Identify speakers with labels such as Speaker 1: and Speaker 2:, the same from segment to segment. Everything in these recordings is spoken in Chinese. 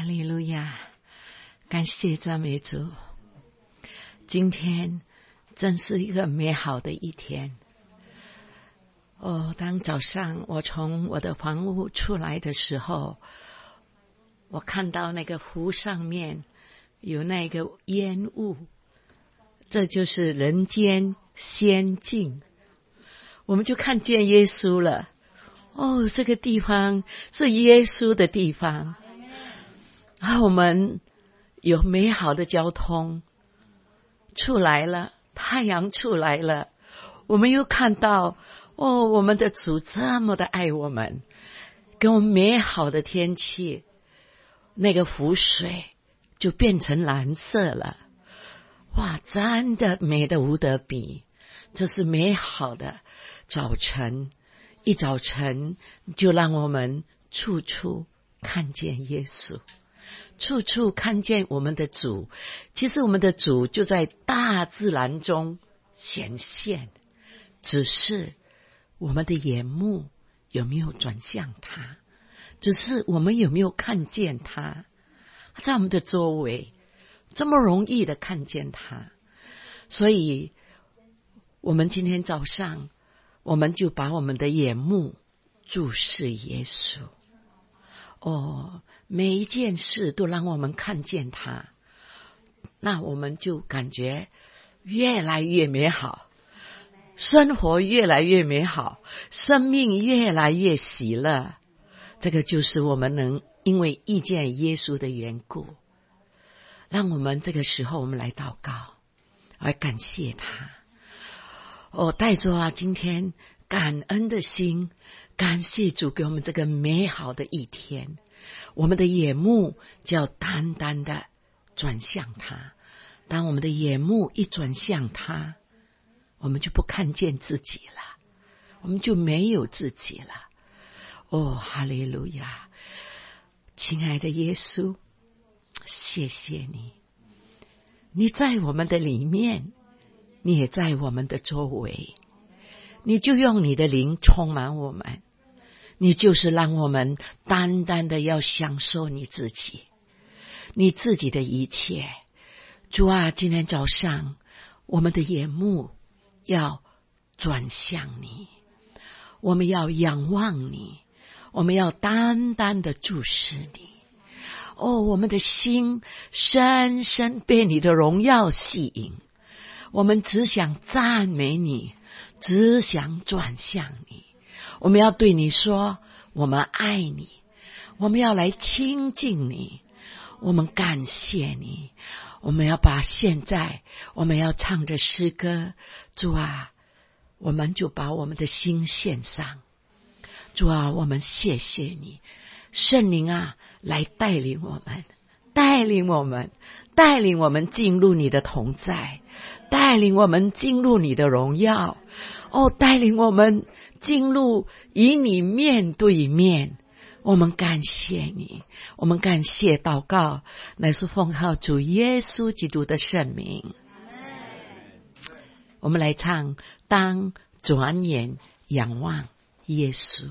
Speaker 1: 哈利路亚，感谢赞美主。今天真是一个美好的一天。当早上我从我的房屋出来的时候，我看到那个湖上面有那个烟雾，这就是人间仙境。我们就看见耶稣了。这个地方是耶稣的地方。我们有美好的交通出来了，太阳出来了，我们又看到我们的主这么的爱我们，给我们美好的天气，那个湖水就变成蓝色了。真的美得无得比。这是美好的早晨，一早晨就让我们处处看见耶稣，处处看见我们的主。其实我们的主就在大自然中显现，只是我们的眼目有没有转向他，只是我们有没有看见他，在我们的周围这么容易的看见他。所以我们今天早上，我们就把我们的眼目注视耶稣。每一件事都让我们看见他，那我们就感觉越来越美好，生活越来越美好，生命越来越喜乐。这个就是我们能因为遇见耶稣的缘故。让我们这个时候我们来祷告，来感谢他。带着今天感恩的心，感谢主给我们这个美好的一天。我们的眼目就要单单的转向他。当我们的眼目一转向他，我们就不看见自己了，我们就没有自己了。哈利路亚！亲爱的耶稣，谢谢你，你在我们的里面，你也在我们的周围，你就用你的灵充满我们，你就是让我们单单的要享受你自己，你自己的一切。主啊，今天早上我们的眼目要转向你，我们要仰望你，我们要单单的注视你。我们的心深深被你的荣耀吸引，我们只想赞美你，只想转向你。我们要对你说，我们爱你，我们要来亲近你，我们感谢你。我们要把现在我们要唱的诗歌，主啊，我们就把我们的心献上。主啊，我们谢谢你，圣灵啊，来带领我们，带领我们，带领我们进入你的同在，带领我们进入你的荣耀。带领我们进入与你面对面。我们感谢你，我们感谢祷告，乃是奉靠主耶稣基督的圣名。我们来唱，当转眼仰望耶稣。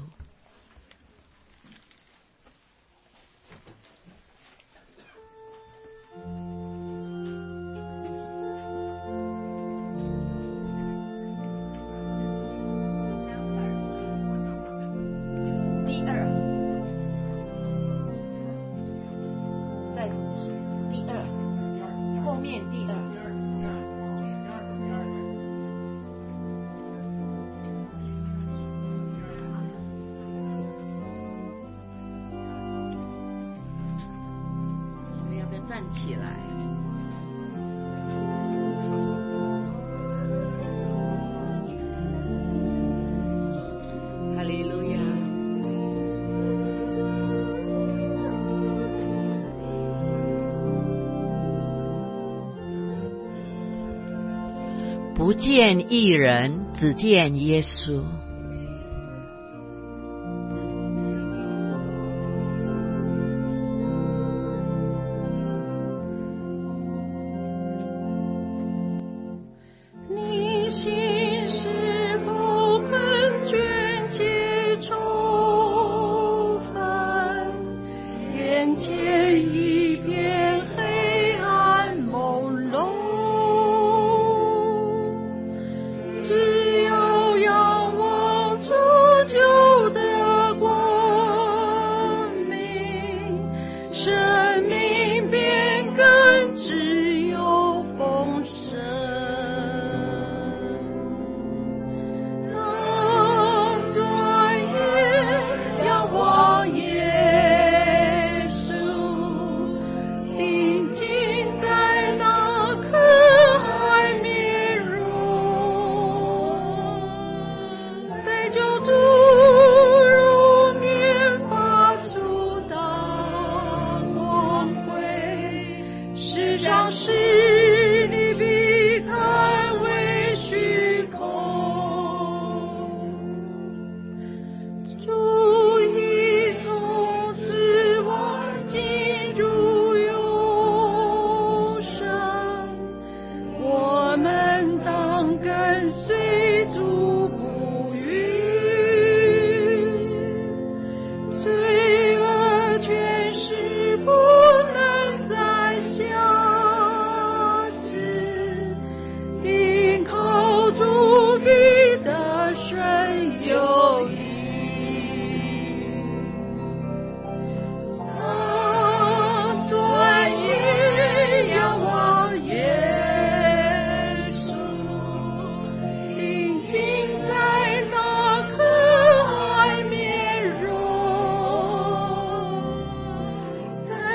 Speaker 1: 站起来，哈利路亚！不见一人，只见耶稣。
Speaker 2: 眼前一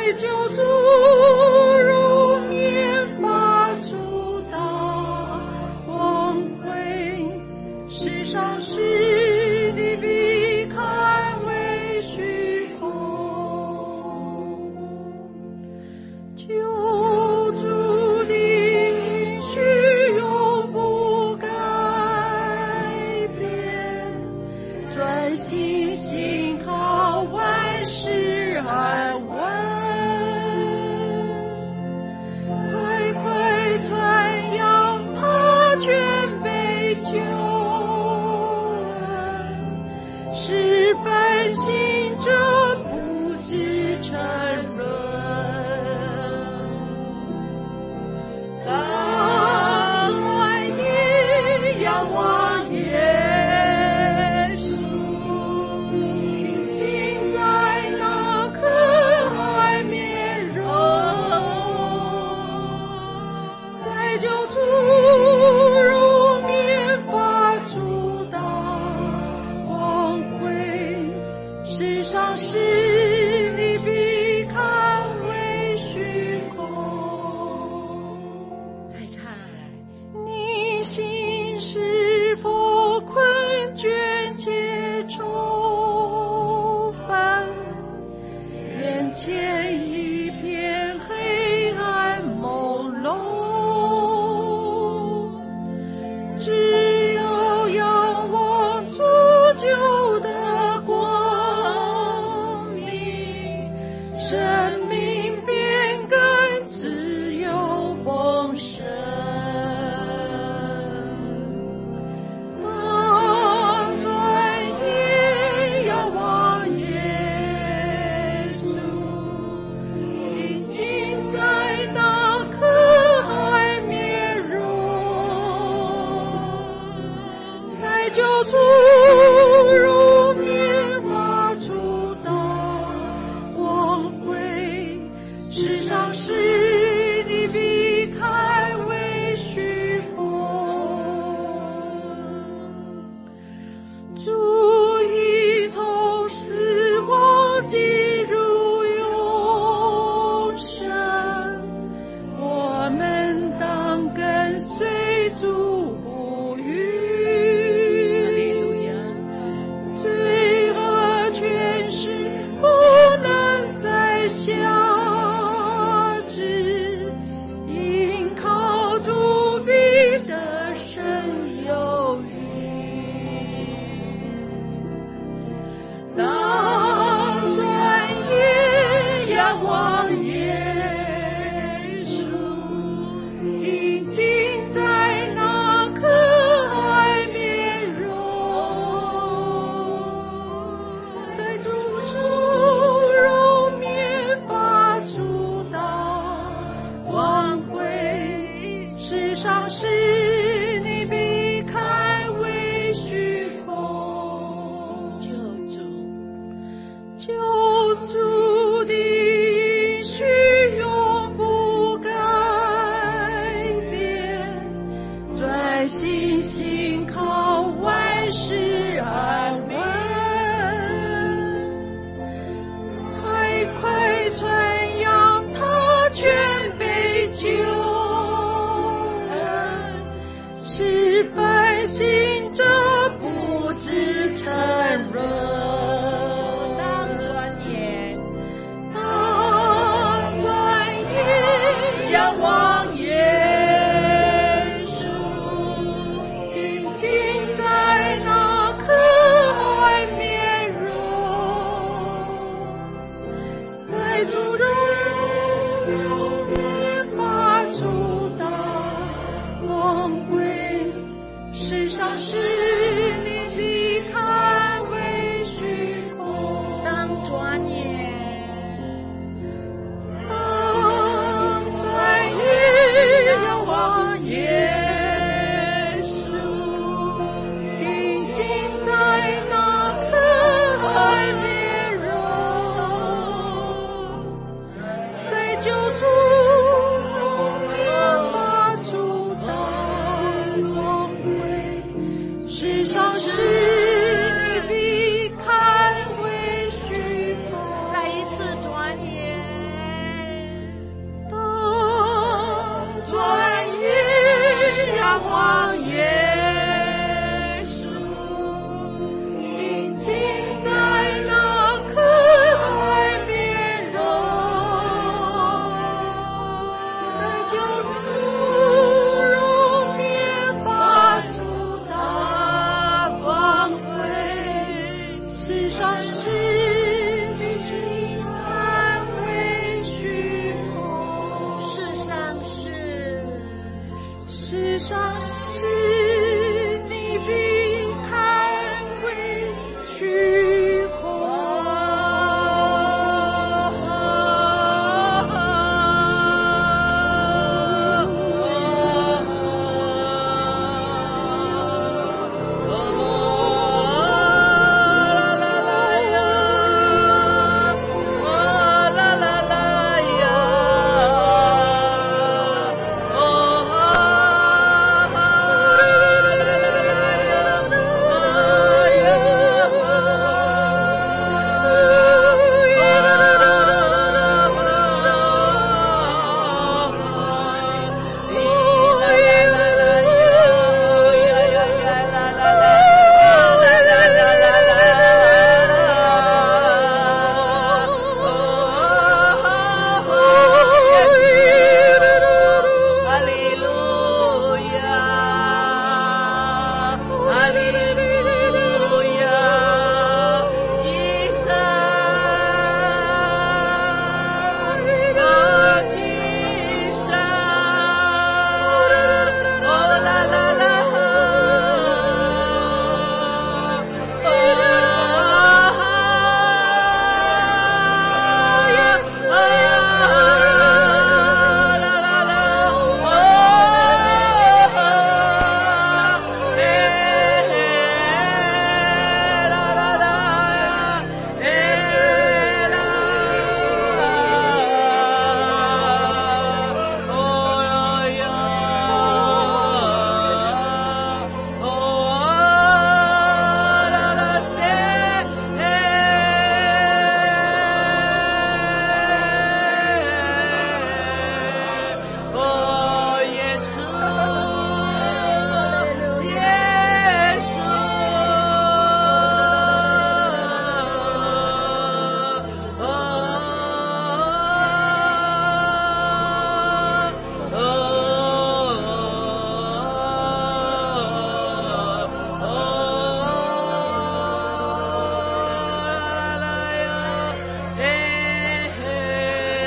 Speaker 2: 世上是你离开为虚空。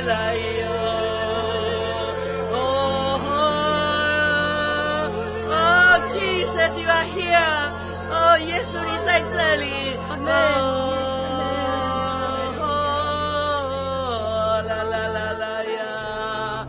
Speaker 1: 来哟！Jesus, you are here. 哦，耶稣，你在这里。啦啦啦啦呀！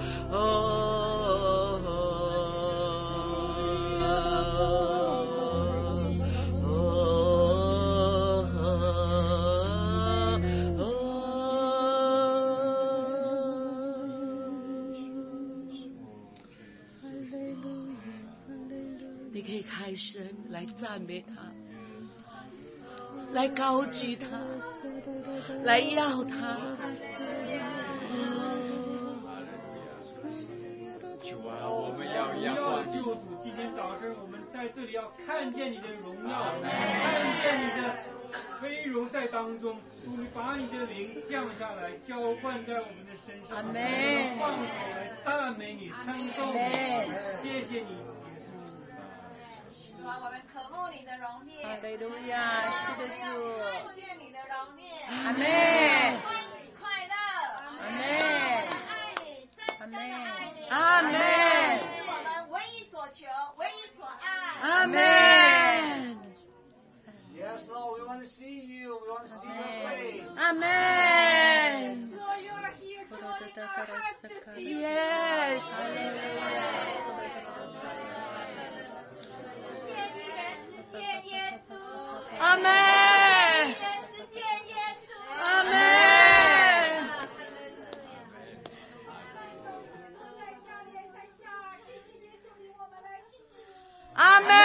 Speaker 1: 你可以开声来赞美他，来高举他，来要他。
Speaker 2: 主啊，我们要仰望救主。今天早晨我们在这里要看见你的荣耀，看见你的威荣在当中。主，你把你的灵降下来，浇灌在我们的身上。阿门。放手来赞美你，称颂你，谢谢你。
Speaker 3: 主啊，我们渴慕你的容面。
Speaker 1: 哈利路亚，是的主。
Speaker 3: 看见你的容面。
Speaker 1: 阿门。
Speaker 3: 欢喜快乐。
Speaker 1: 阿门。
Speaker 3: 爱你，深深的爱你。
Speaker 1: 阿门。
Speaker 3: 是我们唯一所求，唯一所爱。
Speaker 1: 阿门。
Speaker 4: Yes, Lord, we want to see you. We want to see your face.
Speaker 1: Amen.
Speaker 3: Lord, you are here dwelling in our hearts this evening.
Speaker 1: Yes.
Speaker 3: 见耶稣。
Speaker 1: 阿门。
Speaker 3: 见耶稣。
Speaker 1: 阿门。阿门。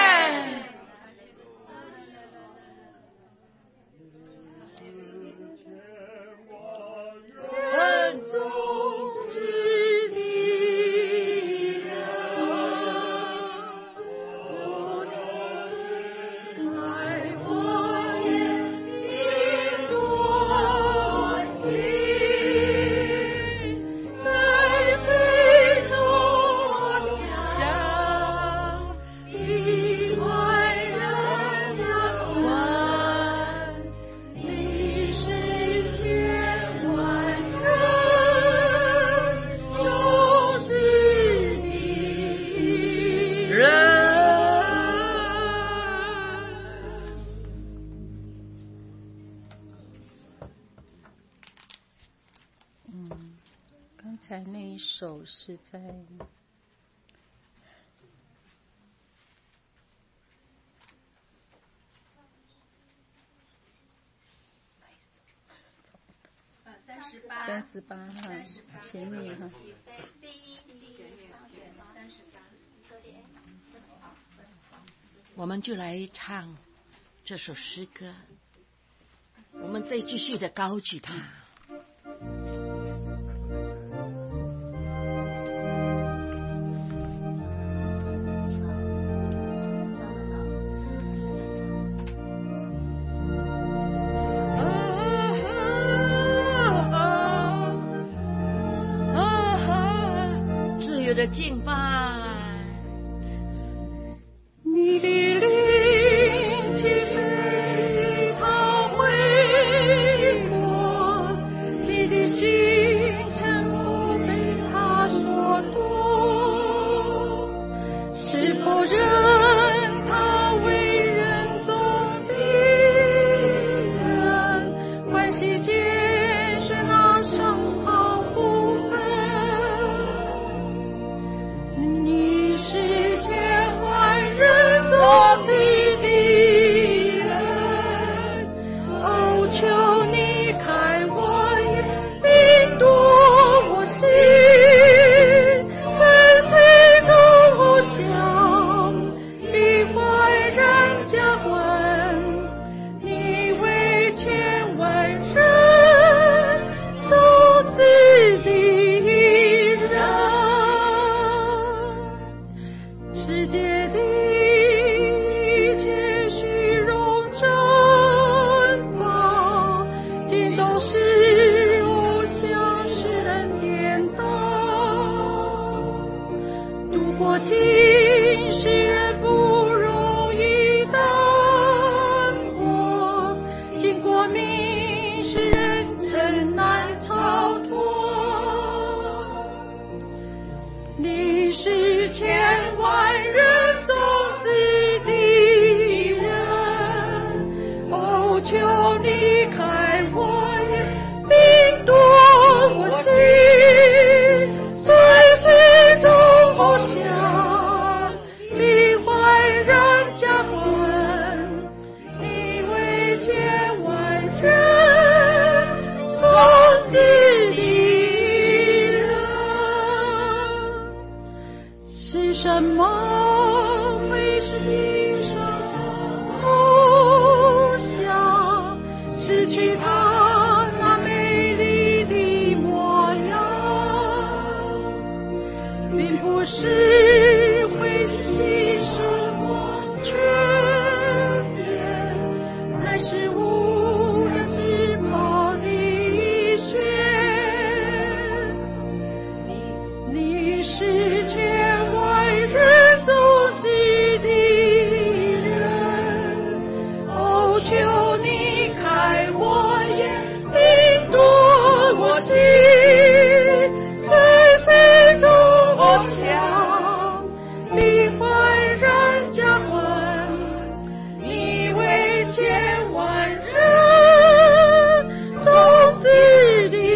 Speaker 1: 人中之敌人，爱我也多心，在水中将一万人将万，你是千万人中之敌人。
Speaker 5: 刚才那一首是在38哈，前面哈。
Speaker 3: 第一
Speaker 1: 我们就来唱这首诗歌，我们再继续的高举它。自由的敬拜。你的灵气飞它回过，你的心沉不被它所夺，是否认他为人中的人，欢喜拣选那上好福分。你是千万人中的敌人，哦，求你开我眼，领夺我心，深邃中我想，比坏人加温，你为千万人中之敌人。世界的一切虚荣珍宝，尽都是偶像，使人颠倒。度过今世人不容易淡泊，经过明世人真难逃脱。
Speaker 5: 什么会使一生不想失去他那美丽的模样，并不是会牺牲我全面，乃是无价之宝的血。你是千万人中极的人，哦，求你开我眼，引夺我心，随心中我想，你焕然加魂，你为千万人中极的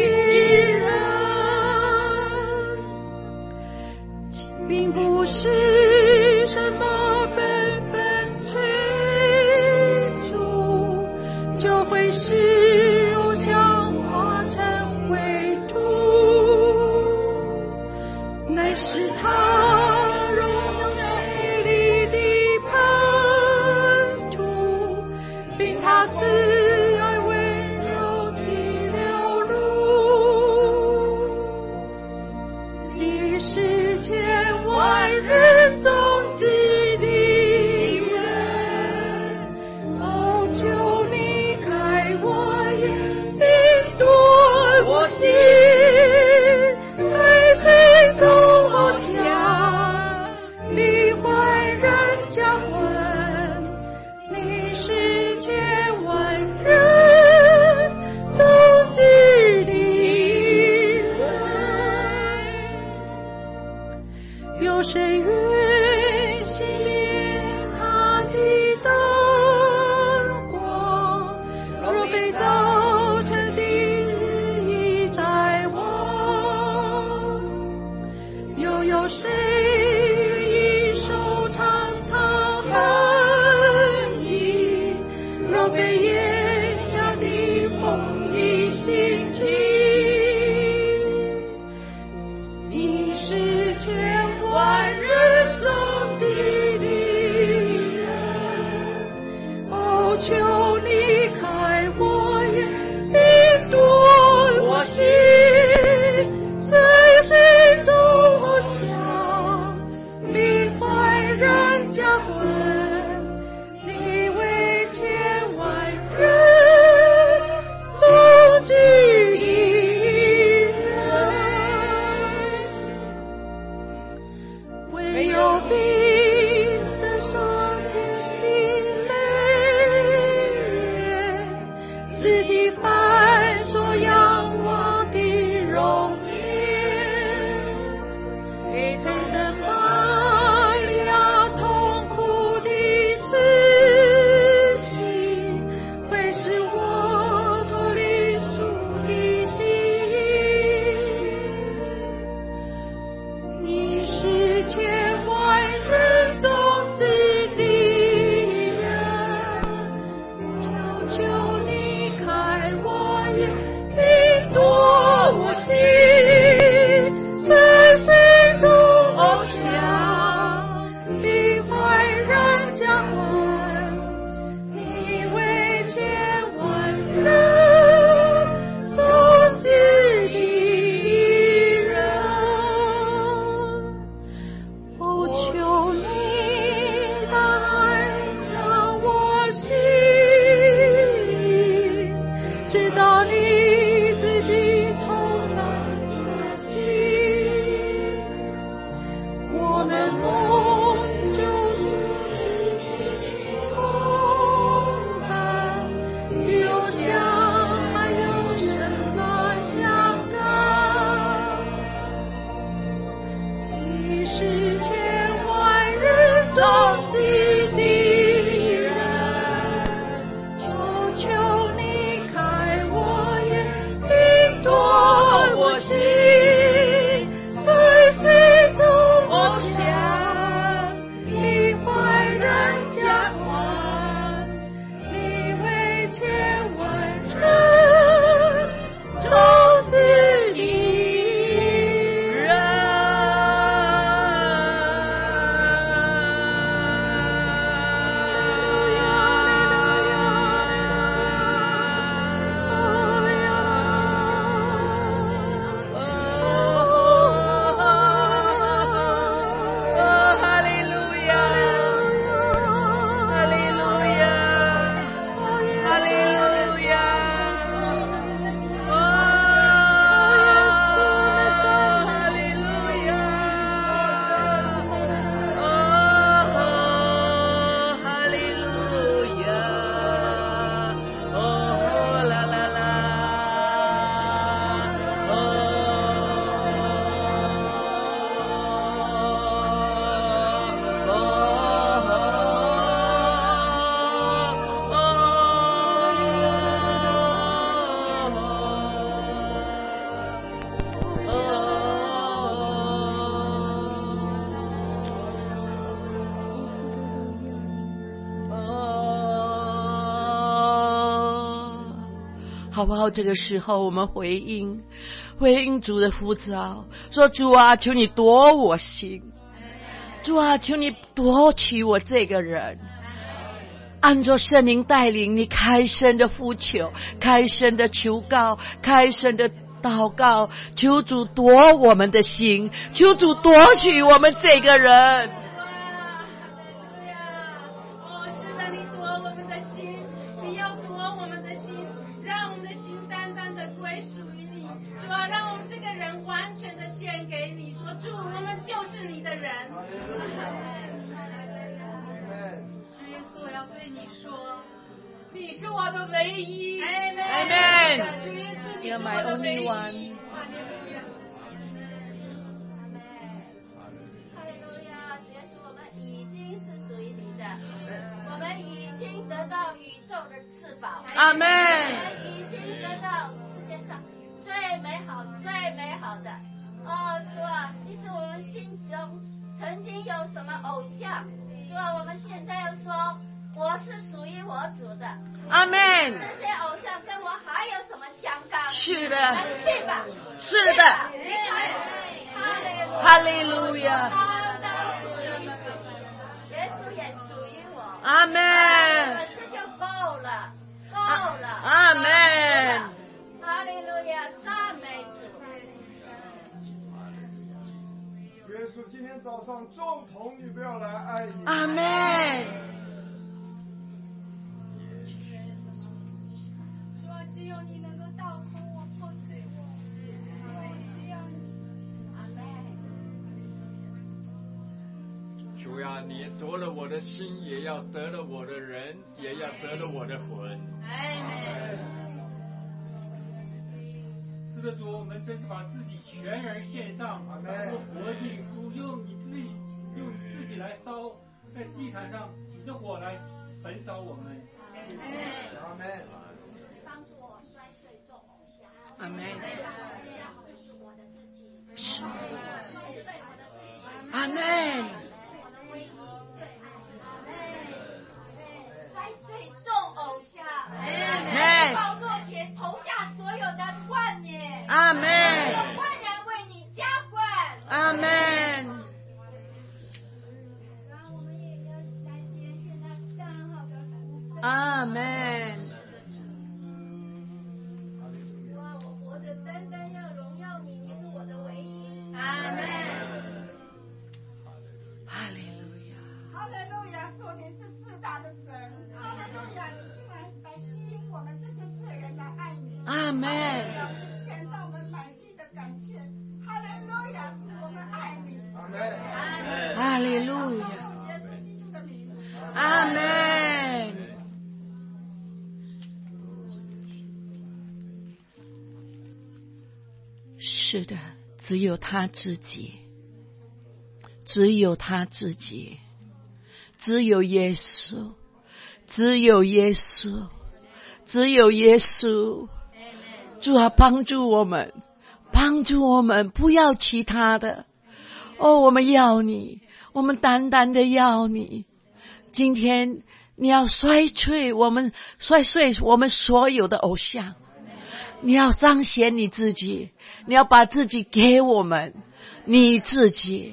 Speaker 5: 并不是什么纷纷催促，就会使偶像化成灰土，乃是他荣耀美丽的喷涂，并他慈爱温柔的流露。你是千万人中极的人，哦，求你开我眼，引夺我心，在心中我想，你焕然加魂，你是千万人中极的人。有谁愿熄灭他的灯光？若非早晨的日已在望，又有谁一手长他恨意？若非眼下的风已兴起，你是千万人中极的人，哦，求你开我眼，引夺我心，随心中我想，你焕然加魂，你为千万人中极的人。唯有冰的双肩的泪，是体凡所仰望的容颜。陪衬着玛利亚痛苦的慈禧，会使我脱离俗
Speaker 1: 好不好？这个时候我们回应主的呼召，说主啊，求你夺我心，主啊，求你夺取我这个人。按照圣灵带领，你开声的呼求，开声的求告，开声的祷告，求主夺我们的心，求主夺取我们这个人。
Speaker 3: 哦，是的，你夺我们的心，你要夺我们的心，让我们的心单单的归属于你。主啊，让我们这个人完全的献给你，说主，我们就是你的人。主耶稣，我要对你说，你是我的唯一。
Speaker 1: Amen。
Speaker 3: 主耶稣，你
Speaker 1: You're
Speaker 3: 是
Speaker 1: my
Speaker 3: 我的唯
Speaker 1: only
Speaker 3: 一。
Speaker 1: one。
Speaker 6: 哈利路亚！主耶稣，我们已经是属于你的，我们已经得到宇宙的至宝。
Speaker 1: 阿门。
Speaker 6: 我们已经得到世界上最美好、最美好的。哦，主啊，即使我们心中曾经有什么偶像，主啊，我们现在要说，我是属于我主的。
Speaker 1: 阿门。
Speaker 6: 这些偶像跟我还有什么相干？
Speaker 1: 是的，
Speaker 6: 去吧。
Speaker 1: 是的。哈利路亚。
Speaker 6: 耶稣也属于我。
Speaker 1: 阿门。
Speaker 6: 这就够了，够了。
Speaker 1: 阿门。
Speaker 6: 哈利路亚，赞美主。
Speaker 4: 耶稣今天早上众童女不要来爱你。
Speaker 1: 阿门。
Speaker 3: 主啊，只有你能够倒空我、破碎我，我需要你。阿门。
Speaker 2: 主呀，你夺了我的心，也要得了我的人，也要得了我的魂。是的，主，我们真是把自己全然献上，当作活祭。主，用你自己来烧，在祭坛上，你的火来焚烧我们。
Speaker 4: 阿门。
Speaker 6: 帮助我摔碎众偶像。
Speaker 1: 阿门。
Speaker 6: 偶像就是我的自己。
Speaker 1: 是。
Speaker 6: 摔碎我的自己。
Speaker 1: 阿门。
Speaker 6: 我的唯一最爱。摔碎众偶像。宝座前投下所有的冠冕。
Speaker 1: 阿门。
Speaker 6: 有万人为你加冠。
Speaker 1: 阿门。
Speaker 3: 然后我们也要来检视那上好的福分。
Speaker 1: 阿门。
Speaker 6: 主啊，我活着单单要荣耀你，你是我的唯一。
Speaker 3: 阿门。
Speaker 1: 哈利路亚。
Speaker 7: 哈利路亚，主你是至大的神。哈利路亚，你竟然来吸引我们这些罪人来爱你。
Speaker 1: 阿门。
Speaker 7: 献上我们满心的感谢。哈利路亚，我们爱你。
Speaker 4: 阿门。
Speaker 1: 哈利路亚。
Speaker 7: 耶稣基督的名。
Speaker 1: 阿门。是的，只有他自己，只有他自己，只有耶稣，只有耶稣，只有耶稣。主啊，帮助我们，帮助我们，不要其他的。哦，我们要你，我们单单的要你。今天你要摔碎我们所有的偶像，你要彰显你自己，你要把自己给我们，你自己。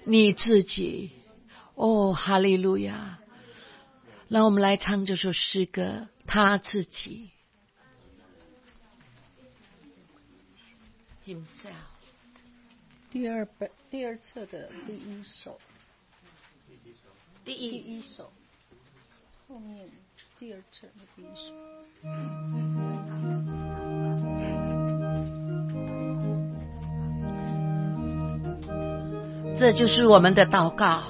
Speaker 1: 哦，哈利路亚！让我们来唱这首诗歌，他自己。Himself。
Speaker 5: 第二册的第一首，
Speaker 1: 第一
Speaker 5: 首，后面第二册的第一首。
Speaker 1: 这就是我们的祷告。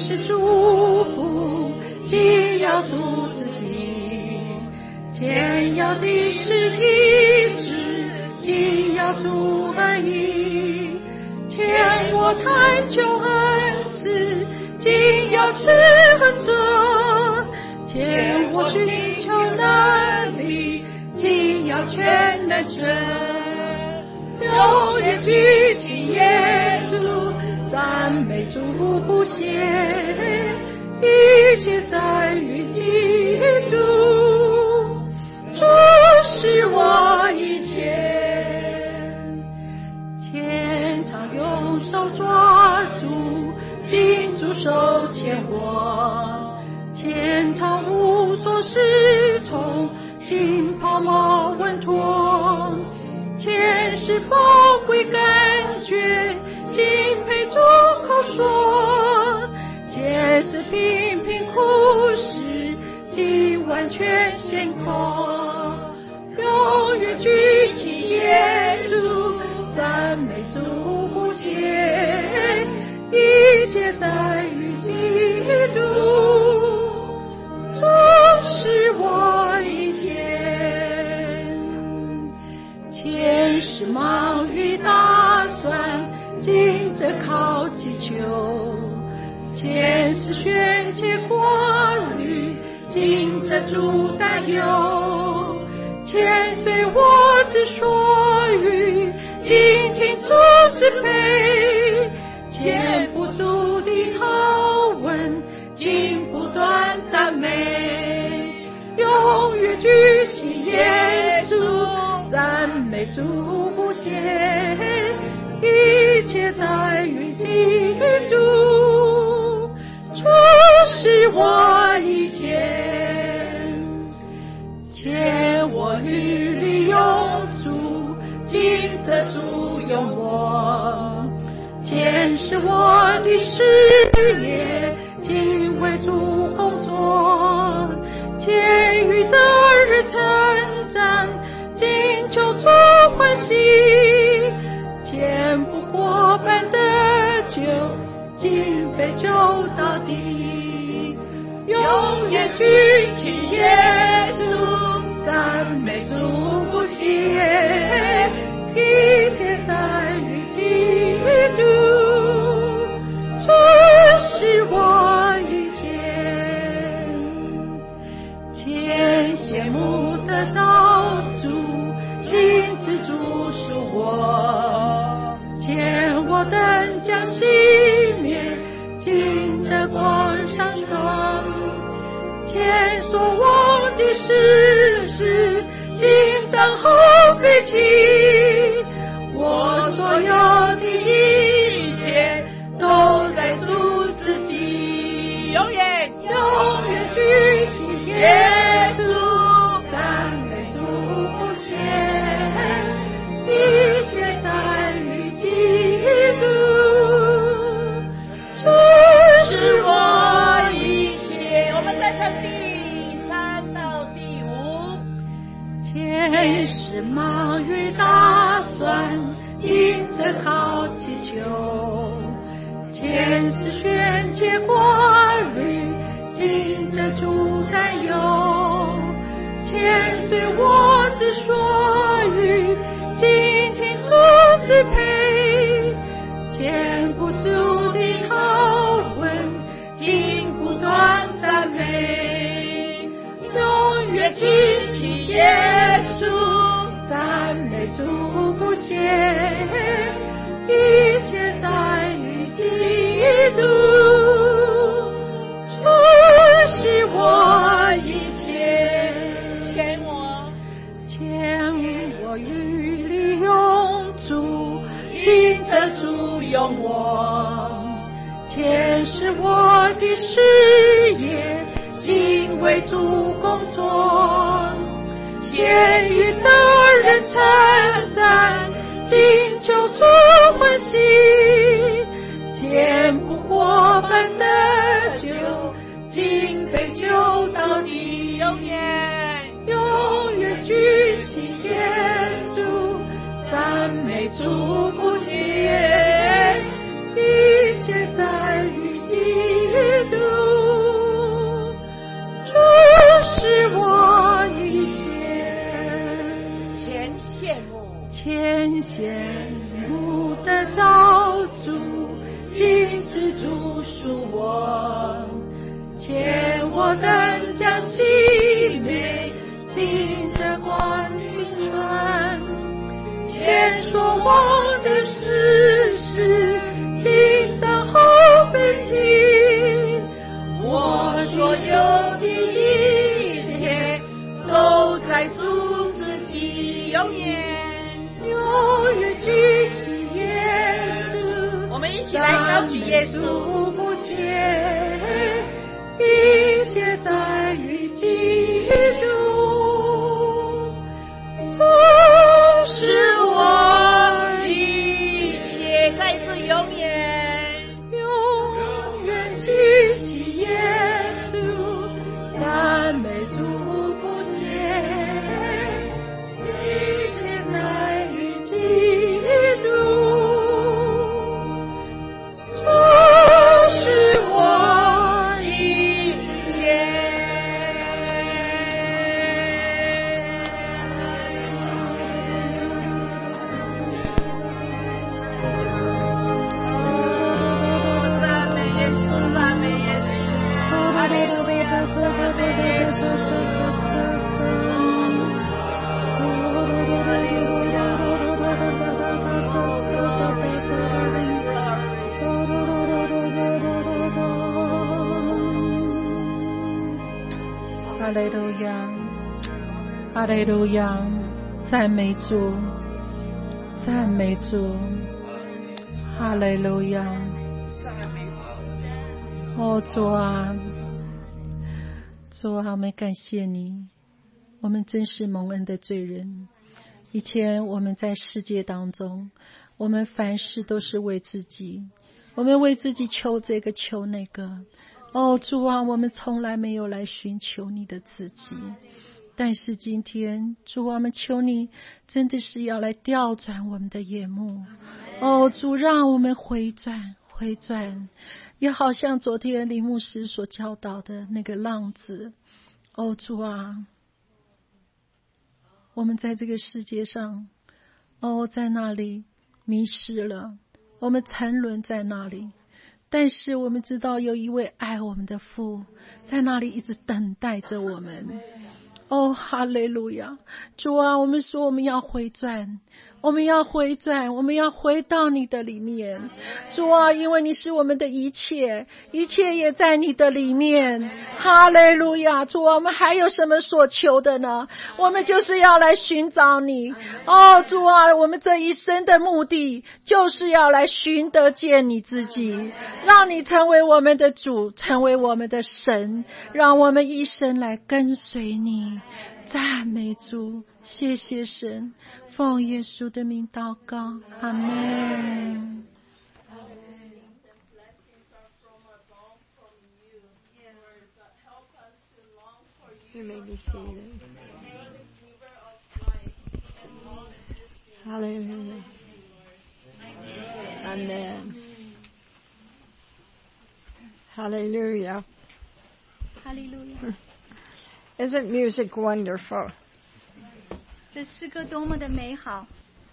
Speaker 5: 天我的实体只仅要主而已，欠我贪求恩赐，仅要吃和做，欠我寻求能力，仅要全能者，永远举起耶稣，赞美主不歇，一切在于基督，主是我一切，牵常用手抓住，紧住手牵我，牵常无所适从，紧抛锚稳妥，前世宝贵感觉，敬佩主口说，前世频频苦时，今完全现况，永远举起耶稣，赞美主不歇，一切在于基督，主是我一切，前世忙于打算，今这靠祈求，前世宣切挂虑，今这主担忧，前随我之所欲，今听主之配，前不住的拷问，今不断赞美，永远举起耶稣，赞美主不歇，一切在于基督，主是我一切，欠我与力用主，今这主用我，前是我的事业，今为主工作，前与得日成长，今求主欢喜，前不过半得救，今非救到底，永远举起耶稣，赞美主不歇，一切在于基督，主是我一切，前羡慕的造主，今之主是我，前我等将熄灭，今这光上霜，前所望的事，今等候飞起，我所有的一切都在主自己，永远举起耶稣，赞美主不歇，一切在于基督，主是我一切。我们再唱第3到第5。前世忙于打算，今这靠祈求，前世宣切挂虑，今这主担忧，前随我之所欲，今听主之配，前不住的拷问，今不断赞美，永远举起耶稣，赞美主不歇，一切在于基督，主是我一切，欠我与力用主，今这主用我，前是我的事业，今为主工作，前与得人称赞，今求主欢喜，前不过半得救，今非救到底，永远举起耶稣，赞美主不歇，一切在于基督，主是我一切， 牵羡慕的造主，今日主属我，牵我登江西美，经着光云川，牵说我的世事，经当后本体，我所有的一切都在主自己永远举起耶稣，我们一起来高举耶稣不歇，一切在于基督，主是我一切，再次永远举起耶稣，赞美主不歇，一切在于基督，主是我一切。赞美耶稣，赞美耶稣，哈利路亚，赞美耶稣。哈利路亚，哈利路亚，赞美主，赞美主，哈利路亚，哦主啊，主啊，我们感谢你，我们真是蒙恩的罪人。以前我们在世界当中，我们凡事都是为自己，我们为自己求这个求那个。哦主啊，我们从来没有来寻求你的自己，但是今天主啊，我们求你真的是要来调转我们的眼目。哦主，让我们回转，也好像昨天林牧师所教导的那个浪子。哦主啊，我们在这个世界上，在那里迷失了，我们沉沦在那里，但是我们知道有一位爱我们的父在那里一直等待着我们。哦哈利路亚，主啊，我们说我们要回转，我们要回到你的里面。主啊，因为你是我们的一切，一切也在你的里面。哈利路亚，主啊，我们还有什么所求的呢？我们就是要来寻找你。哦主啊，我们这一生的目的就是要来寻得见你自己，让你成为我们的主，成为我们的神，让我们一生来跟随你。赞美主，谢谢神，奉耶稣的名祷告，阿们。
Speaker 8: You may be seated. Hallelujah. Amen. Hallelujah.
Speaker 9: Hallelujah.
Speaker 8: Isn't music wonderful?
Speaker 9: 这诗歌多么的美好。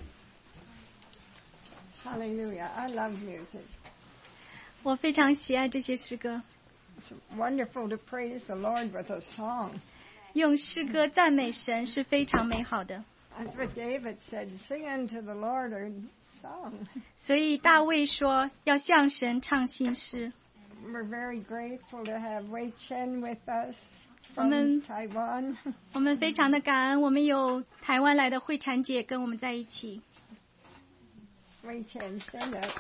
Speaker 8: Hallelujah. I love music.
Speaker 9: 我非常喜爱这些诗歌。
Speaker 8: It's wonderful to praise the Lord with a song.
Speaker 9: 用诗歌赞美神是非常美好的。
Speaker 8: That's what David said, sing unto the Lord a song.
Speaker 9: 所以大卫说要向神唱新诗。
Speaker 8: We're very grateful to have Wei Chen with us from Taiwan.
Speaker 9: 我们非常的感恩，我们有台湾来的慧婵姐跟我们在一起。
Speaker 8: Wei Chen, stand up.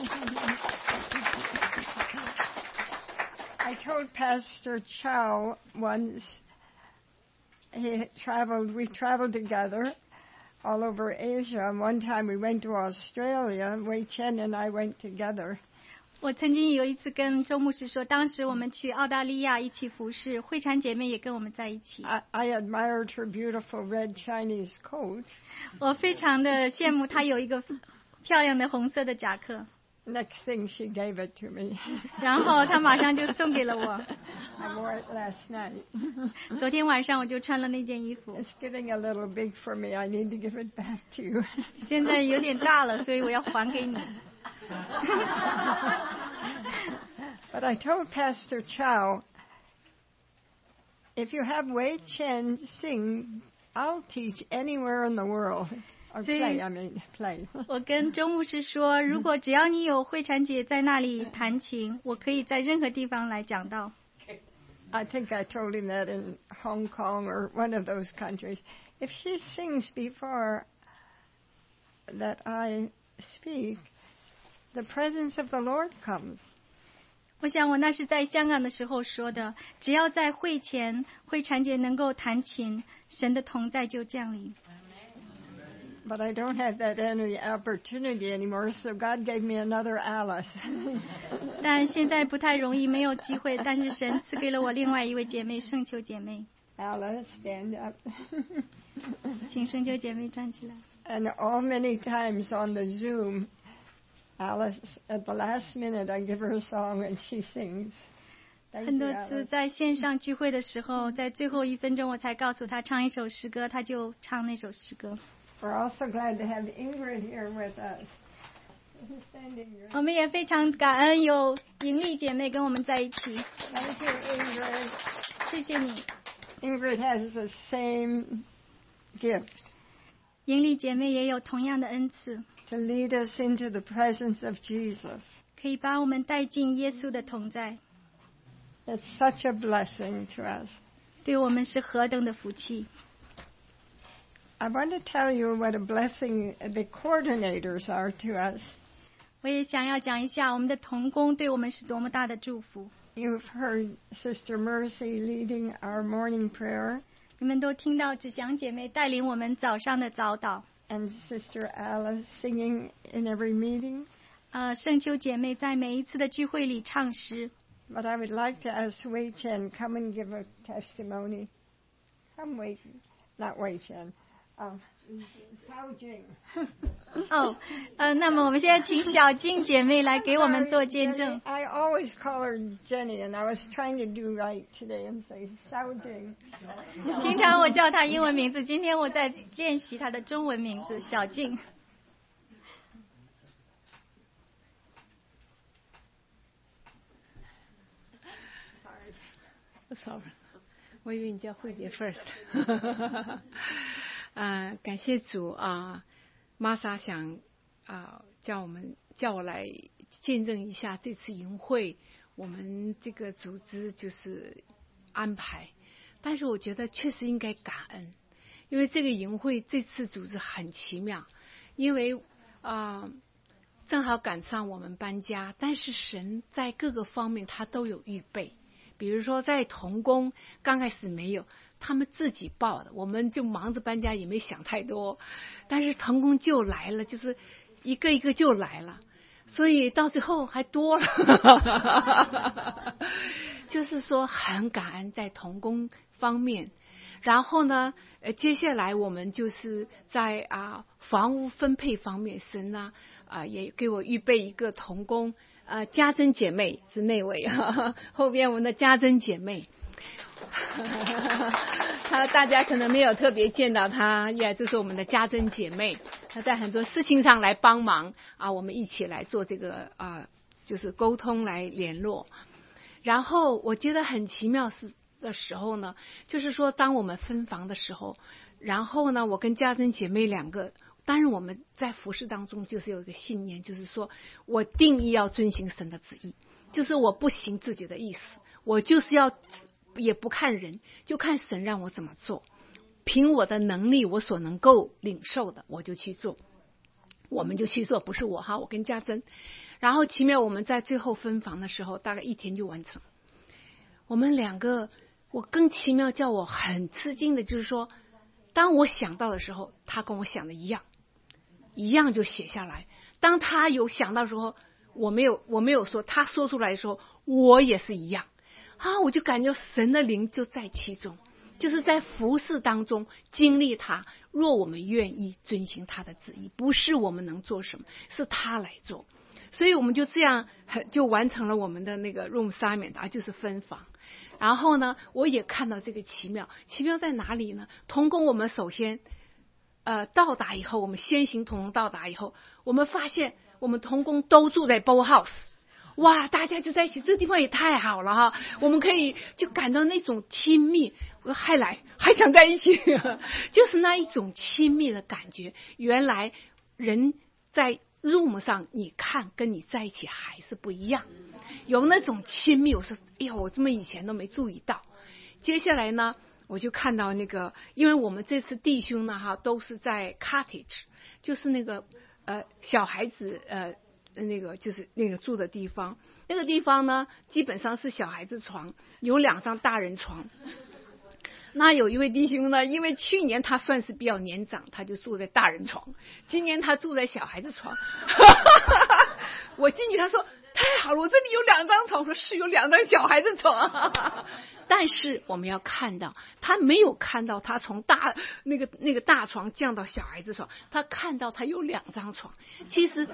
Speaker 8: I told Pastor Chow once, we traveled together all over Asia. And one time we went to Australia, Wei Chen and I went together.
Speaker 9: 我曾经有一次跟周牧师说，当时我们去澳大利亚一起服侍，慧婵姐妹也跟我们在一起。
Speaker 8: I admired her beautiful red Chinese coat.
Speaker 9: 我非常的羡慕她有一个漂亮的红色的夹克。
Speaker 8: Next thing, she gave it to me.
Speaker 9: 然后他马上就送给了我。
Speaker 8: I wore it last night.
Speaker 9: 昨天晚上我就穿了那件衣服。
Speaker 8: It's getting a little big for me. I need to give it back to you.
Speaker 9: 现在有点大了，所以我要还给你。
Speaker 8: But I told Pastor Chow, if you have Wei Chen sing, I'll teach anywhere in the world. Or play, I mean, play.
Speaker 9: 我跟周牧师说，如果只要你有慧婵姐在那里弹琴，我可以在任何地方来讲道。
Speaker 8: I think I told him that in Hong Kong or one of those countries. If she sings before that I speak, the presence of the Lord comes.
Speaker 9: 我想我那是在香港的时候说的，只要在会前，慧婵姐能够弹琴，神的同在就降临。
Speaker 8: But I don't have that any opportunity anymore, so God gave me another Alice.
Speaker 9: 但现在不太容易，没有机会，但是神赐给了我另外一位姐妹，圣秋姐妹。
Speaker 8: Alice, stand up.
Speaker 9: 请圣秋姐妹站起来。
Speaker 8: And many times on the Zoom, Alice, at the last minute, I give her a song and she sings.
Speaker 9: 很多次在线上聚会的时候，在最后1分钟我才告诉她唱一首诗歌，她就唱那首诗歌。
Speaker 8: We're also glad to have Ingrid here with us.
Speaker 9: 我们也非常感恩有盈利姐妹跟我们在一起。
Speaker 8: Thank you, Ingrid.
Speaker 9: 谢谢你。
Speaker 8: Ingrid has the same gift.
Speaker 9: 盈利姐妹也有同样的恩赐。
Speaker 8: To lead us into the presence of Jesus.
Speaker 9: 可以把我们带进耶稣的同在。
Speaker 8: It's such a blessing to us.
Speaker 9: 对我们是何等的福气。
Speaker 8: I want to tell you what a blessing the coordinators are to us.
Speaker 9: 我也想要讲一下我们的同工对我们是多么大的祝福。
Speaker 8: You've heard Sister Mercy leading our morning prayer.
Speaker 9: 你们都听到芷祥姐妹带领我们早上的早祷。
Speaker 8: And Sister Alice singing in every meeting.
Speaker 9: 圣秋姐妹在每一次的聚会里唱诗。
Speaker 8: But I would like to ask Wei Chen, come and give a testimony. Come, Wei, not Wei Chen. Xiao Jing.
Speaker 9: 那么我们现在请小静姐妹来给我们做见证。
Speaker 8: I always call her Jenny, and I was trying to do right today and say Xiao Jing.
Speaker 9: 平常我叫她英文名字，今天我在练习她的中文名字小静。
Speaker 10: Sorry， 我以为你叫慧姐 first。感谢主啊，玛莎想叫我来见证一下这次营会，我们这个组织就是安排，但是我觉得确实应该感恩，因为这个营会这次组织很奇妙，因为正好赶上我们搬家，但是神在各个方面他都有预备。比如说在同工刚开始没有，他们自己报的，我们就忙着搬家也没想太多，但是同工就来了，就是一个一个就来了，所以到最后还多了就是说很感恩在同工方面。然后呢接下来我们就是在房屋分配方面，神呢也给我预备一个同工家珍姐妹是那位后边我们的家珍姐妹大家可能没有特别见到她，这是我们的家珍姐妹，她在很多事情上来帮忙我们一起来做这个就是沟通来联络。然后我觉得很奇妙的时候呢，就是说当我们分房的时候，然后呢我跟家珍姐妹两个，当然我们在服事当中就是有一个信念，就是说我定义要遵行神的旨意，就是我不行自己的意思，我就是要也不看人，就看神让我怎么做，凭我的能力我所能够领受的我就去做，我们就去做，不是我跟家珍。然后奇妙我们在最后分房的时候大概1天就完成。我们两个，我更奇妙叫我很吃惊的就是说，当我想到的时候他跟我想的一样就写下来，当他有想到的时候我没有说，他说出来的时候我也是一样我就感觉神的灵就在其中，就是在服事当中经历他。若我们愿意遵行他的旨意，不是我们能做什么，是他来做。 所以我们就这样就完成了我们的那个 room assignment 就是分房。然后呢，我也看到这个奇妙在哪里呢？同工我们首先到达以后，我们先行同工到达以后，我们发现我们同工都住在 Bow House。哇，大家就在一起，这个地方也太好了哈！我们可以就感到那种亲密，我说还想在一起，就是那一种亲密的感觉。原来人在 room 上，你看跟你在一起还是不一样，有那种亲密。我说，哎呀，我这么以前都没注意到。接下来呢，我就看到那个，因为我们这次弟兄呢都是在 cottage， 就是那个小孩子那个就是那个住的地方，那个地方呢基本上是小孩子床，有2张大人床。那有一位弟兄呢，因为去年他算是比较年长，他就住在大人床，今年他住在小孩子床。我进去他说太好了，我这里有2张床，我说是有2张小孩子床。但是我们要看到，他没有看到他从那个大床降到小孩子床，他看到他有2张床。其实，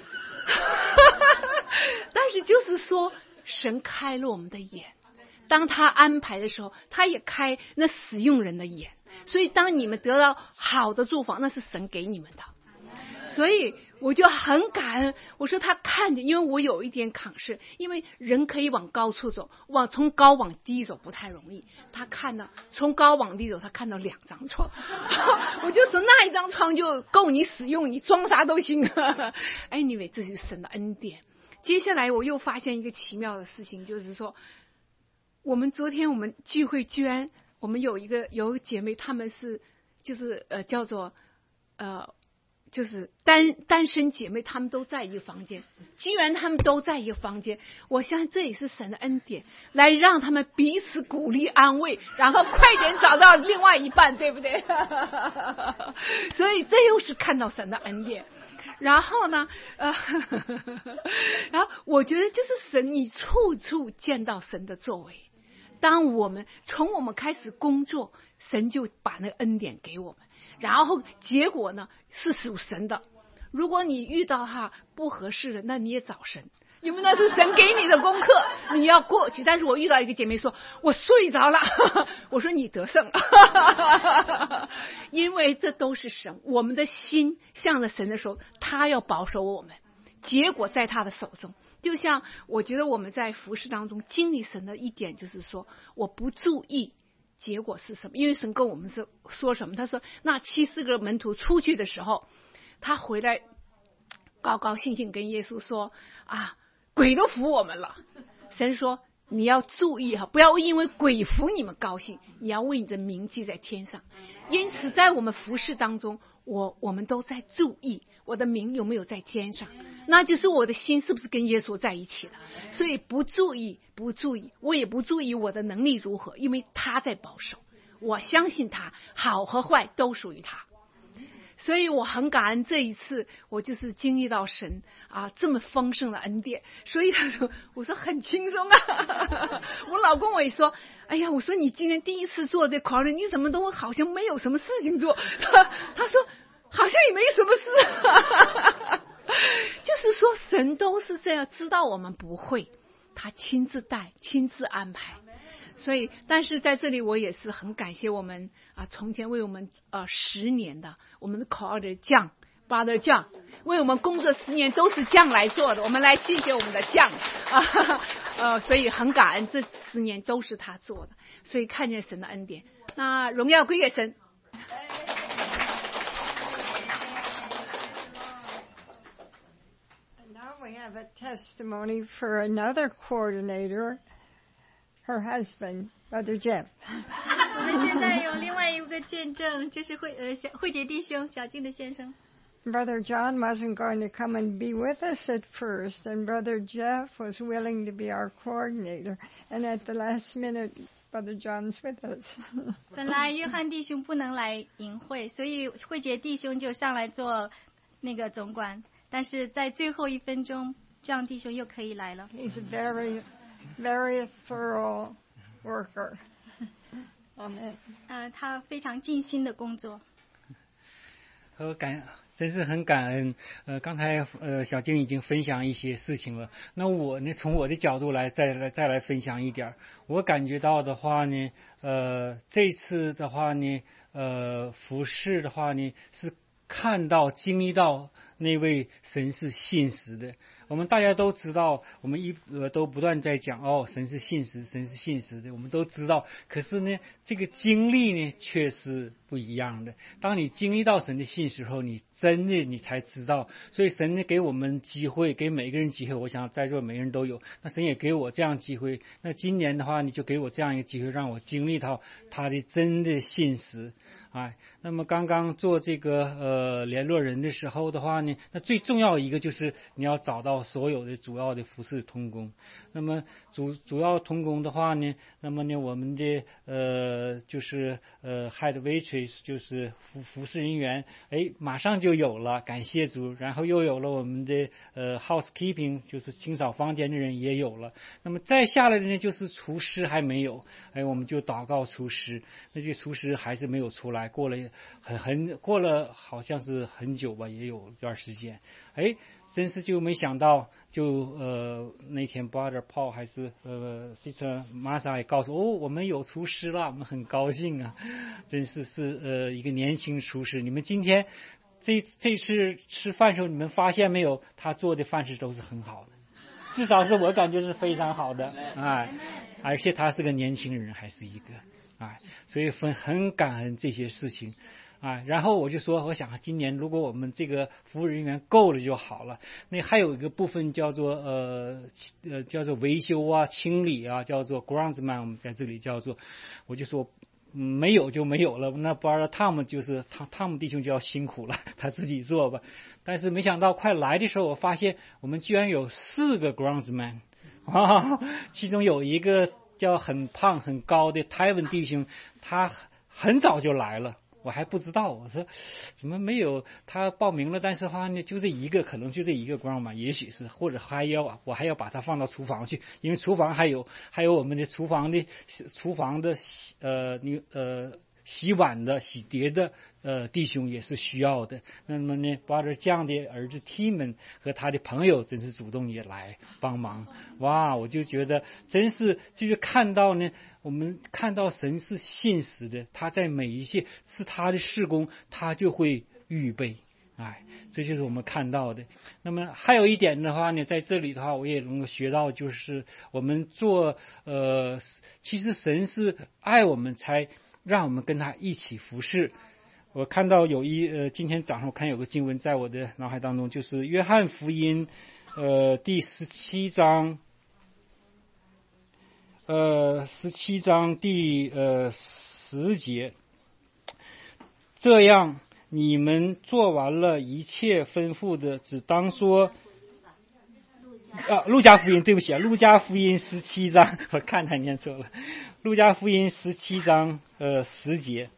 Speaker 10: 但是就是说，神开了我们的眼，当他安排的时候，他也开那使用人的眼。所以，当你们得到好的住房，那是神给你们的。所以我就很感恩，我说他看见，因为我有一点抗试，因为人可以往高处走，从高往低走不太容易。他看到从高往低走，他看到2张床，我就说那1张床就够你使用，你装啥都行。Anyway， 这就是神的恩典。接下来我又发现一个奇妙的事情，就是说，昨天我们聚会居然我们有一个姐妹，她们是就是叫做就是单身姐妹，她们都在一个房间。居然她们都在一个房间，我相信这也是神的恩典，来让她们彼此鼓励安慰，然后快点找到另外一半，对不对？所以这又是看到神的恩典。然后呢，然后我觉得就是神，你处处见到神的作为。当我们从我们开始工作，神就把那个恩典给我们。然后结果呢是属神的。如果你遇到不合适的，那你也找神，因为那是神给你的功课，你要过去。但是我遇到一个姐妹说，我睡着了，我说你得胜了。因为这都是神，我们的心向着神的时候，他要保守我们，结果在他的手中。就像我觉得我们在服事当中经历神的一点，就是说我不注意结果是什么。因为神跟我们是说什么，他说那70个门徒出去的时候，他回来高高兴兴跟耶稣说鬼都服我们了。神说你要注意不要因为鬼服你们高兴，你要为你的名记在天上。因此在我们服事当中，我们都在注意我的名有没有在天上，那就是我的心是不是跟耶稣在一起的。所以不注意，我也不注意我的能力如何，因为他在保守，我相信他，好和坏都属于他。所以我很感恩这一次，我就是经历到神这么丰盛的恩典。所以我说很轻松我老公我也说，哎呀，我说你今天第一次做这考虑，你怎么都好像没有什么事情做。他说好像也没什么事。就是说神都是这样，知道我们不会，他亲自带，亲自安排。所以但是在这里我也是很感谢我们从前为我们10年的我们的 coordinator John Brother John， 为我们工作10年都是John来做的，我们来谢谢我们的John所以很感恩，这10年都是他做的，所以看见神的恩典，那荣耀归给神。
Speaker 8: We have a testimony for another coordinator, her husband, Brother Jeff.
Speaker 9: 我们现在有另外一个见证，就是慧杰弟兄小静的先生。
Speaker 8: Brother John wasn't going to come and be with us at first, and Brother Jeff was willing to be our coordinator. And at the last minute, Brother John's with us.
Speaker 9: 本来约翰弟兄不能来营会，所以慧杰弟兄就上来做那个总管。但是在最后1分钟，这样弟兄又可以来了。
Speaker 8: He's a very, very thorough worker. Amen.
Speaker 9: 他非常尽心的工作。
Speaker 11: 真是很感恩。刚才小静已经分享一些事情了，那我呢从我的角度再来分享一点。我感觉到的话呢，这次的话呢，服事的话呢是看到经历到那位神是信实的。我们大家都知道，我们都不断在讲神是信实，神是信实的，我们都知道。可是呢，这个经历呢却是不一样的。当你经历到神的信实后，你真的你才知道。所以神呢给我们机会，给每个人机会，我想在座每个人都有。那神也给我这样机会，那今年的话，你就给我这样一个机会，让我经历到他的真的信实。那么刚刚做这个联络人的时候的话呢，那最重要的一个就是你要找到所有的主要的服事同工。那么主要同工的话呢，那么呢我们的就是head waitress 就是服事人员，马上就有了，感谢主。然后又有了我们的housekeeping 就是清扫房间的人也有了。那么再下来的呢就是厨师还没有，我们就祷告厨师，那这厨师还是没有出来。过了好像是很久吧，也有一段时间。真是就没想到，就那天 Brother Paul 还是Sister Martha 也告诉我们有厨师了，我们很高兴啊！真是一个年轻厨师。你们今天这次吃饭的时候，你们发现没有？他做的饭食都是很好的，至少是我感觉是非常好的。而且他是个年轻人，还是一个。所以很感恩这些事情。然后我就说，我想今年如果我们这个服务人员够了就好了。那还有一个部分叫做叫做维修啊、清理啊，叫做 groundsman， 我们在这里叫做，我就说没有就没有了。那不然他们就是他们弟兄就要辛苦了，他自己做吧。但是没想到快来的时候，我发现我们居然有4个 groundsman， 其中有一个叫很胖很高的台湾弟兄，他很早就来了，我还不知道。我说怎么没有他报名了？但是话呢，就这一个，可能就这一个光嘛，也许是，或者我还要把它放到厨房去，因为厨房还有我们的厨房的洗碗的、洗碟的弟兄也是需要的。那么呢，把这样的儿子 Tim 和他的朋友真是主动也来帮忙。哇，我就觉得真是就是看到呢，我们看到神是信实的，他在每一切是他的事工，他就会预备。这就是我们看到的。那么还有一点的话呢，在这里的话我也能够学到，就是我们做其实神是爱我们才让我们跟他一起服侍。我看到今天早上我看有个经文在我的脑海当中，就是约翰福音第17章第10节，这样你们做完了一切吩咐的，只当说路加福音，对不起路加福音17章，我看他念错了，路加福音17章10节，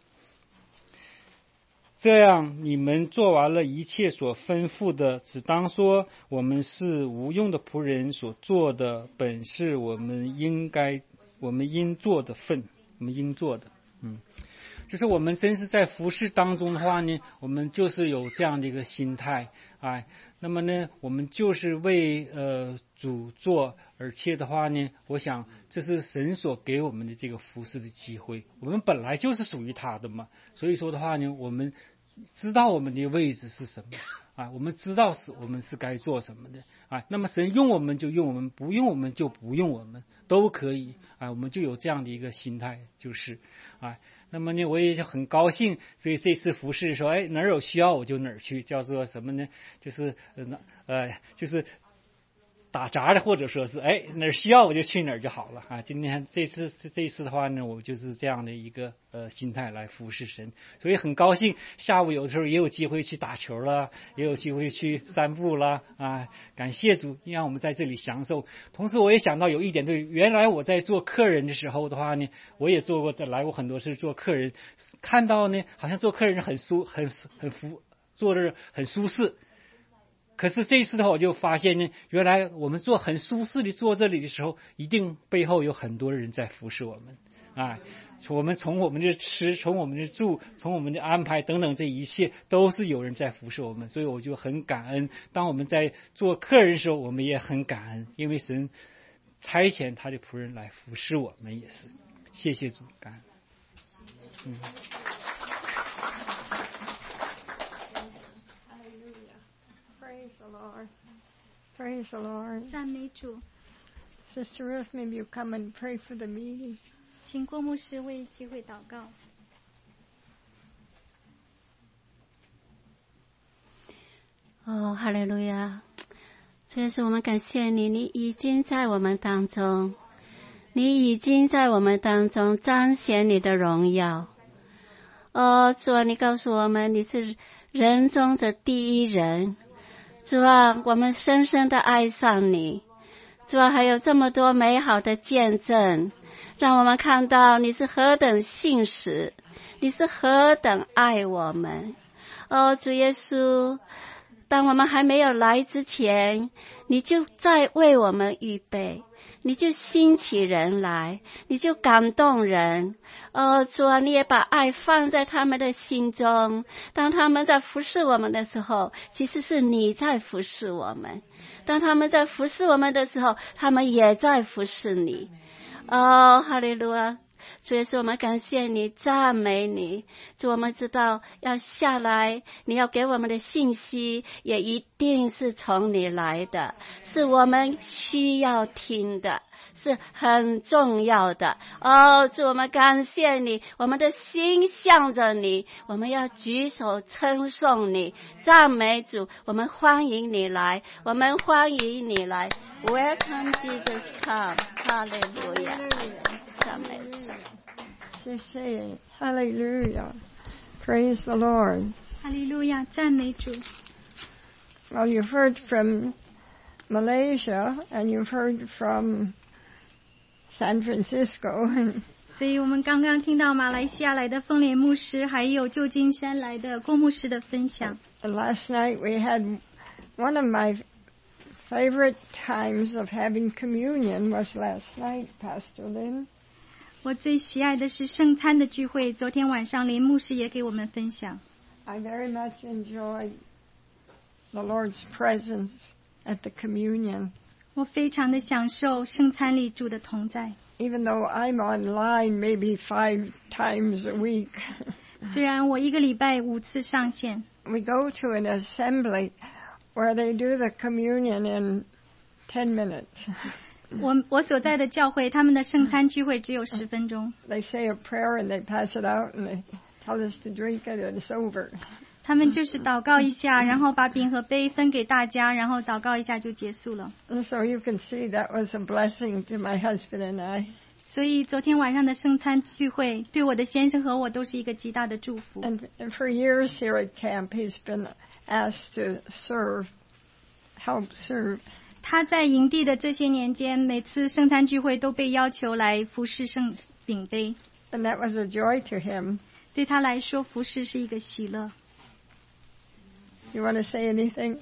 Speaker 11: 这样你们做完了一切所吩咐的，只当说我们是无用的仆人，所做的本是我们应做的份，我们应做的。就是我们真是在服事当中的话呢，我们就是有这样的一个心态。那么呢，我们就是为主做，而且的话呢，我想这是神所给我们的这个服事的机会，我们本来就是属于他的嘛。所以说的话呢，我们知道我们的位置是什么我们知道我们是该做什么的那么神用我们就用我们，不用我们就不用我们，都可以我们就有这样的一个心态，就是那么呢，我也很高兴，所以这次服事说哪儿有需要我就哪儿去，叫做什么呢？就是就是打杂的，或者说是哪儿需要我就去哪儿就好了今天这次的话呢，我就是这样的一个心态来服侍神，所以很高兴。下午有的时候也有机会去打球了，也有机会去散步了感谢主让我们在这里享受。同时我也想到有一点，对，原来我在做客人的时候的话呢，我也来过很多次做客人，看到呢好像做客人做的很舒适。可是这一次的话，我就发现呢，原来我们很舒适的坐这里的时候，一定背后有很多人在服侍我们从我们的吃，从我们的住，从我们的安排等等，这一切都是有人在服侍我们，所以我就很感恩。当我们在做客人的时候，我们也很感恩，因为神差遣他的仆人来服侍我们，也是谢谢主，感恩。
Speaker 8: Praise the Lord. Praise the Lord.
Speaker 9: 赞美主。
Speaker 8: Sister Ruth, maybe you come and pray for the meeting.
Speaker 9: 请郭牧师为聚会祷告。
Speaker 6: 哦，哈利路亚！主耶稣，我们感谢你，你已经在我们当中，你已经在我们当中彰显你的荣耀。哦，主啊，你告诉我们你是人中的第一人。主啊，我们深深的爱上你。主啊，还有这么多美好的见证，让我们看到你是何等信实，你是何等爱我们。哦，主耶稣，当我们还没有来之前，你就在为我们预备，你就兴起人来，你就感动人。哦，主啊，你也把爱放在他们的心中，当他们在服侍我们的时候，其实是你在服侍我们，当他们在服侍我们的时候，他们也在服侍你。哦，哈利路亚！主耶稣，我们感谢你，赞美你。主，我们知道要下来，你要给我们的信息也一定是从你来的，是我们需要听的，是很重要的。哦，主，我们感谢你，我们的心向着你，我们要举手称颂你，赞美主。我们欢迎你来，我们欢迎你来。Welcome Jesus, come. Hallelujah. 赞美主。
Speaker 8: 谢谢，哈利路亚 Praise the Lord.
Speaker 9: 哈利路亚，赞美主。
Speaker 8: Well, you've heard from Malaysia and you've heard from San Francisco.
Speaker 9: 所以我们刚刚听到马来西亚来的丰莲牧师，还有旧金山来的郭牧师的分享。
Speaker 8: And last night we had one of my favorite times of having communion was last night, Pastor Lin.
Speaker 9: 我最喜爱的是圣餐的聚会，昨天晚上林牧师也给我们分享。
Speaker 8: I very much enjoyed the Lord's presence at the communion.
Speaker 9: 我非常的享受圣餐里主的同在。
Speaker 8: Even though I'm online maybe 5 times a week.
Speaker 9: 虽然我一个礼拜5次上线。
Speaker 8: We go to an assembly where they do the communion in 10 minutes.
Speaker 9: 我所在的教会，他们的圣餐聚会只有10分钟。
Speaker 8: They say a prayer and they pass it out and they tell us to drink it and it's over.
Speaker 9: 他们就是祷告一下，然后把饼和杯分给大家，然后祷告一下就结束了。
Speaker 8: And so you can see that was a blessing to my husband and I.
Speaker 9: 所以昨天晚上的圣餐聚会对我的先生和我都是一个极大的祝福。
Speaker 8: And for years here at camp, he's been asked to help serve.
Speaker 9: 他在营地的这些年间，每次圣餐聚会都被要求来服侍圣饼杯。
Speaker 8: And that was a joy to him.
Speaker 9: 对他来说，服侍是一个喜乐。
Speaker 8: You want to say anything?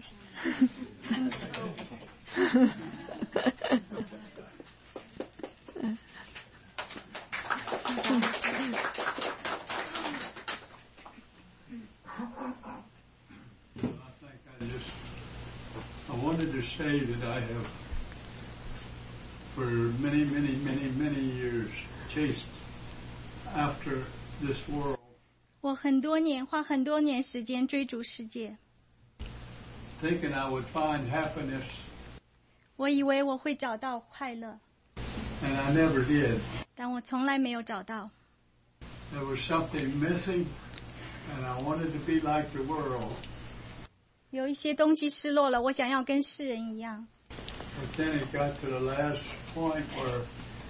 Speaker 12: I wanted to say that I have, for many, many, many, many years, chased after this world.
Speaker 9: 我花很多年时间追逐世界。
Speaker 12: Thinking I would find happiness.
Speaker 9: 我以为我会找到快乐。
Speaker 12: And I never did.
Speaker 9: 但我从来没有找到。
Speaker 12: There was something missing, and I wanted to be like the world.
Speaker 9: 有一些东西失落了，我想要跟世人一样。
Speaker 12: But then it got to the last point where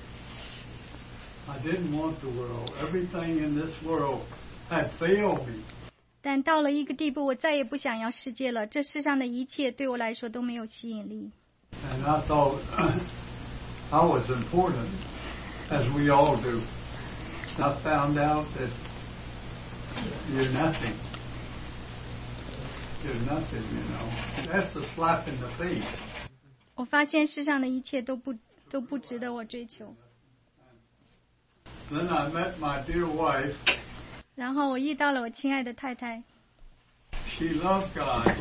Speaker 12: I didn't want the world. Everything in this world had failed me.
Speaker 9: 但到了一个地步，我再也不想要世界了。这世上的一切对我来说都没有吸引力。
Speaker 12: And I thought I was important, as we all do. I found out that you're nothing. You're nothing, you know. That's a slap in the face.
Speaker 9: 我发现世上的一切都不值得我追求。
Speaker 12: Then I met my dear wife.
Speaker 9: 然后我遇到了我亲爱的太太，
Speaker 12: She loved God.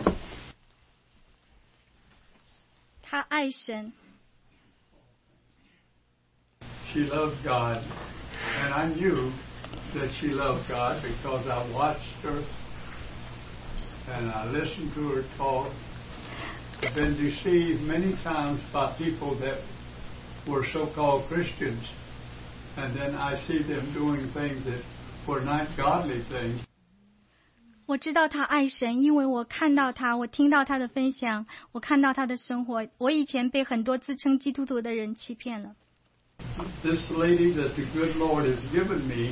Speaker 9: 她爱神，
Speaker 12: She loved God. And I knew that she loved God because I watched her and I listened to her talk. I've been deceived many times by people that were so-called Christians, and then I see them doing things that were not godly things.
Speaker 9: 我知道她爱神，因为我看到她，我听到她的分享，我看到她的生活。我以前被很多自称基督徒的人欺骗了。
Speaker 12: This lady that the good Lord has given me,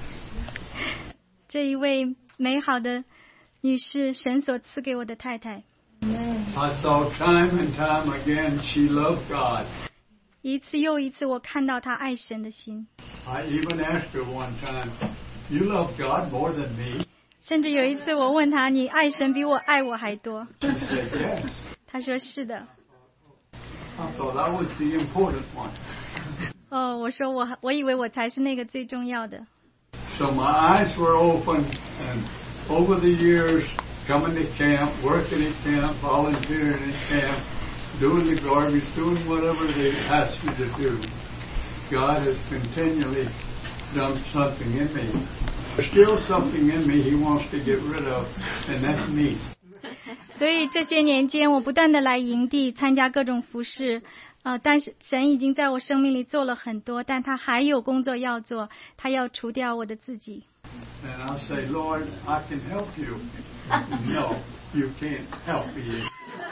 Speaker 9: 这一位美好的女士，神所赐给我的太太，
Speaker 12: I saw time and time again she loved God.
Speaker 9: 一次又一次，我看到她爱神的心。
Speaker 12: I even asked her one time, "You love God more than me?"
Speaker 9: 甚至有一次，我问她：“你爱神比我爱我还多
Speaker 12: She said, "Yes." ？”
Speaker 9: 她说：“是的。
Speaker 12: I thought I was the important one. ”
Speaker 9: 哦，我说我以为我才是那个最重要的。
Speaker 12: So my eyes were open, and over the years, coming to camp, working at camp, volunteering at camp, doing the garbage, doing whatever they ask you to do, God has continually done something in me. There's still something in me He wants to get rid of, and that's me.
Speaker 9: 所以这些年间，我不断的来营地参加各种服事，但是神已经在我生命里做了很多，但他还有工作要做，他要除掉我的自己。
Speaker 12: And I'll say, "Lord, I can help you." No, you can't help me.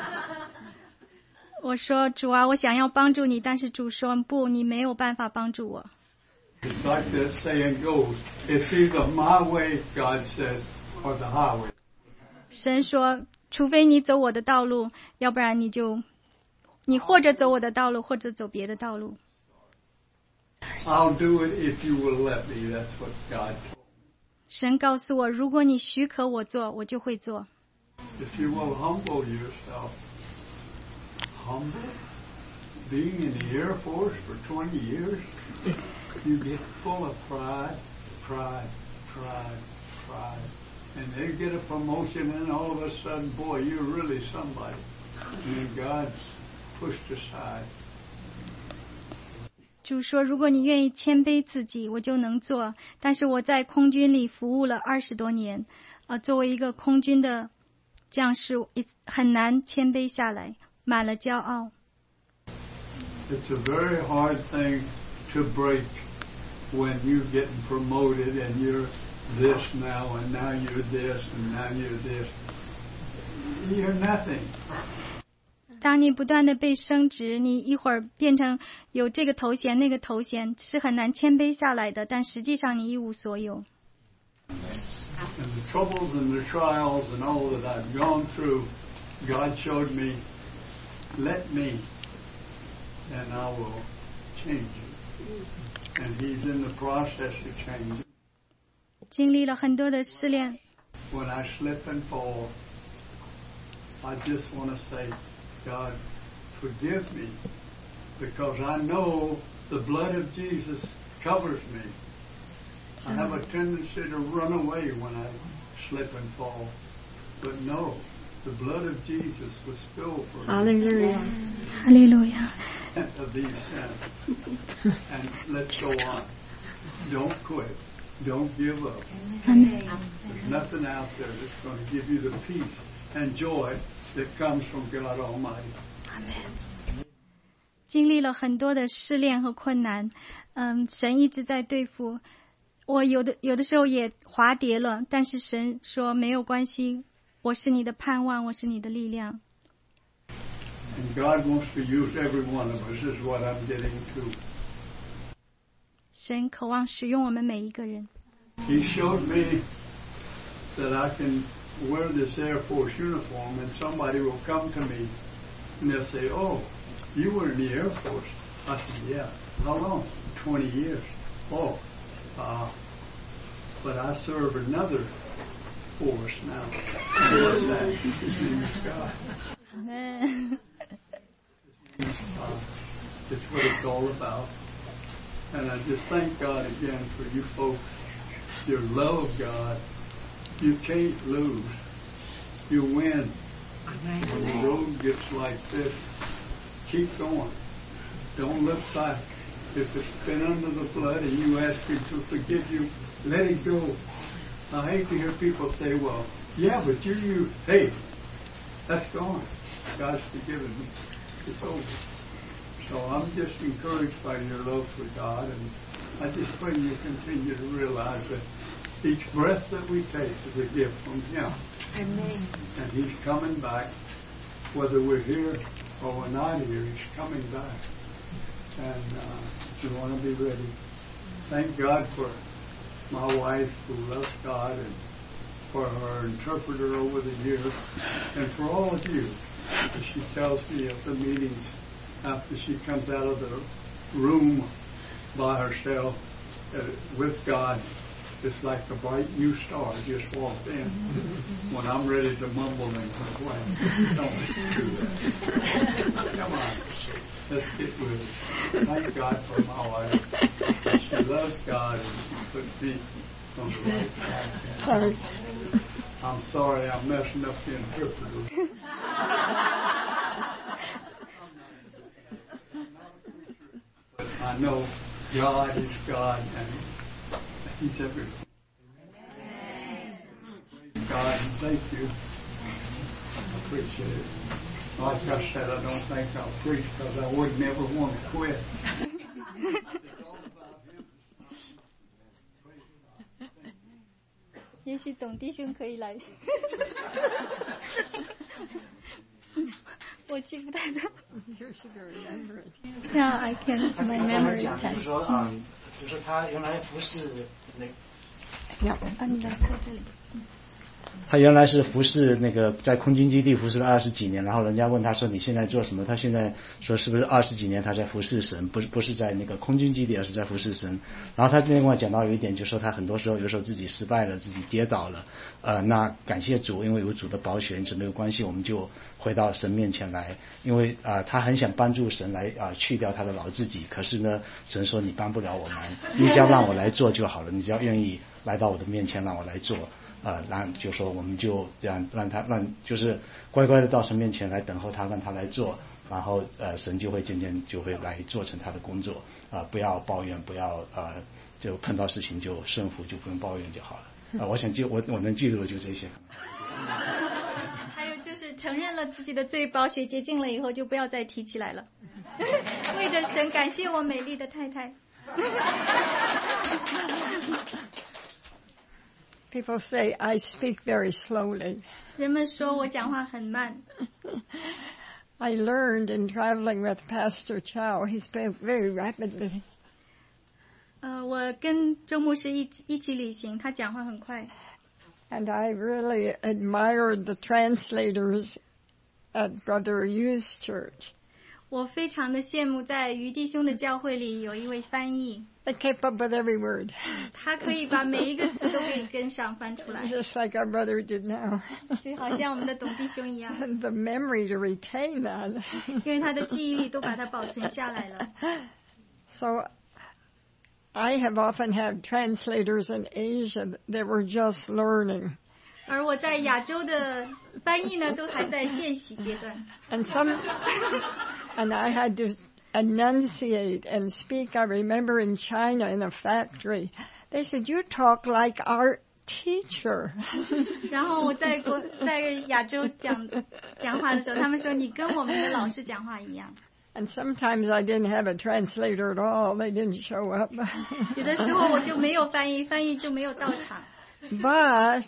Speaker 9: 我说：“主啊，我想要帮助你，但是主说不，你没有办法帮助我。”
Speaker 12: It's like that saying goes, it's either my way, God says, or the highway.
Speaker 9: 神说，除非你走我的道路，要不然你或者走我的道路，或者走别的道路。
Speaker 12: I'll do it if you will let me. That's what God told me.
Speaker 9: 神告诉我，如果你许可我做，我就会做。
Speaker 12: If you will humble yourself, humble, being in the Air Force for 20 years, you get full of pride, and they get a promotion, and all of a sudden, boy, you're really somebody. And then God's pushed aside.
Speaker 9: 主说，如果你愿意谦卑自己，我就能做。但是我在空军里服务了20多年，作为一个空军的将士，很难谦卑下来，满了骄傲。
Speaker 12: It's a very hard thing to break when you're getting promoted and you're this now and now you're this and now you're this. You're nothing.
Speaker 9: 当你不断的被升职，你一会儿变成有这个头衔那个头衔，是很难谦卑下来的。但实际上你一无所有。
Speaker 12: And the troubles and the trials and all that I've gone through, God showed me, let me, and I will change you. And He's in the process of changing.
Speaker 9: 经历了很多的试炼。
Speaker 12: When I slip and fall, I just want to say, God, forgive me, because I know the blood of Jesus covers me. I have a tendency to run away when I slip and fall, but no, the blood of Jesus was spilled for me.
Speaker 9: Hallelujah. Hallelujah.
Speaker 12: Of these sins. And let's go on. Don't quit. Don't give up.
Speaker 9: Amen.
Speaker 12: There's nothing out there that's going to give you the peace and joy that comes from God Almighty.
Speaker 9: Amen. 经历了很多的试炼和困难，神一直在对付我，有的时候也滑跌了，但是神说没有关系，我是你的盼望，我是你的力量。
Speaker 12: And God wants to use every one of us, is what I'm getting to.
Speaker 9: 神渴望使用我们每一个人。
Speaker 12: He showed me that I can wear this Air Force uniform and somebody will come to me and they'll say, "Oh, you were in the Air Force." I said, "Yeah." "How long?" 20 years. "Oh, but I serve another force now." What's that? His name is God.
Speaker 9: Amen.
Speaker 12: It's what it's all about. And I just thank God again for you folks, your love of God. You can't lose. You win. When the road gets like this, keep going. Don't look back. If it's been under the blood and you ask Him to forgive you, let it go. I hate to hear people say, well, yeah, but you, hey, that's gone. God's forgiven me. It's over. So I'm just encouraged by your love for God, and I just pray you continue to realize that each breath that we take is a gift from Him.
Speaker 8: Amen.
Speaker 12: And He's coming back. Whether we're here or we're not here, He's coming back. And you want to be ready. Thank God for my wife who loves God, and for her interpreter over the years, and for all of you. She tells me at the meetings after she comes out of the room by herself with God, it's like a bright new star just walked in. When I'm ready to mumble and complain, don't do that. Come on, let's get with it. Thank God for my wife. She loves God, and she put me on the right track.
Speaker 8: Sorry.
Speaker 12: I'm sorry I'm messing up the interpreter. But I know God is God, and He's everything. God, thank you. I appreciate it. Like I said, I don't think I'll preach because I would never want to quit.
Speaker 9: 也许董弟兄可以来。我记不太得。Yeah, I can. My memory can.
Speaker 4: 就是说，就是他原来服侍那。
Speaker 9: 你来在这里。
Speaker 4: 他原来是服侍那个在空军基地服侍了20几年，然后人家问他说你现在做什么？他现在说是不是20几年他在服侍神，不是在那个空军基地，而是在服侍神。然后他另外讲到有一点，就是说他很多时候有时候自己失败了，自己跌倒了，那感谢主，因为有主的保险，这没有关系，我们就回到神面前来，因为他很想帮助神来去掉他的老自己，可是呢，神说你帮不了我们，你只要让我来做就好了，你只要愿意来到我的面前让我来做。就说我们就这样让就是乖乖的到神面前来等候他，让他来做，然后神就会渐渐就会来做成他的工作，不要抱怨，不要就碰到事情就顺服，就不用抱怨就好了。我想我能记住的就这些。
Speaker 9: 还有就是承认了自己的罪，宝血洁净了以后就不要再提起来了。为着神感谢我美丽的太太。
Speaker 8: People say I speak very slowly.
Speaker 9: 人们说我讲话很慢。
Speaker 8: I learned in traveling with Pastor Chow, he spoke very rapidly.
Speaker 9: 我跟周牧师一起旅行，他讲话很快。
Speaker 8: And I really admired the translators at Brother Yu's church.
Speaker 9: 我非常的羡慕在于弟兄的教会里有一位翻译。
Speaker 8: They kept up with every word.
Speaker 9: 他可以把每一个词都给跟上翻出来。
Speaker 8: Just like our brother did now.
Speaker 9: 就好像我们的董弟兄一样。
Speaker 8: And the memory to retain that.
Speaker 9: 因为他的记忆力都把它保存下来了。
Speaker 8: So I have often had translators in Asia that were just learning.
Speaker 9: 而我在亚洲的翻译呢，都还在见习阶段。
Speaker 8: And I had to enunciate and speak. I remember in China in a factory, they said, "You talk like our teacher."
Speaker 9: 然后我在亚洲讲话的时候，他们说你跟我们的老师讲话一样。
Speaker 8: And sometimes I didn't have a translator at all. They didn't show up.
Speaker 9: 有的时候我就没有翻译，翻译就没有到场。
Speaker 8: But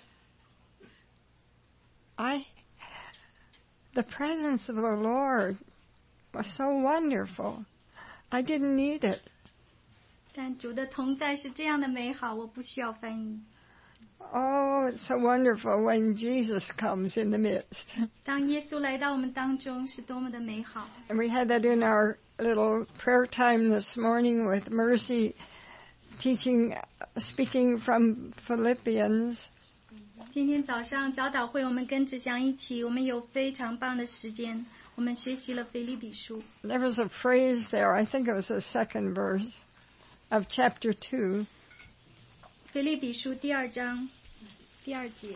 Speaker 8: the presence of the Lord was so wonderful. I didn't need it.
Speaker 9: 但主的同在是这样的美好，我不需要翻译。
Speaker 8: Oh, it's so wonderful when Jesus comes in the midst.
Speaker 9: 当耶稣来到我们当中，是多么的美好。
Speaker 8: And we had that in our little prayer time this morning with Mercy speaking from Philippians.
Speaker 9: 今天早上早祷会，我们跟志祥一起，我们有非常棒的时间，我们学习了腓立比书。
Speaker 8: There was a phrase there, I think it was the second verse. of chapter 2.
Speaker 9: 腓立比书第2章第2节。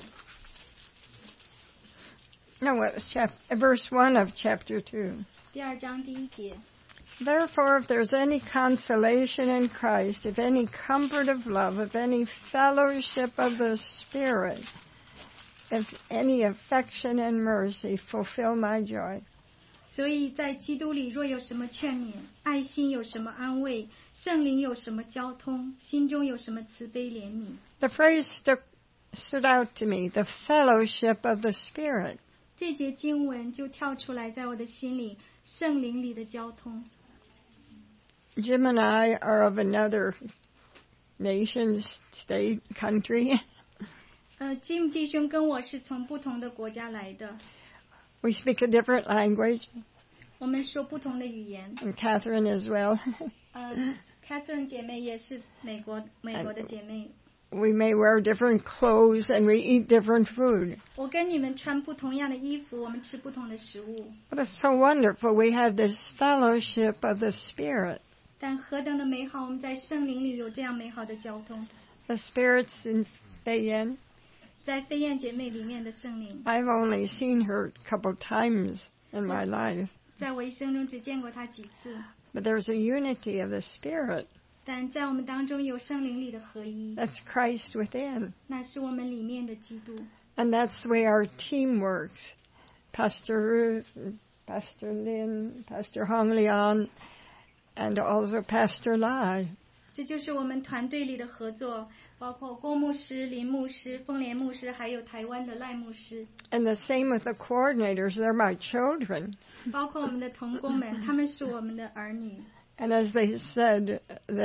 Speaker 8: No, it was verse 1 of chapter 2.
Speaker 9: 第2章第1节。
Speaker 8: Therefore, if there's any consolation in Christ, if any comfort of love, if any fellowship of the Spirit, if any affection and mercy, fulfill my joy.
Speaker 9: 所以在基督里若有什么劝勉，爱心有什么安慰，圣灵有什么交通，心中有什么慈悲怜悯。
Speaker 8: The phrase stood out to me, the fellowship of the Spirit.
Speaker 9: 这节经文就跳出来在我的心里，圣灵里的交通。
Speaker 8: Jim and I are of another nation, state, country.
Speaker 9: Jim 弟兄跟我是从不同的国家来的。
Speaker 8: We speak a different language.
Speaker 9: 我们说不同的语言。
Speaker 8: And Catherine as well.
Speaker 9: Catherine 姐妹也是美国的姐妹。
Speaker 8: We may wear different clothes and we eat different food.
Speaker 9: 我跟你们穿不同样的衣服，我们吃不同的食物。
Speaker 8: But it's so wonderful. We have this fellowship of the Spirit.
Speaker 9: 但何等的美好，我们在圣灵里有这样美好的交通。
Speaker 8: The Spirit's in Fayen.
Speaker 9: 在飞燕姐妹里面的圣灵。
Speaker 8: I've only seen her a couple times in my life.
Speaker 9: 在我一生中只见过她几次。
Speaker 8: But there's a unity of the Spirit.
Speaker 9: 但在我们当中有圣灵里的合一。
Speaker 8: That's Christ within.
Speaker 9: 那是我们里面的基督。
Speaker 8: And that's the way our team works. Pastor Ruth, Pastor Lin, Pastor Hong Lian, and also Pastor Lai.
Speaker 9: 这就是我们团队里的合作，包括郭牧师、林牧师、丰莲牧师，还有台湾的赖牧师。
Speaker 8: And the same with the coordinators. They're my children.
Speaker 9: 包括我们的同工们，他们是我们的儿女。
Speaker 8: And as they said,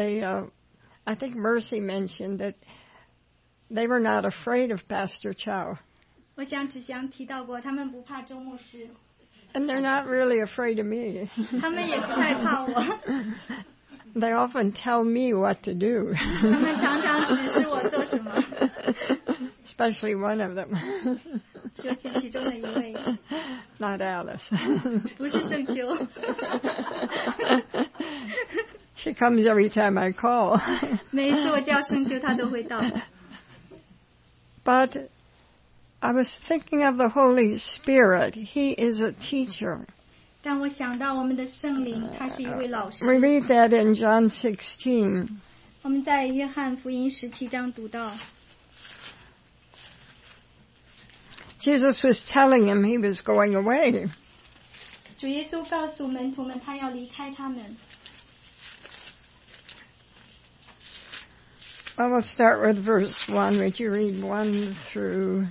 Speaker 8: I think Mercy mentioned that they were not afraid of Pastor Chow.
Speaker 9: 我想志祥提到过，他们不怕周牧师。
Speaker 8: And they're not really afraid of me.
Speaker 9: 他们也不太怕我。
Speaker 8: They often tell me what to do.
Speaker 9: 他们常常指示我做什么。
Speaker 8: Especially one of them.
Speaker 9: 尤其其中的一位。
Speaker 8: Not Alice.
Speaker 9: 不是圣秋。
Speaker 8: She comes every time I call.
Speaker 9: 每一次我叫圣秋，她都会到。
Speaker 8: But I was thinking of the Holy Spirit. He is a teacher.
Speaker 9: 但我想到我们的圣灵，他是一位老师。
Speaker 8: We read that in John 16.
Speaker 9: 我们在约翰福音17章读到。
Speaker 8: Jesus was telling him he was going away.
Speaker 9: 主耶稣告诉门徒们，他要离开他们。
Speaker 8: I will start with verse 1. Would you read 1 through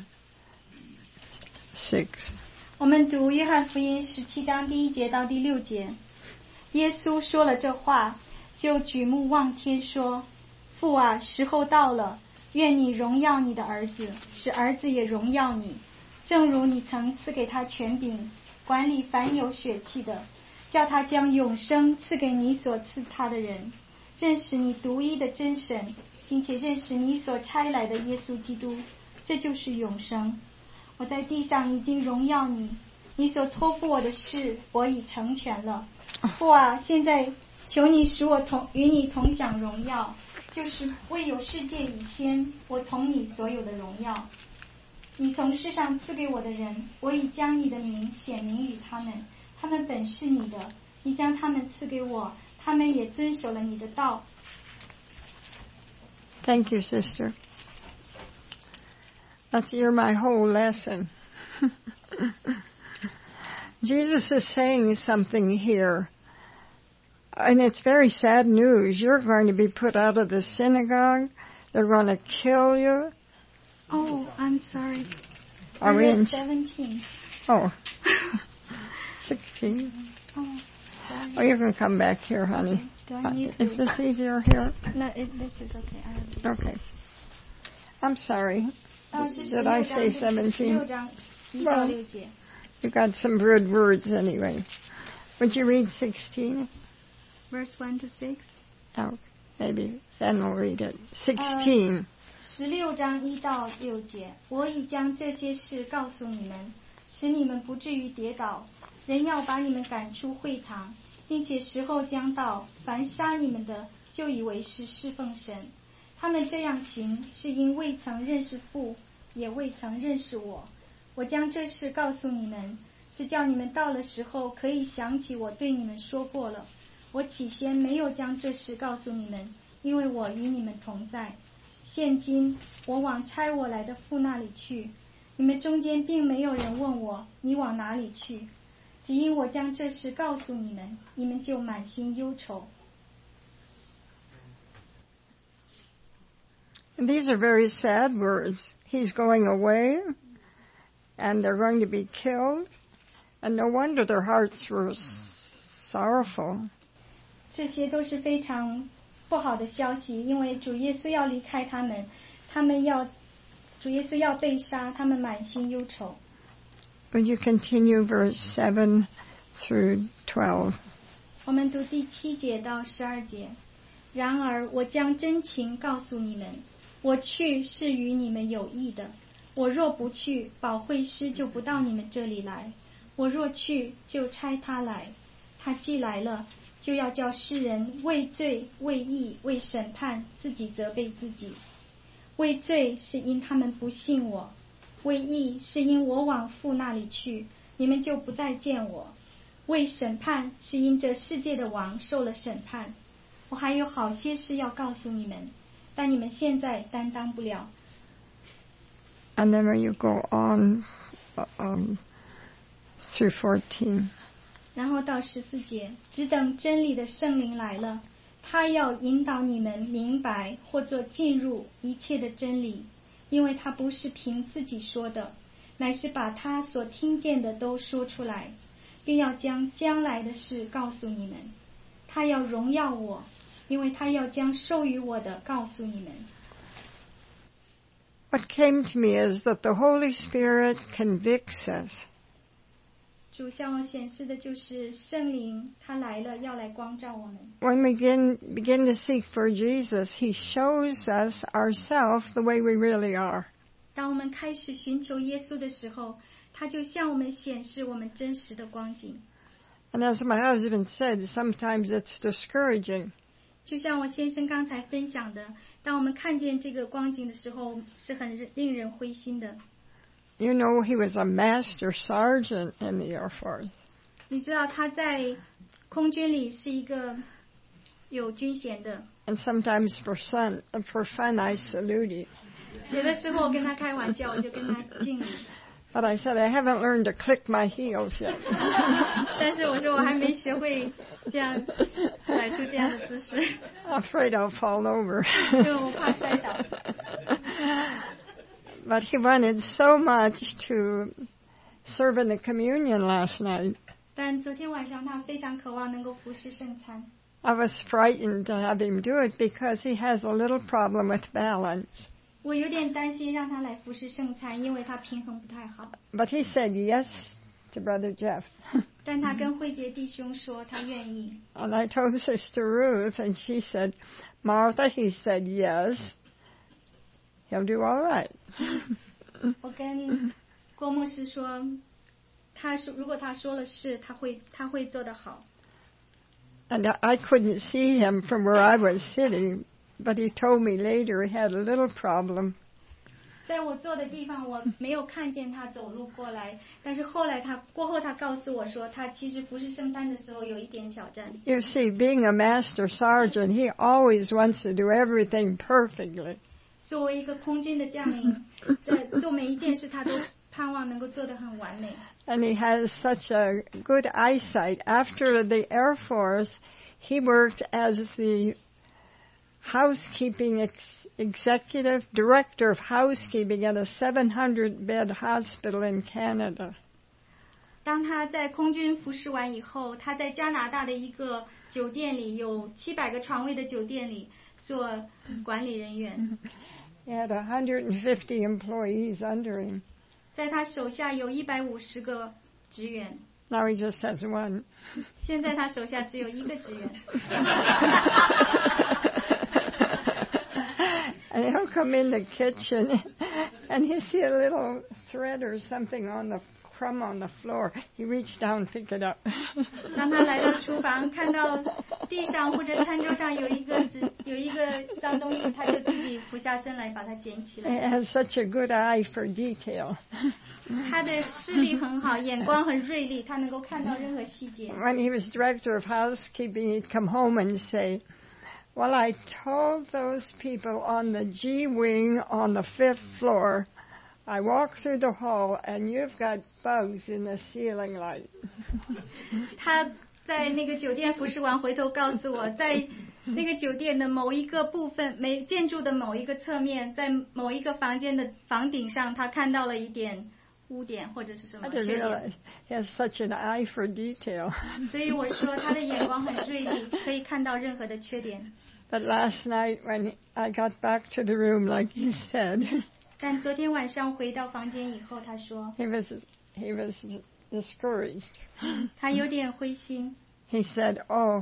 Speaker 8: 6?
Speaker 9: 我们读约翰福音17章第1节到第6节。耶稣说了这话，就举目望天说：“父啊，时候到了，愿你荣耀你的儿子，使儿子也荣耀你，正如你曾赐给他权柄，管理凡有血气的，叫他将永生赐给你所赐他的人，认识你独一的真神，并且认识你所差来的耶稣基督，这就是永生。我在地上已经荣耀你，你所托付我的事，我已成全了。父啊，现在求你使我与你同享荣耀，就是未有世界以先，我同你所有的荣耀。你从世上赐给我的人，我已将你的名显明与他们，他们本是你的，你将他们赐给我，他们也遵守了你的道。
Speaker 8: Thank you, sister. That's my whole lesson. Jesus is saying something here. And it's very sad news. You're going to be put out of the synagogue. They're going to kill you.
Speaker 9: Oh, I'm sorry.
Speaker 8: Are we in
Speaker 9: 17?
Speaker 8: Oh. 16.
Speaker 9: Oh, sorry.
Speaker 8: Oh, you can come back here, honey.
Speaker 9: Okay. Do I need to?
Speaker 8: Is this easier here?
Speaker 9: No, this is okay.
Speaker 8: Okay. I'm sorry.
Speaker 9: Did
Speaker 8: I say 17?
Speaker 9: 16章1到6节。
Speaker 8: You got some good words anyway. Would you read 16?
Speaker 9: Verse 1 to 6.
Speaker 8: Oh, maybe then we'll read it. 16.
Speaker 9: 16章1到6节，我已将这些事告诉你们，使你们不至于跌倒。人要把你们赶出会堂，并且时候将到，凡杀你们的， 就以为是侍奉神。他们这样行，是因未曾认识父，也未曾认识我。我将这事告诉你们，是叫你们到了时候可以想起我对你们说过了。我起先没有将这事告诉你们，因为我与你们同在。现今我往差我来的父那里去，你们中间并没有人问我，你往哪里去？只因我将这事告诉你们，你们就满心忧愁。
Speaker 8: And these are very sad words. He's going away, and they're going to be killed, and no wonder their hearts were sorrowful.
Speaker 9: 这些都是非常不好的消息，因为主耶稣要离开他们，主耶稣要被杀，他们满心忧愁。
Speaker 8: Would you continue verse 7 through 12?
Speaker 9: 我们读第7节到12节。然而我将真情告诉你们，我去是与你们有益的。我若不去，保惠师就不到你们这里来；我若去，就差他来。他既来了，就要叫世人为罪、为义、为审判，自己责备自己。为罪是因他们不信我，为义是因我往父那里去，你们就不再见我。为审判是因这世界的王受了审判。我还有好些事要告诉你们，但你们现在担当不了。
Speaker 8: And then when you go on through 14.
Speaker 9: 然后到14节，只等真理的圣灵来了，他要引导你们明白或做进入一切的真理，因为他不是凭自己说的，乃是把他所听见的都说出来，并要将将来的事告诉你们。他要荣耀我，因为他要将授予我的告诉你们。
Speaker 8: What came to me is that the Holy Spirit convicts us.
Speaker 9: 主向我显示的就是圣灵，他来了，要来光照我们。
Speaker 8: When we begin to seek for Jesus, He shows us ourselves the way we really are.
Speaker 9: 当我们开始寻求耶稣的时候，他就向我们显示我们真实的光景。
Speaker 8: And as my husband said, sometimes it's discouraging.
Speaker 9: 就像我先生刚才分享的，当我们看见这个光景的时候，是很令人灰心的。
Speaker 8: You know, he was a master sergeant in the Air Force.
Speaker 9: 你知道他在空军里是一个有军衔的。
Speaker 8: And sometimes for fun, I salute him.
Speaker 9: 有的时候我跟他开玩笑，我就跟他敬礼。
Speaker 8: But I said, I haven't learned to click my heels yet.
Speaker 9: 但是我说我还没学会这样摆出这样的姿势。
Speaker 8: Afraid I'll fall over.
Speaker 9: 因为我怕摔倒。
Speaker 8: But he wanted so much to serve in the communion last night.
Speaker 9: 但昨天晚上他非常渴望能够服侍圣餐。
Speaker 8: I was frightened to have him do it because he has a little problem with balance.
Speaker 9: 我有点担心让他来服侍圣餐，因为他平衡不太好。
Speaker 8: But he said yes to Brother Jeff.
Speaker 9: 但他跟慧杰弟兄说他愿意。
Speaker 8: And I told Sister Ruth, and she said, Martha, he said yes. He'll do all right.
Speaker 9: 我跟郭牧师说，如果他说了是，他会做得好。
Speaker 8: And I couldn't see him from where I was sitting, but he told me later he had a little problem.
Speaker 9: 在我坐的地方，我没有看见他走路过来，但是后来他告诉我说，他其实服侍圣餐的时候有一点挑战。
Speaker 8: You see, being a master sergeant, he always wants to do everything perfectly.
Speaker 9: 作为一个空军的将领，在做每一件事，他都盼望能够做得很完美。
Speaker 8: And he has such a good eyesight. After the Air Force, he worked as the housekeeping executive director of housekeeping at a 700-bed hospital in Canada.
Speaker 9: 当他在空军服侍完以后，他在加拿大的一个酒店里，有700个床位的酒店里做管理人员。
Speaker 8: He had 150 employees under him.
Speaker 9: 在他手下有150个职员。
Speaker 8: Now he just has one.
Speaker 9: 现在他手下只有1个职员。
Speaker 8: And he'll come in the kitchen and he'll see a little thread or something on the crumb on the floor. He reached down and picked it up.
Speaker 9: 当他来到厨房，看到地上或者餐桌上有一个脏东西，他就自己俯下身来把它捡起
Speaker 8: He
Speaker 9: 来。
Speaker 8: has such a good eye for detail.
Speaker 9: 他的视力很好，眼光很锐利，他能够看到任何细节。
Speaker 8: When he was director of housekeeping, he'd come home and say, well, I told those people on the G wing on the 5th floor, I walked through the hall and you've got bugs in the ceiling light.
Speaker 9: 他在那个酒店服侍完，回头告诉我，在那个酒店的某一个部分，建筑的某一个侧面，在某一个房间的房顶上，他看到了一点污点或者是什么
Speaker 8: I
Speaker 9: 缺
Speaker 8: didn't
Speaker 9: 点。
Speaker 8: realize he has such an eye for detail.
Speaker 9: 所以我说他的眼光很锐利，可以看到任何的缺点。
Speaker 8: But last night when I got back to the room, like he said,
Speaker 9: 但昨天晚上回到房间以后，他说
Speaker 8: he was discouraged.
Speaker 9: 他有点灰心。
Speaker 8: He said, oh,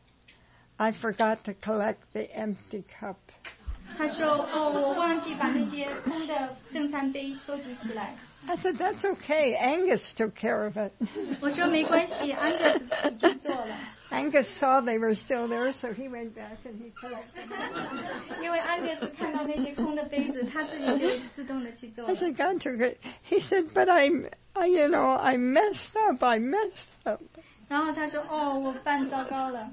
Speaker 8: I forgot to collect the empty cup.
Speaker 9: 他说我忘记把那些空的圣餐杯收集起来。
Speaker 8: I said, that's okay. Angus took care of it.
Speaker 9: 我说没关系，安格斯已经做了。
Speaker 8: Angus saw they were still there, so he went back and he collected them.
Speaker 9: 因为安格斯看到那些空的杯子，他自己就自动的去做
Speaker 8: I
Speaker 9: 了。
Speaker 8: said, God took it. He said, but I messed up.
Speaker 9: 然后他说我办糟糕了。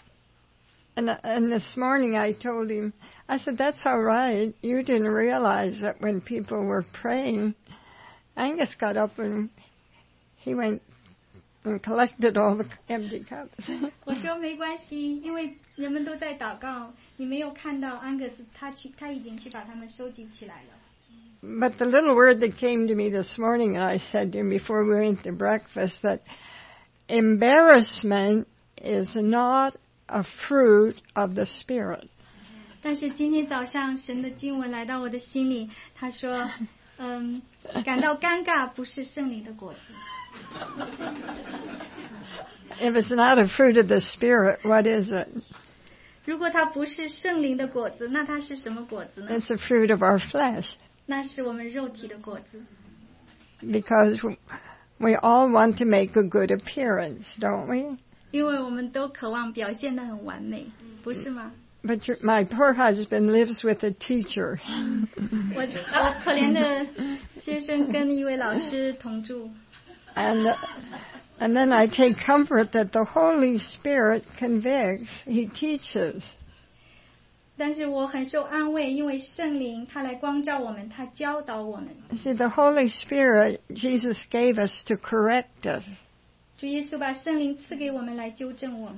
Speaker 8: And this morning I told him, I said, that's all right. You didn't realize that when people were praying, Angus got up and he went and collected all the empty cups.
Speaker 9: 我说没关系，因为人们都在祷告，你没有看到安格斯他已经去把它们收集起来了。
Speaker 8: But the little word that came to me this morning, and I said to him before we went to breakfast, that embarrassment is not a fruit of the Spirit.
Speaker 9: 但是今天早上神的经文来到我的心里，他说，感到尴尬不是圣灵的果子。
Speaker 8: If it's not a fruit of the Spirit, what is it?
Speaker 9: 如果它不是圣灵的果子，那它是什么果子呢？
Speaker 8: It's the fruit of our flesh.
Speaker 9: 那是我们肉体的果子。
Speaker 8: Because we all want to make a good appearance, don't we?
Speaker 9: 因为我们都渴望表现得很完美，不是吗？
Speaker 8: But my poor husband lives with a teacher.
Speaker 9: 我可怜的先生跟一位老师同住。
Speaker 8: And then I take comfort that the Holy Spirit convicts, He teaches.
Speaker 9: 但是我很受安慰，因为圣灵他来光照我们，他教导我们。
Speaker 8: See, the Holy Spirit, Jesus gave us to correct us.
Speaker 9: 主耶稣把圣灵赐给我们来纠正我们。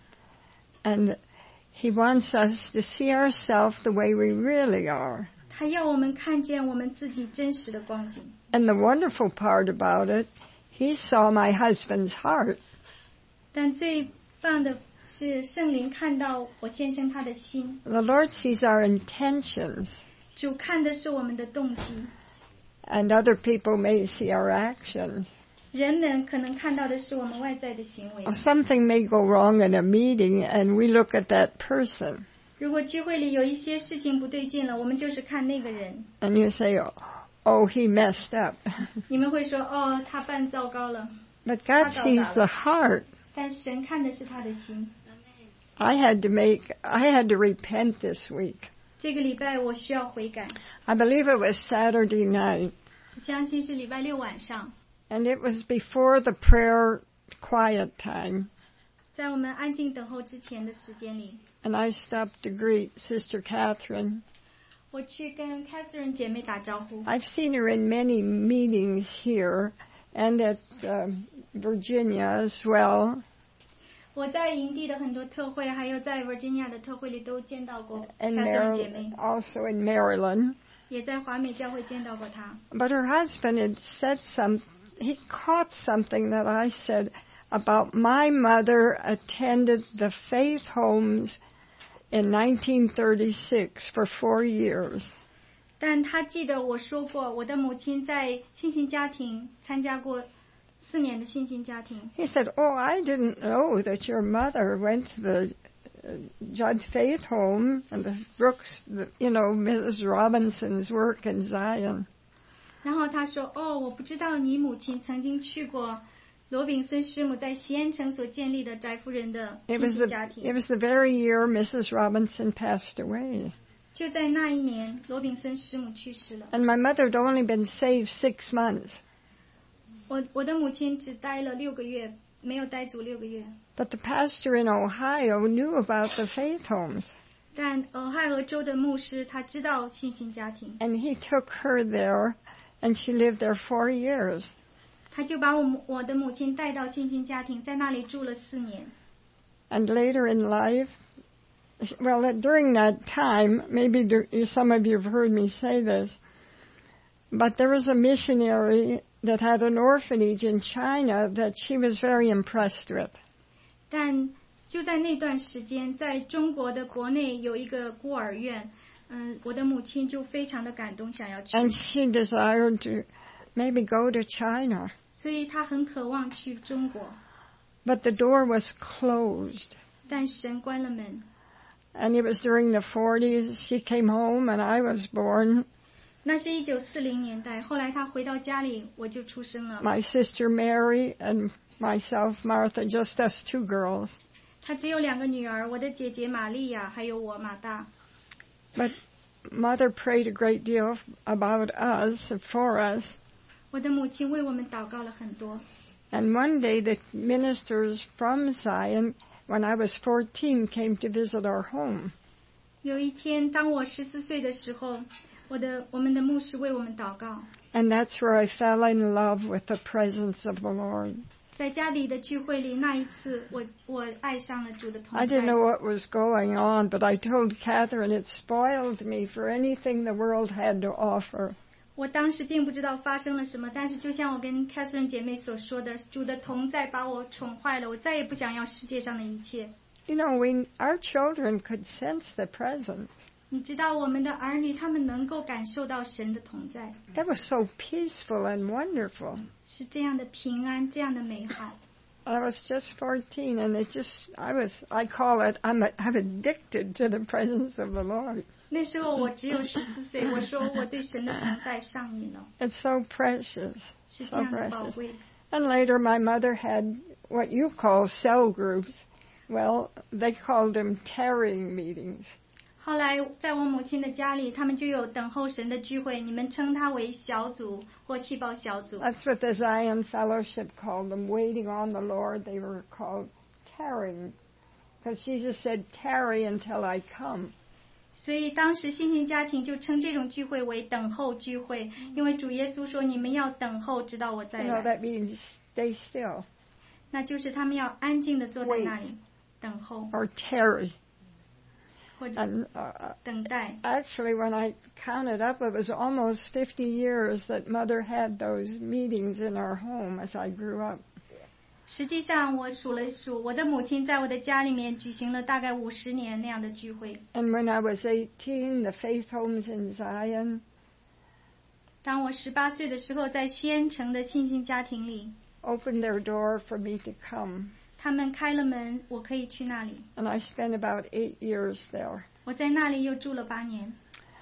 Speaker 8: And He wants us to see ourselves the way we really are.
Speaker 9: 他要我们看见我们自己真实的光景。
Speaker 8: And the wonderful part about it, He saw my husband's heart.
Speaker 9: 但最棒的是圣灵看到我先生他的心。
Speaker 8: The Lord sees our intentions.
Speaker 9: 主看的是我们的动机。
Speaker 8: And other people may see our actions.
Speaker 9: 人们可能看到的是我们外在的行为。
Speaker 8: Something may go wrong in a meeting and we look at that person.
Speaker 9: 如果聚会里有一些事情不对劲了，我们就是看那个人。
Speaker 8: And you say, oh, he messed up.
Speaker 9: 你们会说，他办糟糕了。
Speaker 8: But God sees the heart.
Speaker 9: 但神看的是他的心。
Speaker 8: I had to repent this week.
Speaker 9: 这个礼拜我需要悔改。
Speaker 8: I believe it was Saturday night.
Speaker 9: 相信是礼拜六晚上。
Speaker 8: And it was before the prayer quiet time.
Speaker 9: 在我们安静等候之前的时间里。
Speaker 8: And I stopped to greet Sister Catherine.
Speaker 9: 我去跟 Catherine 姐妹打招呼。
Speaker 8: I've seen her in many meetings here and at Virginia as well.
Speaker 9: 我在营地的很多特会，还有在 Virginia 的特会里都见到过 Catherine 姐妹。
Speaker 8: Also in Maryland.
Speaker 9: 也在华美教会见到过她。
Speaker 8: But her husband had said he caught something that I said about my mother attended the faith homes in 1936 for 4 years.
Speaker 9: 但他记得我说过，我的母亲在信心家庭参加过4年的信心家庭。
Speaker 8: He said, "Oh, I didn't know that your mother went to the Judd Faith Home and the Brooks, Mrs. Robinson's work in Zion."
Speaker 9: 然后他说，我不知道你母亲曾经去过罗炳森师母在西安城所建立的翟夫人的
Speaker 8: It
Speaker 9: 信
Speaker 8: was
Speaker 9: 息
Speaker 8: the
Speaker 9: 家庭。
Speaker 8: it was the very year Mrs. Robinson passed away.
Speaker 9: 就在那一年，罗炳森师母去世了。
Speaker 8: And my mother had only been saved 6 months.
Speaker 9: 我的母亲只待了6个月，没有待足6个月。
Speaker 8: But the pastor in Ohio knew about the faith homes.
Speaker 9: 但俄亥俄州的牧师他知道信心家庭，
Speaker 8: And he took her there, and she lived there 4 years.
Speaker 9: 他就把我的母亲带到信心家庭，在那里住了4年。
Speaker 8: And later in life, well, during that time, maybe some of you have heard me say this, but there was a missionary that had an orphanage in China that she was very impressed with.
Speaker 9: 但就在那段时间，在中国的国内有一个孤儿院，我的母亲就非常的感动，想要去。
Speaker 8: And she desired to maybe go to China.
Speaker 9: 所以她很渴望去中国，
Speaker 8: But the door was closed.
Speaker 9: 但神关了门。
Speaker 8: And it was during the 40s. She came home and I was born.
Speaker 9: 那是1940年代，后来她回到家里，我就出生了。
Speaker 8: My sister Mary and myself, Martha, just us 2 girls.
Speaker 9: 她只有2个女儿，我的姐姐玛利亚，还有我马大。
Speaker 8: But Mother prayed a great deal about us, for us.
Speaker 9: 我的母亲为我们祷告了很多。
Speaker 8: And one day the ministers from Zion, when I was 14, came to visit our home.
Speaker 9: 有一天，当我14岁的时候，我们的牧师为我们祷告。
Speaker 8: And that's where I fell in love with the presence of the Lord.
Speaker 9: 在家里的聚会里，那一次我爱上了主的同在。
Speaker 8: I didn't know what was going on, but I told Catherine it spoiled me for anything the world had to offer.
Speaker 9: 我当时并不知道发生了什么，但是就像我跟 Catherine 姐妹所说的，主的同在把我宠坏了，我再也不想要世界上的一切。
Speaker 8: You know, our children could sense the presence.
Speaker 9: 你知道，我们的儿女他们能够感受到神的同在，
Speaker 8: It was so peaceful and wonderful.
Speaker 9: 是这样的平安，这样的美好。
Speaker 8: I was just 14, and I call it, I'm addicted to the presence of the Lord.
Speaker 9: 那时候我只有14岁，我说我对神的同在上瘾了，
Speaker 8: It's so precious,
Speaker 9: 是
Speaker 8: so
Speaker 9: 这样的宝
Speaker 8: precious.
Speaker 9: 贵。
Speaker 8: And later my mother had what you call cell groups. Well, they called them tarrying meetings.
Speaker 9: 后来在我母亲的家里，他们就有等候神的聚会，你们称它为小组或细胞小组。
Speaker 8: That's what the Zion Fellowship called them, waiting on the Lord. They were called tarrying, because Jesus said, tarry until I come.
Speaker 9: 所以当时信心家庭就称这种聚会为等候聚会，因为主耶稣说你们要等候直到我再
Speaker 8: You know,
Speaker 9: 来，
Speaker 8: that means stay still
Speaker 9: 那就是他们要安静的坐在那里等候
Speaker 8: or tarry.
Speaker 9: 或者
Speaker 8: And
Speaker 9: 等待。
Speaker 8: actually, when I counted up, it was almost 50 years that Mother had those meetings in our home as I grew up.
Speaker 9: 实际上我数了数，我的母亲在我的家里面举行了大概50年那样的聚会。
Speaker 8: And when I was 18, the faith homes in Zion
Speaker 9: 当我18岁的时候，在西安城的信心家庭里，
Speaker 8: opened their door for me to come.
Speaker 9: 他们开了门，我可以去那里。
Speaker 8: And I spent about 8 years there.
Speaker 9: 我在那里又住了8年。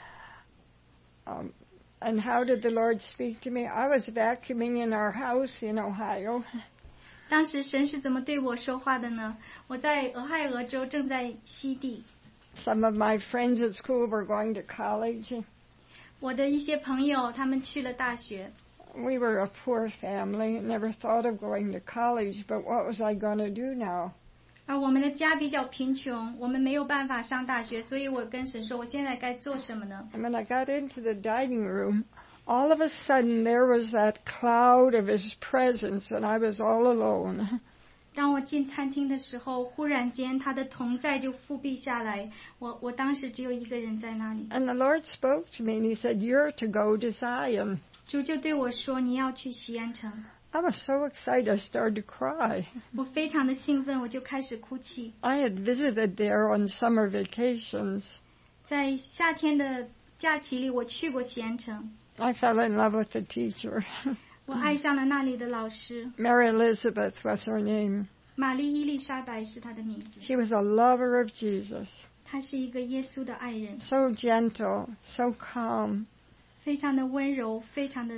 Speaker 8: And how did the Lord speak to me? I was vacuuming in our house in Ohio.
Speaker 9: 当时神是怎么对我说话的呢？我在俄亥俄州正在吸地，
Speaker 8: Some of my friends at school were going to college.
Speaker 9: 我的一些朋友他们去了大学。
Speaker 8: We were a poor family, never thought of going to college, but what was I going to do now?
Speaker 9: 而我们的家比较贫穷，我们没有办法上大学，所以我跟神说，我现在该做什么呢？
Speaker 8: And when I got into the dining room, all of a sudden there was that cloud of His presence, and I was all alone.
Speaker 9: 当我进餐厅的时候，忽然间他的同在就覆庇下来，我当时只有一个人在那里。
Speaker 8: And the Lord spoke to me, and He said, "You're to go to Zion."
Speaker 9: 主就对我说：“你要去西安城。”
Speaker 8: I was so excited, I started to cry.
Speaker 9: 我非常的兴奋，我就开始哭泣。
Speaker 8: I had visited there on summer vacations.
Speaker 9: 在夏天的假期里，我去过西安城，
Speaker 8: I fell in love with the teacher.
Speaker 9: 我爱上了那里的老师。
Speaker 8: Mary Elizabeth was her name.
Speaker 9: 玛丽伊丽莎白是她的名字。
Speaker 8: She was a lover of Jesus.
Speaker 9: 她是一个耶稣的爱人，
Speaker 8: So gentle, so calm.
Speaker 9: 非常的温柔，非常的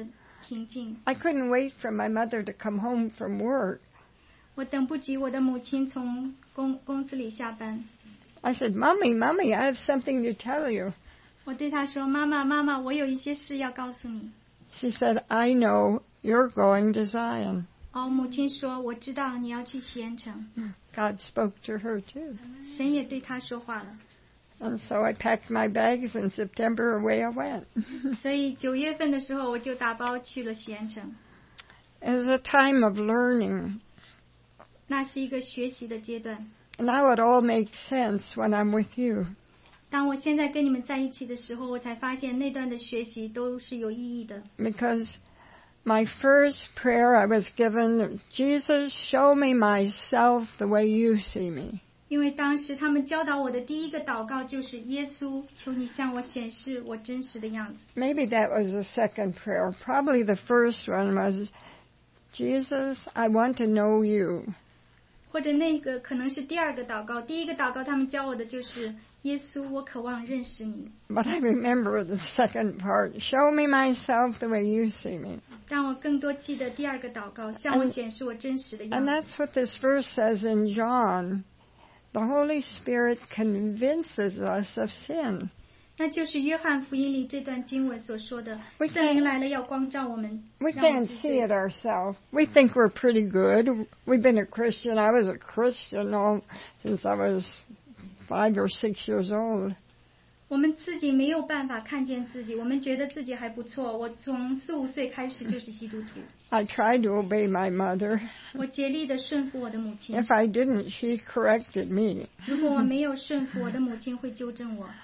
Speaker 9: 平静。
Speaker 8: I couldn't wait for my mother to come home from work.
Speaker 9: 我等不及我的母亲从公司里下班。
Speaker 8: I said, Mommy, Mommy, I have something to tell you.
Speaker 9: 我对她说：“妈妈，妈妈，我有一些事要告诉你。”
Speaker 8: She said, I know you're going to Zion.
Speaker 9: 哦，母亲说：“我知道你要去锡安城。”
Speaker 8: God spoke to her too.
Speaker 9: 神也对她说话了。
Speaker 8: And so I packed my bags in September, away I went.
Speaker 9: 所以9月份的时候，我就打包去了锡安城。
Speaker 8: It was a time of learning.
Speaker 9: 那是一个学习的阶段。
Speaker 8: Now it all makes sense when I'm with you.
Speaker 9: 当我现在跟你们在一起的时候，我才发现那段的学习都是有意义的。
Speaker 8: Because my first prayer I was given, Jesus, show me myself the way you see me.
Speaker 9: 因为当时他们教导我的第一个祷告就是耶稣，求你向我显示我真实的样子。
Speaker 8: Maybe that was the second prayer. Probably the first one was, Jesus, I want to know you.
Speaker 9: 或者那个可能是第二个祷告，第一个祷告他们教我的就是耶稣，我渴望认识你。
Speaker 8: But I remember the second part, show me myself the way you see me.
Speaker 9: 但我更多记得第二个祷告，向我显示我真实的样
Speaker 8: And
Speaker 9: 子。
Speaker 8: that's what this verse says in John. The Holy Spirit convinces us of sin.
Speaker 9: 那就是约翰福音里这段经文所说的，圣灵来了要光照我们。
Speaker 8: We can't see it ourselves. We think we're pretty good. We've been a Christian. I was a Christian since I was 5 or 6 years old.
Speaker 9: 我们自己没有办法看见自己，我们觉得自己还不错。我从4、5岁开始就是基督徒。
Speaker 8: I tried to obey my mother.
Speaker 9: 我竭力地顺服我的母亲。
Speaker 8: If I didn't, she corrected me.
Speaker 9: 如果我没有顺服，我的母亲会纠正我。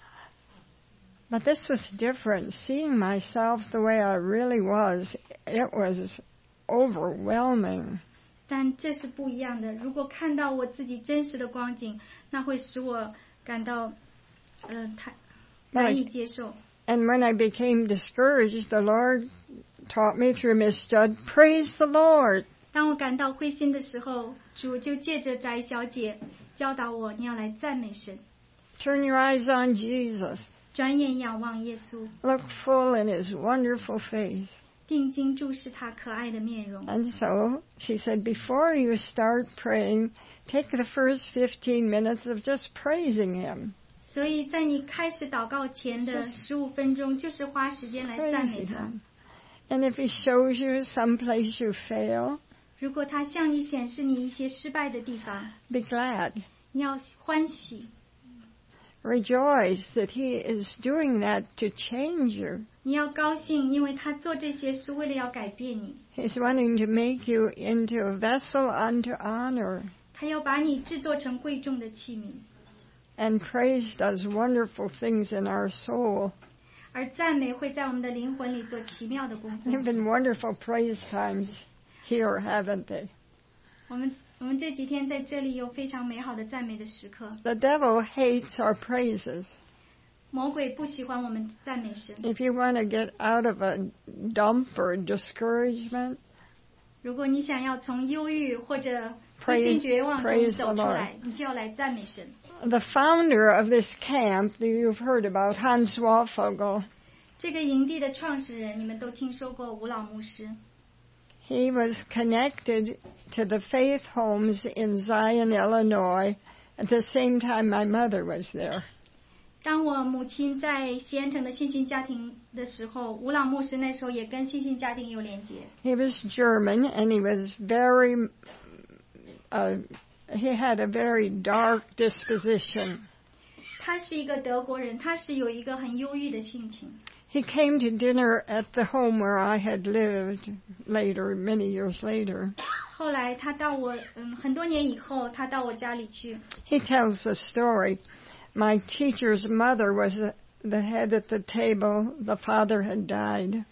Speaker 8: But this was different. Seeing myself the way I really was, it was overwhelming.
Speaker 9: 但这是不一样的。如果看到我自己真实的光景，那会使我感到太难以接受。
Speaker 8: And when I became discouraged, the Lord taught me through Miss Judd, praise the Lord.
Speaker 9: 当我感到灰心的时候，主就借着翟小姐教导我，你要来赞美神。
Speaker 8: Turn your eyes on Jesus.
Speaker 9: 转眼仰望耶稣，
Speaker 8: Look full in his wonderful face.
Speaker 9: 定睛注视他可爱的面容。
Speaker 8: And so she said, before you start praying, take the first 15 minutes of just praising him.
Speaker 9: 所以在你开始祷告前的15分钟，就是花时间来赞美他。
Speaker 8: And if he shows you some place you fail,
Speaker 9: 如果他向你显示你一些失败的地方，
Speaker 8: be glad.
Speaker 9: 你要欢喜。
Speaker 8: Rejoice that he is doing that to change you.
Speaker 9: 你要高兴，因为他做这些是为了要改变你。
Speaker 8: He's wanting to make you into a vessel unto honor.
Speaker 9: 他要把你制作成贵重的器皿。
Speaker 8: And praise does wonderful things in our soul.
Speaker 9: 而赞美会在我们的灵魂里做奇妙的工作。
Speaker 8: There have been wonderful praise times here, haven't they?
Speaker 9: 我们这几天在这里有非常美好的赞美的时刻。
Speaker 8: The devil hates our praises.
Speaker 9: 魔鬼不喜欢我们赞美神。
Speaker 8: If you want to get out of a dump or discouragement,
Speaker 9: 如果你想要从忧郁或者灰心绝望中走出来，你就要来赞美神。
Speaker 8: The founder of this camp that you've heard about, Hans Walfogel,
Speaker 9: 这个营地的创始人，你们都听说过吴老牧师。
Speaker 8: he was connected to the faith homes in Zion, Illinois, at the same time my mother was there.
Speaker 9: 当我母亲在锡安城的信心家庭的时候，吴老牧师那时候也跟信心家庭有连结。
Speaker 8: He was German and he was very, he had a very dark disposition.
Speaker 9: 他是一个德国人，他是有一个很忧郁的性情。
Speaker 8: He came to dinner at the home where I had lived later, many years later.
Speaker 9: 后来他到我很多年以后，他到我家里去。
Speaker 8: He tells the story. My teacher's mother was the head at the table. The father had died.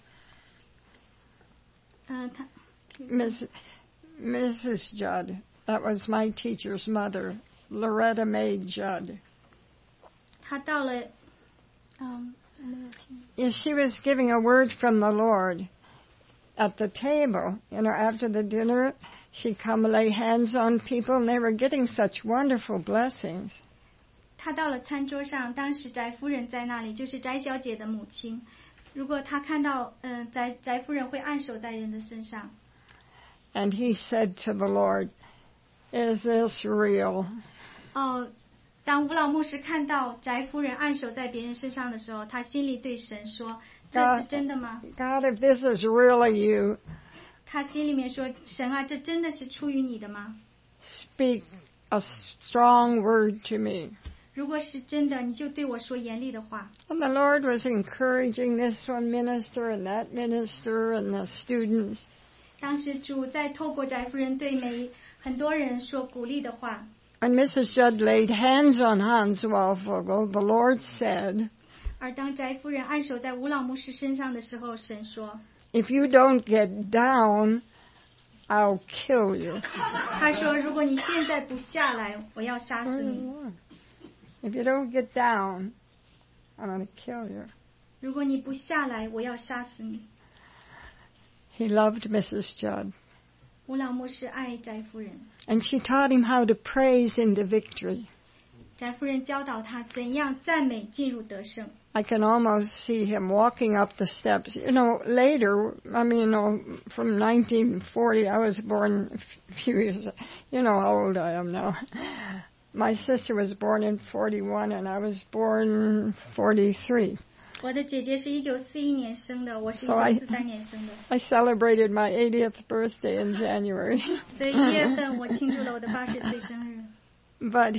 Speaker 8: Mrs. Judd. That was my teacher's mother, Loretta Mae Judd.
Speaker 9: 他到了
Speaker 8: Yes, she was giving a word from the Lord at the table. You know, after the dinner, she'd come lay hands on people, and they were getting such wonderful blessings.
Speaker 9: 他到了餐桌上，当时翟夫人在那里，就是翟小姐的母亲。 如果他看到翟夫人会按手在人的身上。
Speaker 8: And he said to the Lord, "Is this real?"
Speaker 9: 当吴老牧师看到翟夫人按手在别人身上的时候，他心里对神说：“这是真的吗
Speaker 8: God, if this is really you,"
Speaker 9: 他心里面说：“神啊，这真的是出于你的吗
Speaker 8: speak a strong word to me.
Speaker 9: 如果是真的，你就对我说严厉的话。”
Speaker 8: And the Lord was encouraging this one minister and that minister and the students.
Speaker 9: 当时主在透过翟夫人对很多人说鼓励的话。
Speaker 8: When Mrs. Judd laid hands on Hans Walfogel, the Lord said,
Speaker 9: 而当翟夫人按手在吴老牧师身上的时候，神说
Speaker 8: "If you don't get down, I'll kill you."
Speaker 9: 他说如果你现在不下来，我要杀死你。
Speaker 8: If you don't get down, I'm going to kill you.
Speaker 9: 如果你不下来，我要杀死你。
Speaker 8: He loved Mrs. Judd.
Speaker 9: 吴老牧师爱翟夫人。
Speaker 8: And she taught him how to praise into victory.
Speaker 9: 翟夫人教导他怎样赞美进入得胜。
Speaker 8: I can almost see him walking up the steps. Later, from 1940, I was born a few years. You know how old I am now. My sister was born in 41, and I was born 43.
Speaker 9: 我的姐姐是1941年生的，我是1943年生的。
Speaker 8: I celebrated my 80th birthday in January.
Speaker 9: 所以1月份我庆祝了我的80岁生日。
Speaker 8: But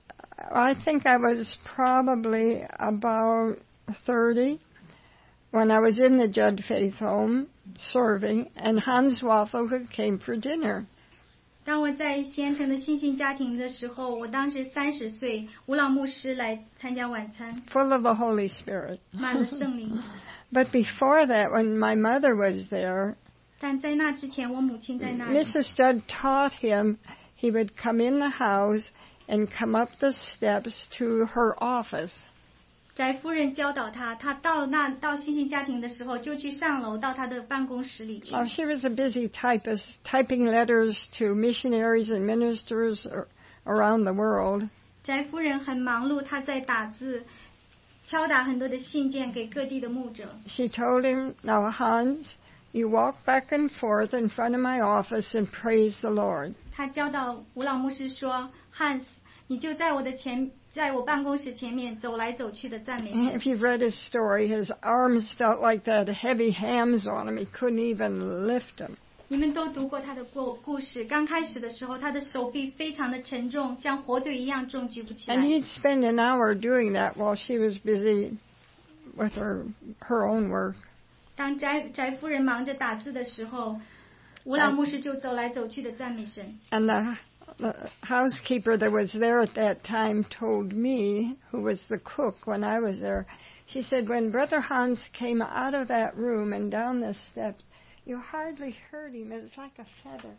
Speaker 8: I think I was probably about 30 when I was in the Judd Faith Home serving, and Hans Walfogel came for dinner.
Speaker 9: 当我在虔诚的新信家庭的时候，我当时30岁，吴老牧师来参加晚餐。
Speaker 8: Full of the Holy Spirit.
Speaker 9: 满了圣灵。
Speaker 8: But before that, when my mother was there,
Speaker 9: 但在那之前，我母亲在那里。
Speaker 8: Mrs. Judd taught him he would come in the house and come up the steps to her office.
Speaker 9: 翟夫人教导他，他到新信家庭的时候，就去上楼到他的办公室里去。
Speaker 8: She was a busy typist, typing letters to missionaries and ministers around the world.
Speaker 9: 翟夫人很忙碌，她在打字，敲打很多的信件给各地的牧者。
Speaker 8: She told him, "Now, Hans, you walk back and forth in front of my office and praise the Lord."
Speaker 9: 她教导吴老牧师说 ，Hans， 你就在我办公室前面走来走去的赞美神。
Speaker 8: If you've read his story, his arms felt like that heavy hams on him. He couldn't even lift them.
Speaker 9: 你们都读过他的故事。刚开始的时候，他的手臂非常的沉重，像火堆一样重，举不起来。
Speaker 8: And he'd spend an hour doing that while she was busy with her own work.
Speaker 9: 当翟夫人忙着打字的时候，吴老牧师就走来走去的赞美神。
Speaker 8: And the housekeeper that was there at that time told me, who was the cook when I was there, she said, when Brother Hans came out of that room and down the steps, you hardly heard him. It was like a feather.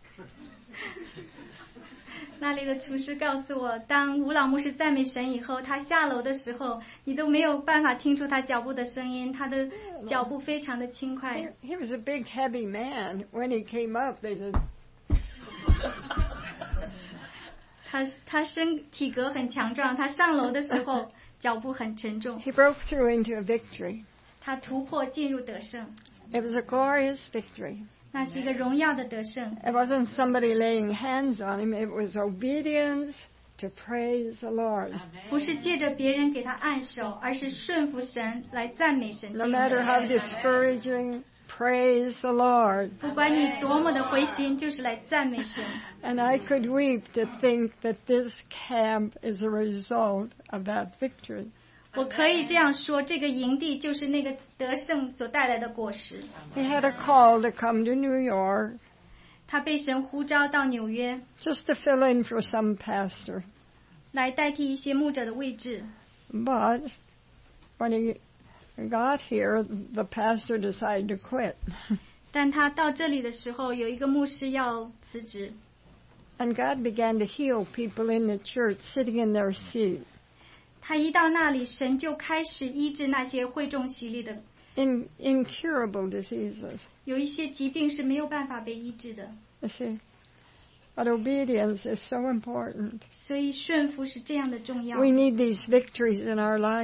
Speaker 9: 那里的厨师告诉我，当吴老牧师赞美神以后，他下楼的时候，你都没有办法听出他脚步的声音，他的脚步非常的轻快。
Speaker 8: He was a big, heavy man. When he came up, they said.
Speaker 9: 他体格很强壮，他上楼的时候脚步很沉重。
Speaker 8: He broke through into a victory.
Speaker 9: 他突破进入得胜。
Speaker 8: It was a glorious victory.
Speaker 9: 那是一个荣耀的得胜。
Speaker 8: It wasn't somebody laying hands on him. It was obedience to praise the Lord.
Speaker 9: 不是借着别人给他按手，而是顺服神来赞美神。
Speaker 8: No matter how discouraging, praise the Lord.
Speaker 9: 不管你多么的灰心，就是来赞美神。
Speaker 8: And I could weep to think that this camp is a result of that victory.
Speaker 9: 我可以这样说，这个营地就是那个得胜所带来的果实。
Speaker 8: He had a call to come to New York.
Speaker 9: 他被神呼召到纽约
Speaker 8: ，just to fill in for some pastor.
Speaker 9: 来代替一些牧者的位置。
Speaker 8: But when he got here, the pastor decided to quit.
Speaker 9: 但他到这里的时候，有一个牧师要辞职。
Speaker 8: And God began to heal people in the church sitting in their seat.
Speaker 9: 他一到那里，神就开始医治那些会众洗礼的
Speaker 8: incurable diseases.
Speaker 9: 有一些疾病是没有办法被医治的。
Speaker 8: You see, but obedience is so important.
Speaker 9: 所以顺服是这样的重要。
Speaker 8: We need these victories in our life.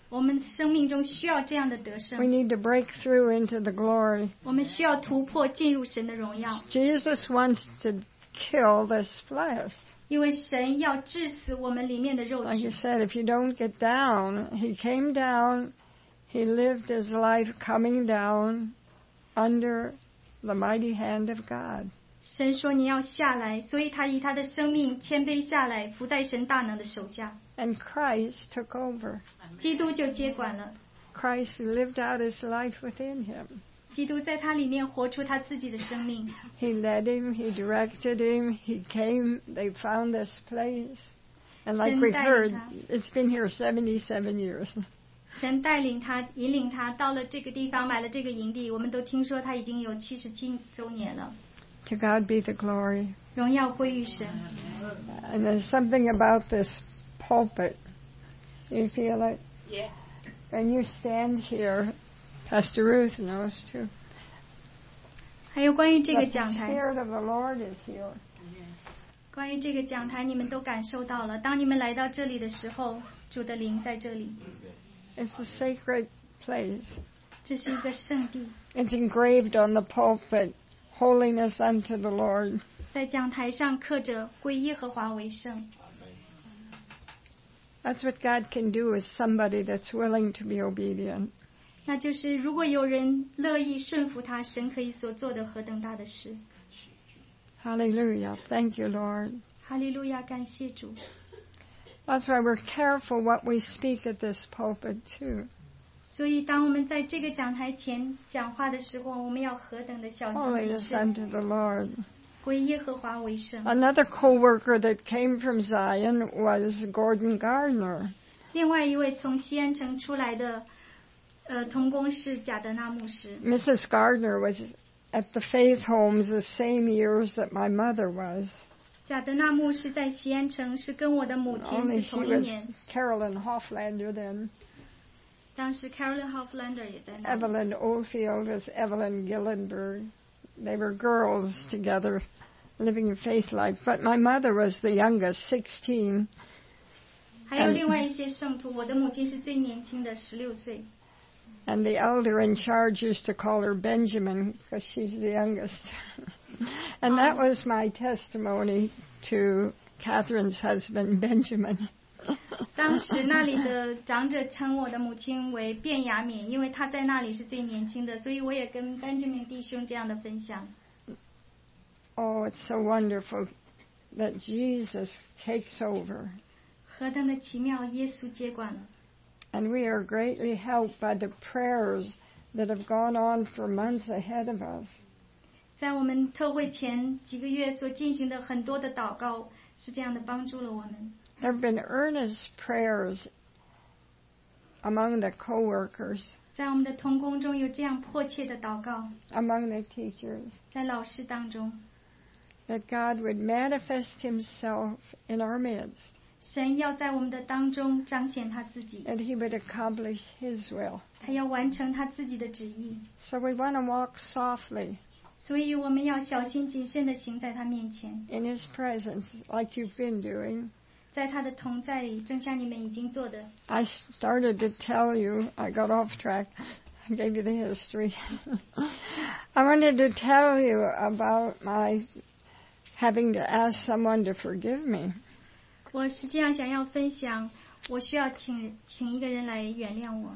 Speaker 9: 我们生命中需要这样的得胜。
Speaker 8: We need to break through into the glory.
Speaker 9: 我们需要突破进入神的荣耀。
Speaker 8: Jesus wants to kill this flesh.
Speaker 9: 因为神要致死我们里面的肉
Speaker 8: Like
Speaker 9: 体。
Speaker 8: you said, if you don't get down, he came down, he lived his life coming down under the mighty hand of God.
Speaker 9: 神说你要下来，所以他以他的生命谦卑下来，伏在神大能的手下。
Speaker 8: And Christ took over.
Speaker 9: 基督就接管了，
Speaker 8: Christ lived out his life within him.
Speaker 9: 基督在他里面活出他自己的生命。
Speaker 8: He led him, he directed him, he came, they found this place. And like we've heard, it's been here 77 years.
Speaker 9: 神带领他，引领他到了这个地方，买了这个营地。我们都听说他已经有77周年了。
Speaker 8: To God be the glory.
Speaker 9: 荣耀归于神。
Speaker 8: And there's something about this pulpit. You feel it?
Speaker 1: Yes.
Speaker 8: When you stand here, Pastor Ruth knows too.
Speaker 9: 还有关于这个
Speaker 8: The
Speaker 9: 讲台，
Speaker 8: Spirit of the Lord is here.
Speaker 9: 关于这个讲台，你们都感受到了。当你们来到这里的时候，主的灵在这里。
Speaker 8: It's a sacred place.
Speaker 9: 这是一个圣地，
Speaker 8: It's engraved on the pulpit, holiness unto the Lord.
Speaker 9: 在讲台上刻着归耶和华为圣。
Speaker 8: That's what God can do with somebody that's willing to be obedient.
Speaker 9: 那就是如果有人乐意顺服他，神可以所做的何等大的事。
Speaker 8: Hallelujah. Thank you, Lord.
Speaker 9: 哈利路亚，感谢主。
Speaker 8: That's why we're careful what we speak at this pulpit too.
Speaker 9: 所以当我们在这个讲台前讲话的时候，我们要何等的小心谨
Speaker 8: Holiness
Speaker 9: 慎，
Speaker 8: unto the Lord.
Speaker 9: 归耶和华为圣。
Speaker 8: Another co-worker that came from Zion was Gordon Gardner.
Speaker 9: 另外一位从西安城出来的同工是贾德纳牧师。
Speaker 8: Mrs. Gardner was at the Faith Homes the same years that my mother was.
Speaker 9: 贾德纳牧师在西安城是跟我的母亲
Speaker 8: Only
Speaker 9: 是
Speaker 8: she
Speaker 9: 同一
Speaker 8: was
Speaker 9: 年，
Speaker 8: Carolyn Hoflander then.
Speaker 9: 当时 Carolyn Hoflander 也在那里。
Speaker 8: Evelyn Oldfield was Evelyn Gillenberg. They were girls together living faith life. But my mother was the youngest, 16.
Speaker 9: 还有另外一些圣徒，我的母亲是最年轻的，16岁。
Speaker 8: And the elder in charge used to call her Benjamin because she's the youngest. And that was my testimony to Catherine's husband, Benjamin.
Speaker 9: 当时那里的长者称我的母亲为卞雅敏，因为她在那里是最年轻的，所以我也跟 Benjamin 弟兄这样的分享。
Speaker 8: Oh, it's so wonderful that Jesus takes over.
Speaker 9: 何等的奇妙，耶稣接管了。
Speaker 8: And we are greatly helped by the prayers that have gone on for months ahead of us.
Speaker 9: 在我们特会前几个月所进行的很多的祷告，是这样的帮助了我们。
Speaker 8: There have been earnest prayers among the co-workers,
Speaker 9: 在我们的同工中有这样迫切的祷告，
Speaker 8: among the teachers,
Speaker 9: 在老师当中，
Speaker 8: that God would manifest himself in our midst,
Speaker 9: 神要在我们的当中彰显他自己，
Speaker 8: and he would accomplish his will.
Speaker 9: 他要完成他自己的旨意。
Speaker 8: So we want to walk softly
Speaker 9: 所以我们要小心谨慎地行在他面前，
Speaker 8: in his presence like you've been doing.
Speaker 9: 在他的同在里，正像你们已经做的。
Speaker 8: I started to tell you, I got off track. I gave you the history. I wanted to tell you about my having to ask someone to forgive me.
Speaker 9: 我实际上想要分享，我需要请一个人来原谅我。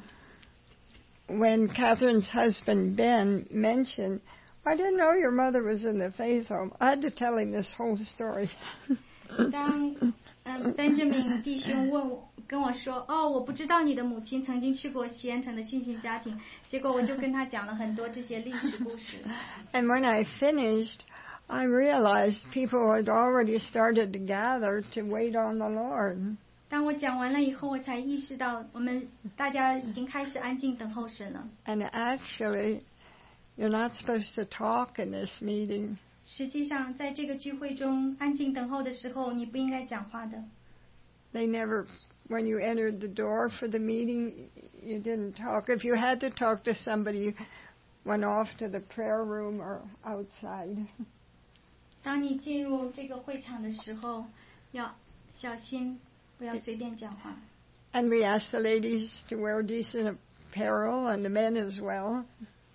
Speaker 8: When Catherine's husband Ben mentioned, I didn't know your mother was in the faith home. I had to tell him this whole story.
Speaker 9: 当Benjamin 弟兄跟我说，哦，我不知道你的母亲曾经去过西安城的信心家庭，结果我就跟他讲了很多这些历史故事。
Speaker 8: And when I finished, I realized people had already started to gather to wait on the Lord.
Speaker 9: 当我讲完了以后，我才意识到我们大家已经开始安静等候神了。
Speaker 8: And actually, you're not supposed to talk in this meeting.
Speaker 9: 实际上，在这个聚会中安静等候的时候，你不应该讲话的。
Speaker 8: They never, when you entered the door for the meeting, you didn't talk. If you had to talk to somebody, you went off to the prayer room or outside.
Speaker 9: 当你进入这个会场的时候，要小心，不要随便讲话。
Speaker 8: And we asked the ladies to wear decent apparel, and the men as well.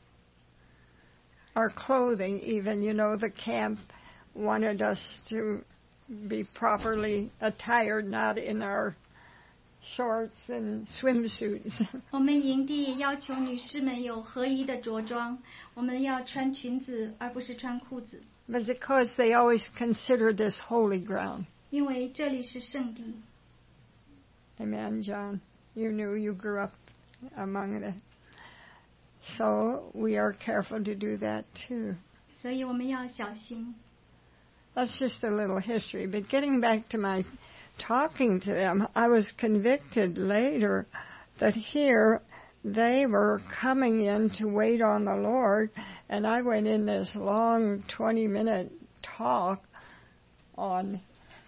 Speaker 8: Our clothing, even, the camp wanted us to be properly attired, not in our shorts and swimsuits.
Speaker 9: 我们营地也要求女士们有合宜的着装，我们要穿裙子而不是穿裤子。
Speaker 8: But because they always considered this holy ground.
Speaker 9: 因为这里是圣地。
Speaker 8: Amen, John. You knew you grew up among it. So we are careful to do that too.
Speaker 9: 所以我们要小心。
Speaker 8: That's just a little history. But getting back to my talking to them, I was convicted later that here they were coming in to wait on the Lord, and I went in this long 20-minute talk on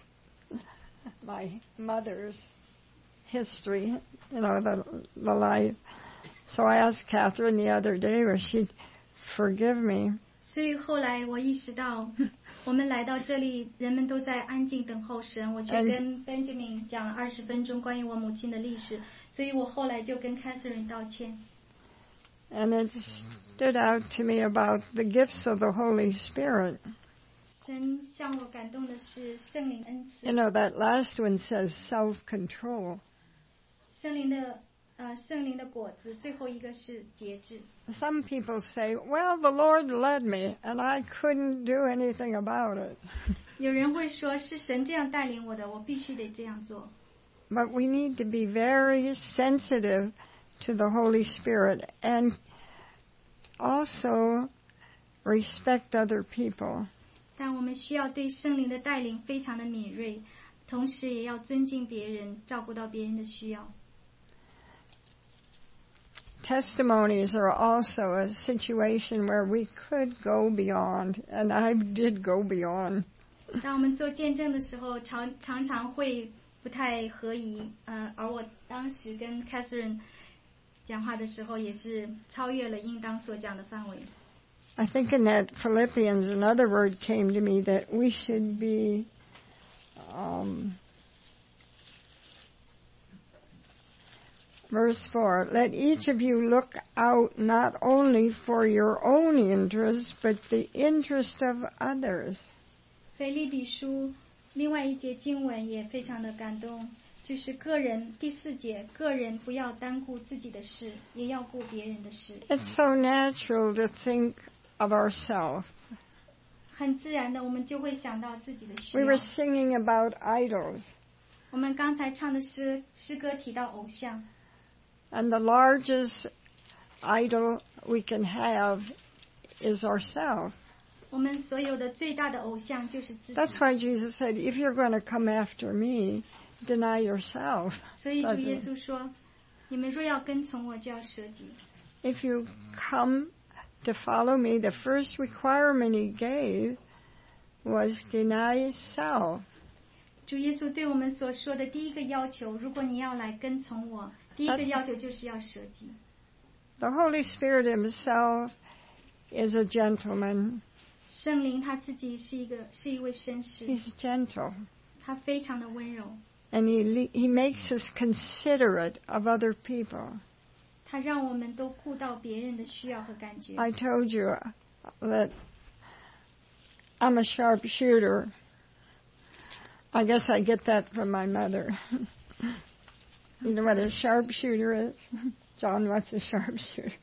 Speaker 8: my mother's history, the life. So I asked Catherine the other day if she'd forgive me.
Speaker 9: 所以后来我意识到，我们来到这里，人们都在安静等候神。我就跟 Benjamin 讲了20分钟关于我母亲的历史，所以我后来就跟 Catherine 道歉。
Speaker 8: And it stood out to me about the gifts of the Holy Spirit.
Speaker 9: 神向我感动的是圣灵恩赐。
Speaker 8: That last one says self-control.
Speaker 9: 圣灵的果子，最后一个是节制。
Speaker 8: Some people say, well, the Lord led me, and I couldn't do anything about it.
Speaker 9: 有人会说，是神这样带领我的，我必须得这样做。
Speaker 8: But we need to be very sensitive to the Holy Spirit and also respect other people.
Speaker 9: 但我们需要对圣灵的带领非常的敏锐，同时也要尊敬别人，照顾到别人的需要。
Speaker 8: Testimonies are also a situation where we could go beyond, and I did go beyond.
Speaker 9: 当我们做见证的时候，常常会不太合宜，而我当时跟 Catherine 讲话的时候，也是超越了应当所讲的范围。
Speaker 8: I think in that Philippians, another word came to me that we should be Verse 4, let each of you look out not only for your own interest, but the interest of others.
Speaker 9: 腓立比书另外一节经文也非常的感动，就是个人第4节，个人不要单顾自己的事，也要顾别人的事。
Speaker 8: It's so natural to think of ourselves.
Speaker 9: 很自然的，我们就会想到自己的需
Speaker 8: We
Speaker 9: 要。
Speaker 8: were singing about idols.
Speaker 9: 我们刚才唱的诗歌提到偶像。
Speaker 8: And the largest idol we can have is ourselves.
Speaker 9: 我们所有的最大的偶像就是自己。
Speaker 8: That's why Jesus said, if you're going to come after me, deny yourself.
Speaker 9: 所以主耶稣说，你们若要跟从我，就要舍己。
Speaker 8: If you come to follow me, the first requirement he gave was deny self.
Speaker 9: 主耶稣对我们所说的第一个要求，如果你要来跟从我，第一个要求就是要舍己。
Speaker 8: The Holy Spirit himself is a gentleman.
Speaker 9: 圣灵他自己是一位绅士。
Speaker 8: He's gentle.
Speaker 9: 他非常的温柔。
Speaker 8: And he makes us considerate of other people.
Speaker 9: 他让我们都顾到别人的需要和感觉。
Speaker 8: I told you that I'm a sharpshooter. I guess I get that from my mother. You know what a sharpshooter is? John, what's a sharpshooter?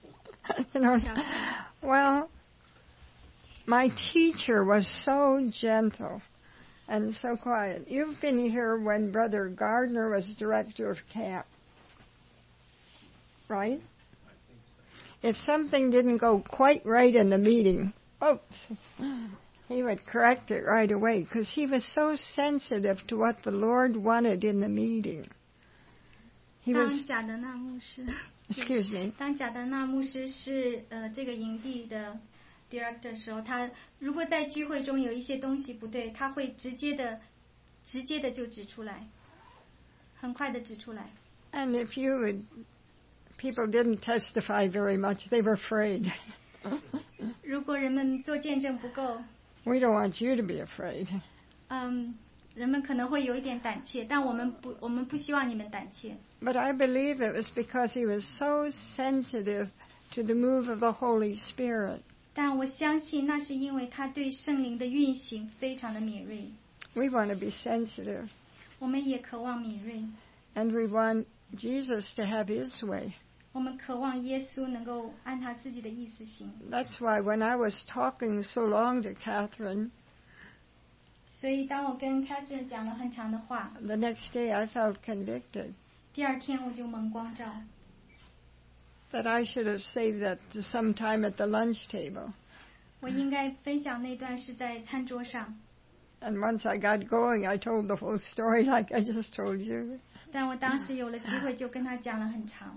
Speaker 8: Well, my teacher was so gentle and so quiet. You've been here when Brother Gardner was director of camp, right? If something didn't go quite right in the meeting, he would correct it right away because he was so sensitive to what the Lord wanted in the meeting. He was.
Speaker 9: 当贾德纳牧师
Speaker 8: Excuse me.
Speaker 9: 当贾德纳牧师是这个营地的 director 的时候，他如果在聚会中有一些东西不对，他会直接的就指出来，很快的指出来。
Speaker 8: And if people didn't testify very much, they were afraid.
Speaker 9: 如果人们做见证不够，
Speaker 8: We don't want you to be afraid.
Speaker 9: 人们可能会有一点胆怯，但我们不希望你们胆怯。
Speaker 8: But I believe it was because he was so sensitive to the move of the Holy Spirit.
Speaker 9: 但我相信那是因为他对圣灵的运行非常的敏锐。
Speaker 8: We want to be sensitive.
Speaker 9: 我们也渴望敏锐。
Speaker 8: And we want Jesus to have his way.
Speaker 9: 我们渴望耶稣能够按他自己的意思行。
Speaker 8: That's why when I was talking so long to Catherine,
Speaker 9: 所以当我跟 Catherine 讲了很长的话，
Speaker 8: the next day I felt convicted
Speaker 9: 第二天我就蒙光照，
Speaker 8: that I should have saved that to some time at the lunch table.
Speaker 9: 我应该分享那段是在餐桌上。
Speaker 8: And once I got going, I told the whole story like I just told you.
Speaker 9: 但我当时有了机会，就跟他讲了很长。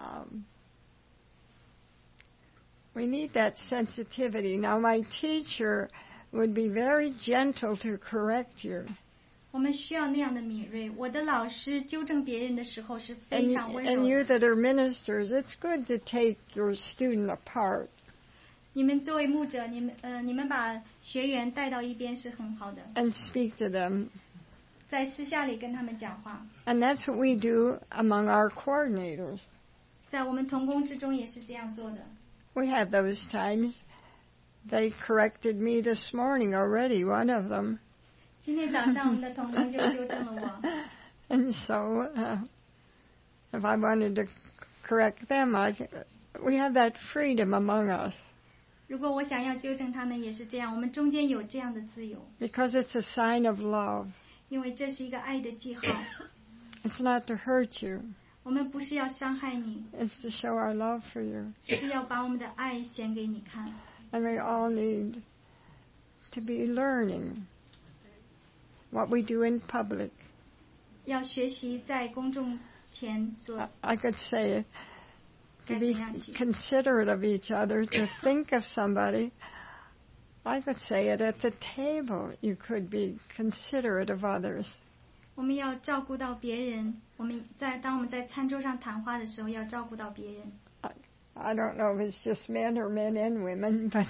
Speaker 8: We need that sensitivity. Now, my teacher would be very gentle to correct you.
Speaker 9: 我们需要那样的敏锐。我的老师纠正别人的时候是非常温柔
Speaker 8: And you
Speaker 9: 的。
Speaker 8: that are ministers, it's good to take your student apart.
Speaker 9: 你们作为牧者，你们把学员带到一边是很好的，
Speaker 8: And speak to them.
Speaker 9: 在私下里跟他们讲话。
Speaker 8: And that's what we do among our coordinators.
Speaker 9: 在我们同工之中也是这样做的。
Speaker 8: We have those times. They corrected me this morning already, one of them.
Speaker 9: 今天早上我们的同工就纠正了我。
Speaker 8: And so, if I wanted to correct them, we have that freedom among us.
Speaker 9: 如果我想要纠正他们，也是这样，我们中间有这样的自由，
Speaker 8: Because it's a sign of love.
Speaker 9: 因为这是一个爱的记号。
Speaker 8: It's not to hurt you.
Speaker 9: 我们不是要伤害你，
Speaker 8: It's to show our love for you.
Speaker 9: 是要把我们的爱显给你看。
Speaker 8: And we all need to be learning what we do in public.
Speaker 9: 要学习在公众前所
Speaker 8: I could say to
Speaker 9: 该
Speaker 8: be
Speaker 9: 怎样行。
Speaker 8: considerate of each other, to think of somebody. I could say it at the table. You could be considerate of others.
Speaker 9: 我们要照顾到别人。当我们在餐桌上谈话的时候，要照顾到别人。
Speaker 8: I don't know if it's just men or men and women, but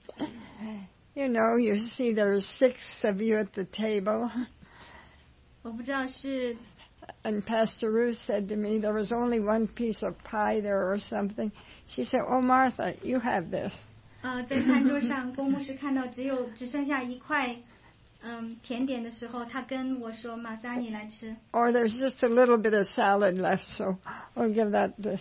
Speaker 8: you know, you see there's 6 of you at the table.
Speaker 9: 我不知道是
Speaker 8: And Pastor Ruth said to me there was only one piece of pie there or something. She said, "Oh, Martha, you have this."
Speaker 9: 在餐桌上，公牧师看到只剩下一块甜点的时候，他跟我说：“玛莎，你来吃。”
Speaker 8: Or there's just a little bit of salad left, so I'll give that to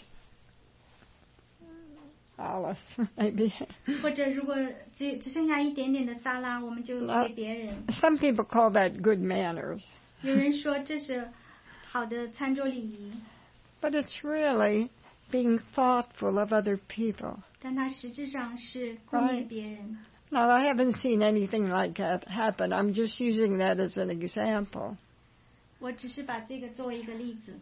Speaker 8: Alice, maybe.
Speaker 9: 或者如果只剩下一点点的沙拉，我们就给别人。
Speaker 8: Some people call that good manners.
Speaker 9: 有人说这是好的餐桌礼仪，
Speaker 8: But it's really being thoughtful of other people.
Speaker 9: 但它实质上是顾念别人。
Speaker 8: Now, I haven't seen anything like that happen. I'm just using that as an example.
Speaker 9: 我只是把这个作为一个例子。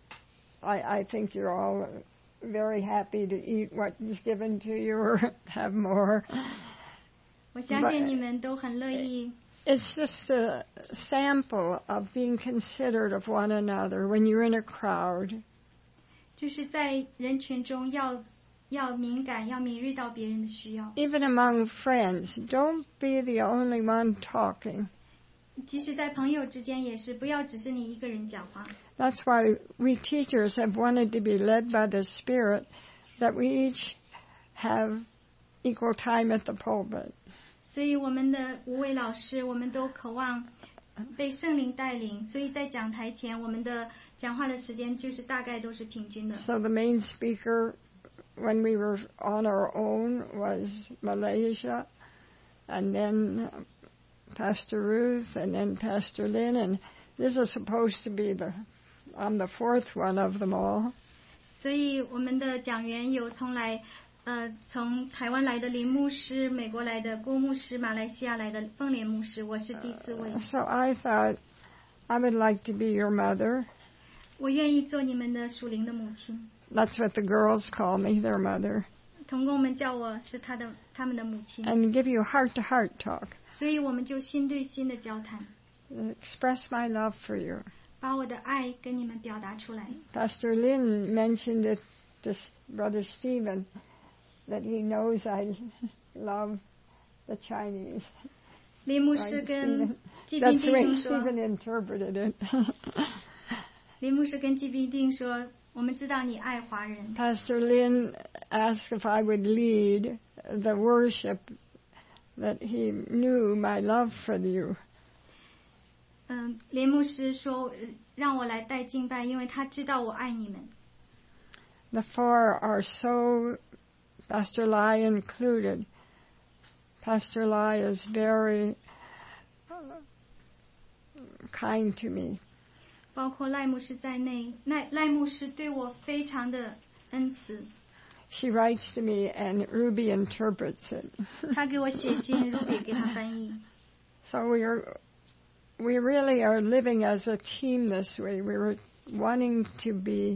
Speaker 8: I think you're all very happy to eat what is given to you or have more.
Speaker 9: 我相信你们都很乐意。
Speaker 8: It's just a sample of being considerate of one another when you're in a crowd.
Speaker 9: 就是在人群中要敏感，要敏锐到别人的需要。
Speaker 8: Even among friends, don't be the only one talking.
Speaker 9: 即使在朋友之间也是，不要只是你一个人讲话。
Speaker 8: That's why we teachers have wanted to be led by the Spirit, that we each have equal time at the pulpit.
Speaker 9: 所以我们的5位老师，我们都渴望被圣灵带领，所以在讲台前，我们的讲话的时间就是大概都是平均的。
Speaker 8: So the main speaker, when we were on our own, was Malaysia, and then Pastor Ruth, and then Pastor Lynn, and this is supposed to be I'm the 4th one of them all.
Speaker 9: 所以我们的讲员有从台湾来的林牧师，美国来的郭牧师，马来西亚来的凤莲牧师，我是第4位。
Speaker 8: So I thought I would like to be your mother.
Speaker 9: 我愿意做你们的属灵的母亲。
Speaker 8: That's what the girls call me, their mother.
Speaker 9: 同工们叫我是他们的母亲。
Speaker 8: And give you heart-to-heart talk.
Speaker 9: 所以我们就心对心的交谈。
Speaker 8: Express my love for you.
Speaker 9: 把我的爱跟你们表达出来。
Speaker 8: Pastor Lin mentioned it to Brother Stephen, that he knows I love the Chinese.
Speaker 9: 林牧师跟季宾
Speaker 8: That's
Speaker 9: 弟
Speaker 8: the way
Speaker 9: 兄说，
Speaker 8: Stephen interpreted it.
Speaker 9: 林牧师跟季宾弟兄说，我们知道你爱华人。
Speaker 8: Pastor Lynn asked if I would lead the worship, that he knew my love for you.
Speaker 9: 林牧师说让我来带敬拜，因为他知道我爱你们。
Speaker 8: The four are so, Pastor Lai included. Pastor Lai is very kind to me.
Speaker 9: 包括赖牧师在内，赖牧师对我非常的恩慈。
Speaker 8: She writes to me and Ruby interprets it.
Speaker 9: 他给我写信，Ruby 给他翻译。
Speaker 8: So we really are living as a team this way. We were wanting to be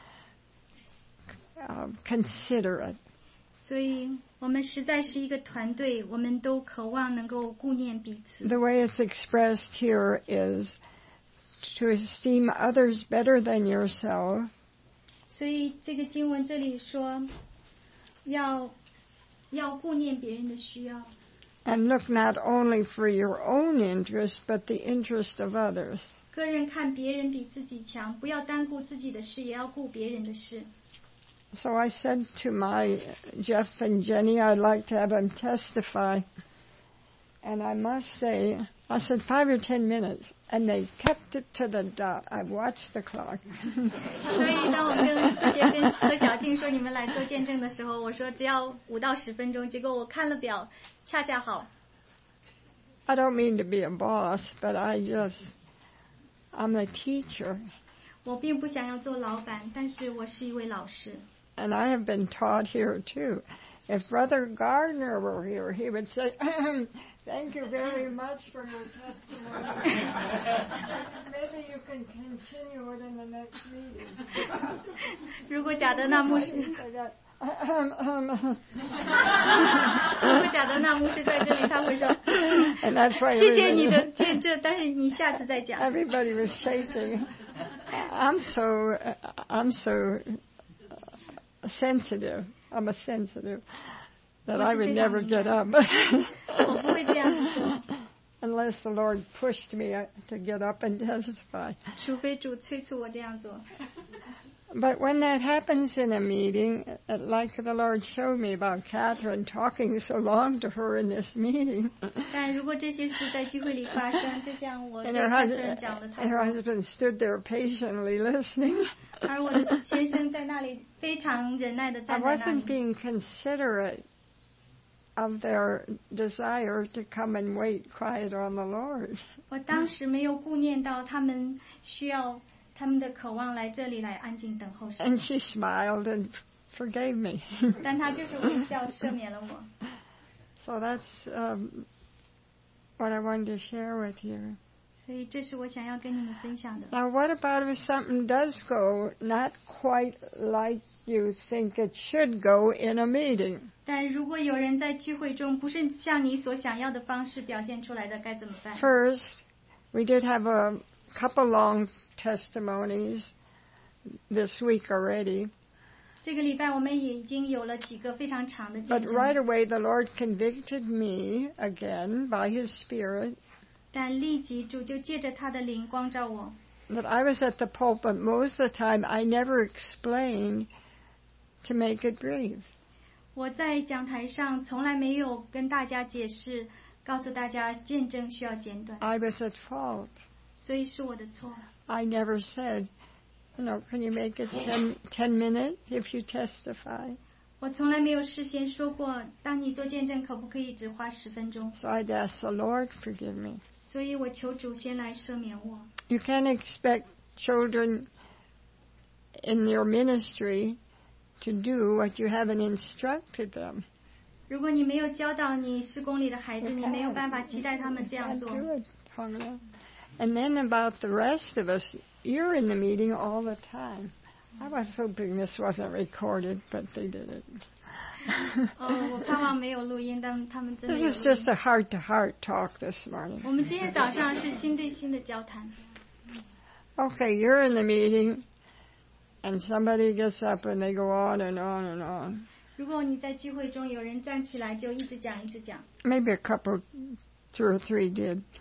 Speaker 8: considerate.
Speaker 9: 所以我们实在是一个团队，我们都渴望能够顾念彼此。
Speaker 8: The way it's expressed here is to esteem others better than yourself.
Speaker 9: 所以这个经文这里说，要顾念别人的需要。
Speaker 8: And look not only for your own interest, but the interest of others.
Speaker 9: 个人看别人比自己强，不要单顾自己的事，也要顾别人的事。
Speaker 8: So I said to my Jeff and Jenny, I'd like to have them testify. And I must say, I said 5 or 10 minutes, and they kept it to the dot. I watched the clock.
Speaker 9: 所以当我跟何小静说你们来做见证的时候，我说只要5到10分钟，结果我看了表，恰恰好。
Speaker 8: I don't mean to be a boss, but I'm a teacher.
Speaker 9: 我并不想要做老板，但是我是一位老师。
Speaker 8: And I have been taught here too. If Brother Gardner were here, he would say, thank you very much for your testimony. Maybe you can continue it in the next meeting.
Speaker 9: 如果贾德纳牧师，在这里，他会说，
Speaker 8: And that's why
Speaker 9: 谢谢你的见证，但是你下次再讲。
Speaker 8: Everybody was shaking. I'm so sensitive. I'm a sensitive that I would never get up. Unless the Lord pushed me to get up and testify.
Speaker 9: 除非主催促我这样做。
Speaker 8: But when that happens in a meeting, like the Lord showed me about Catherine talking so long to her in this meeting.
Speaker 9: 但如果这些事在聚会里发生，就像我
Speaker 8: And
Speaker 9: 对
Speaker 8: her
Speaker 9: 凯瑟琳讲的，
Speaker 8: husband stood there patiently listening.
Speaker 9: 而我的先生在那里非常忍耐的
Speaker 8: I
Speaker 9: 站在那
Speaker 8: wasn't
Speaker 9: 里。
Speaker 8: being considerate of their desire to come and wait quiet on the Lord.
Speaker 9: 我当时没有顾念到他们需要他们的渴望来这里来安静等候神。
Speaker 8: And she smiled and forgave me.
Speaker 9: 但他就是微笑赦免了我。
Speaker 8: So that's what I wanted to share with you.
Speaker 9: 所以这是我想要跟你们分享的。
Speaker 8: Now, what about if something does go not quite like you think it should go in a meeting?
Speaker 9: 但如果有人在聚会中不是像你所想要的方式表现出来的，该怎么办？
Speaker 8: First, we did have a couple long testimonies this week already.
Speaker 9: 这个礼拜我们也已经有了几个非常长的见
Speaker 8: But
Speaker 9: 证。
Speaker 8: right away, the Lord convicted me again by His Spirit
Speaker 9: 但立即主就借着他的灵光照我，
Speaker 8: that I was at the pulpit most of the time. I never explained to make it brief.
Speaker 9: 我在讲台上从来没有跟大家解释，告诉大家见证需要简短，
Speaker 8: I was at fault.
Speaker 9: 所以是我的错。
Speaker 8: I never said, can you make it 10 minutes if you testify?
Speaker 9: 我从来没有事先说过，当你做见证，可不可以只花10分钟？
Speaker 8: So I'd ask the Lord, forgive me.
Speaker 9: 所以我求主先来赦免我。
Speaker 8: You can't expect children in your ministry to do what you haven't instructed them.
Speaker 9: 如果你没有教导你施工里的孩子，你没有办法期待他们这样
Speaker 8: Can't
Speaker 9: 做。
Speaker 8: do it, Pamela. And then about the rest of us, you're in the meeting all the time. I was hoping this wasn't recorded, but they did it.
Speaker 9: 我盼望没有录音，但他们真的
Speaker 8: This
Speaker 9: 有
Speaker 8: is
Speaker 9: 录
Speaker 8: just a heart-to-heart talk this morning.
Speaker 9: 我们今天早上是心对心的交谈。
Speaker 8: Okay, you're in the meeting, and somebody gets up and they go on and on and on.
Speaker 9: 如果你在聚会中有人站起来就一直讲一直讲，
Speaker 8: Maybe a couple, 2 or 3 did.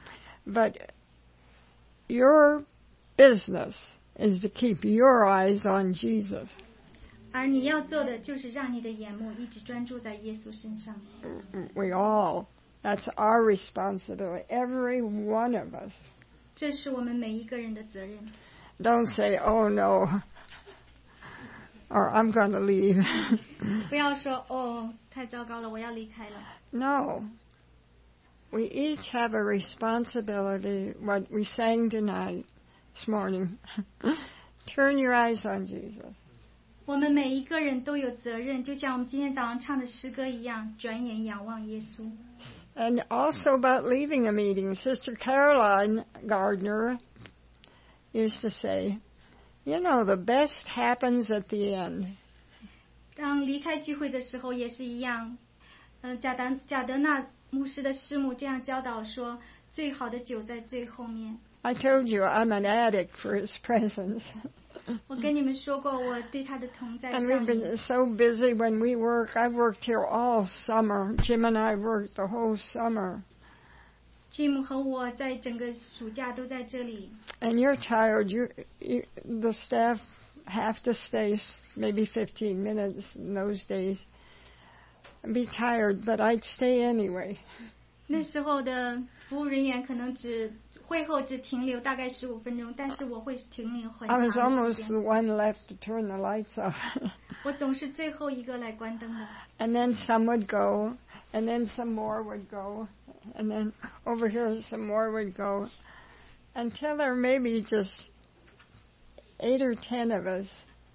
Speaker 8: But your business is to keep your eyes on Jesus.
Speaker 9: 而你要做的就是让你的眼目一直专注在耶稣身上。
Speaker 8: We all, that's our responsibility, every one of us.
Speaker 9: 这是我们每一个人的责任。
Speaker 8: Don't say, oh no, or I'm going to leave.
Speaker 9: 不要说哦，太糟糕了，我要离开了。
Speaker 8: No. We each have a responsibility, what we sang tonight, this morning. Turn your eyes on Jesus.
Speaker 9: 我们每一个人都有责任，就像我们今天早上唱的诗歌一样，转眼仰望耶稣。
Speaker 8: And also about leaving a meeting, Sister Caroline Gardner used to say, you know, the best happens at the end.
Speaker 9: 当离开聚会的时候也是一样，贾德纳牧师的师母这样教导说，最好的酒在最后面。
Speaker 8: I told you I'm an addict for his presence.
Speaker 9: 我跟你们说过，我对他的同在上
Speaker 8: And we've been so busy when we work. I've worked here all summer. Jim and I worked the whole summer.
Speaker 9: Jim 和我在整个暑假都在这里。
Speaker 8: And you're tired. The staff have to stay maybe 15 minutes in those days. I'd be tired, but I'd stay anyway.
Speaker 9: 那时候的服务人员可能会后只停留大概15分钟，但是我会停留很长
Speaker 8: I
Speaker 9: 的
Speaker 8: was
Speaker 9: 时
Speaker 8: almost
Speaker 9: 间。
Speaker 8: the one left to turn the lights off.
Speaker 9: 我总是最后一个来关灯的。
Speaker 8: And then some would go, and then some more would go, and then over here some more would go, until there may be just 8 or 10 of us.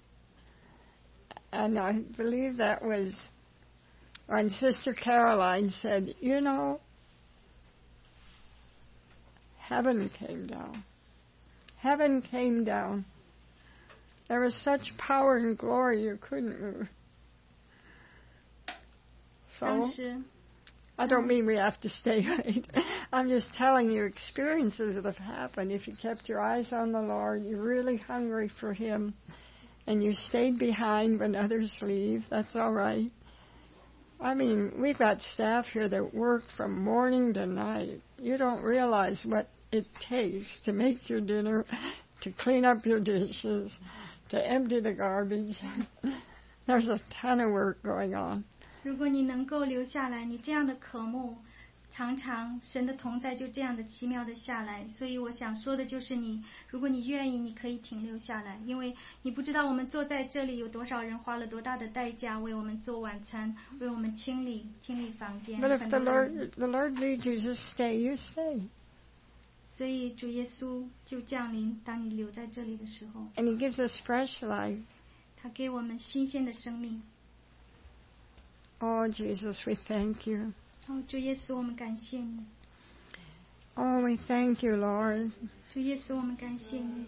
Speaker 8: And I believe that was when Sister Caroline said, you know, heaven came down. Heaven came down. There was such power and glory you couldn't move. So, I don't mean we have to stay late. I'm just telling you experiences that have happened. If you kept your eyes on the Lord, you're really hungry for Him, and you stayed behind when others leave, that's all right. I mean, we've got staff here that work from morning to night. You don't realize what it takes to make your dinner, to clean up your dishes, to empty the garbage. There's a ton of work going on.
Speaker 9: 如果你能够留下来，你这样的渴慕，常常神的同在就这样的奇妙的下来。所以我想说的就是如果你愿意，你可以停留下来，因为你不知道我们坐在这里有多少人花了多大的代价为我们做晚餐，为我们清理房间。
Speaker 8: But if the Lord leads you to stay, you stay.
Speaker 9: 所以主耶稣就降临，当你留在这里的时候。
Speaker 8: And He gives us fresh life.
Speaker 9: 他给我们新鲜的生命。
Speaker 8: Oh, Jesus, we thank you.
Speaker 9: 哦，主耶稣，我们感谢你。
Speaker 8: Oh, we thank you, Lord.
Speaker 9: 主耶稣，我们感谢你。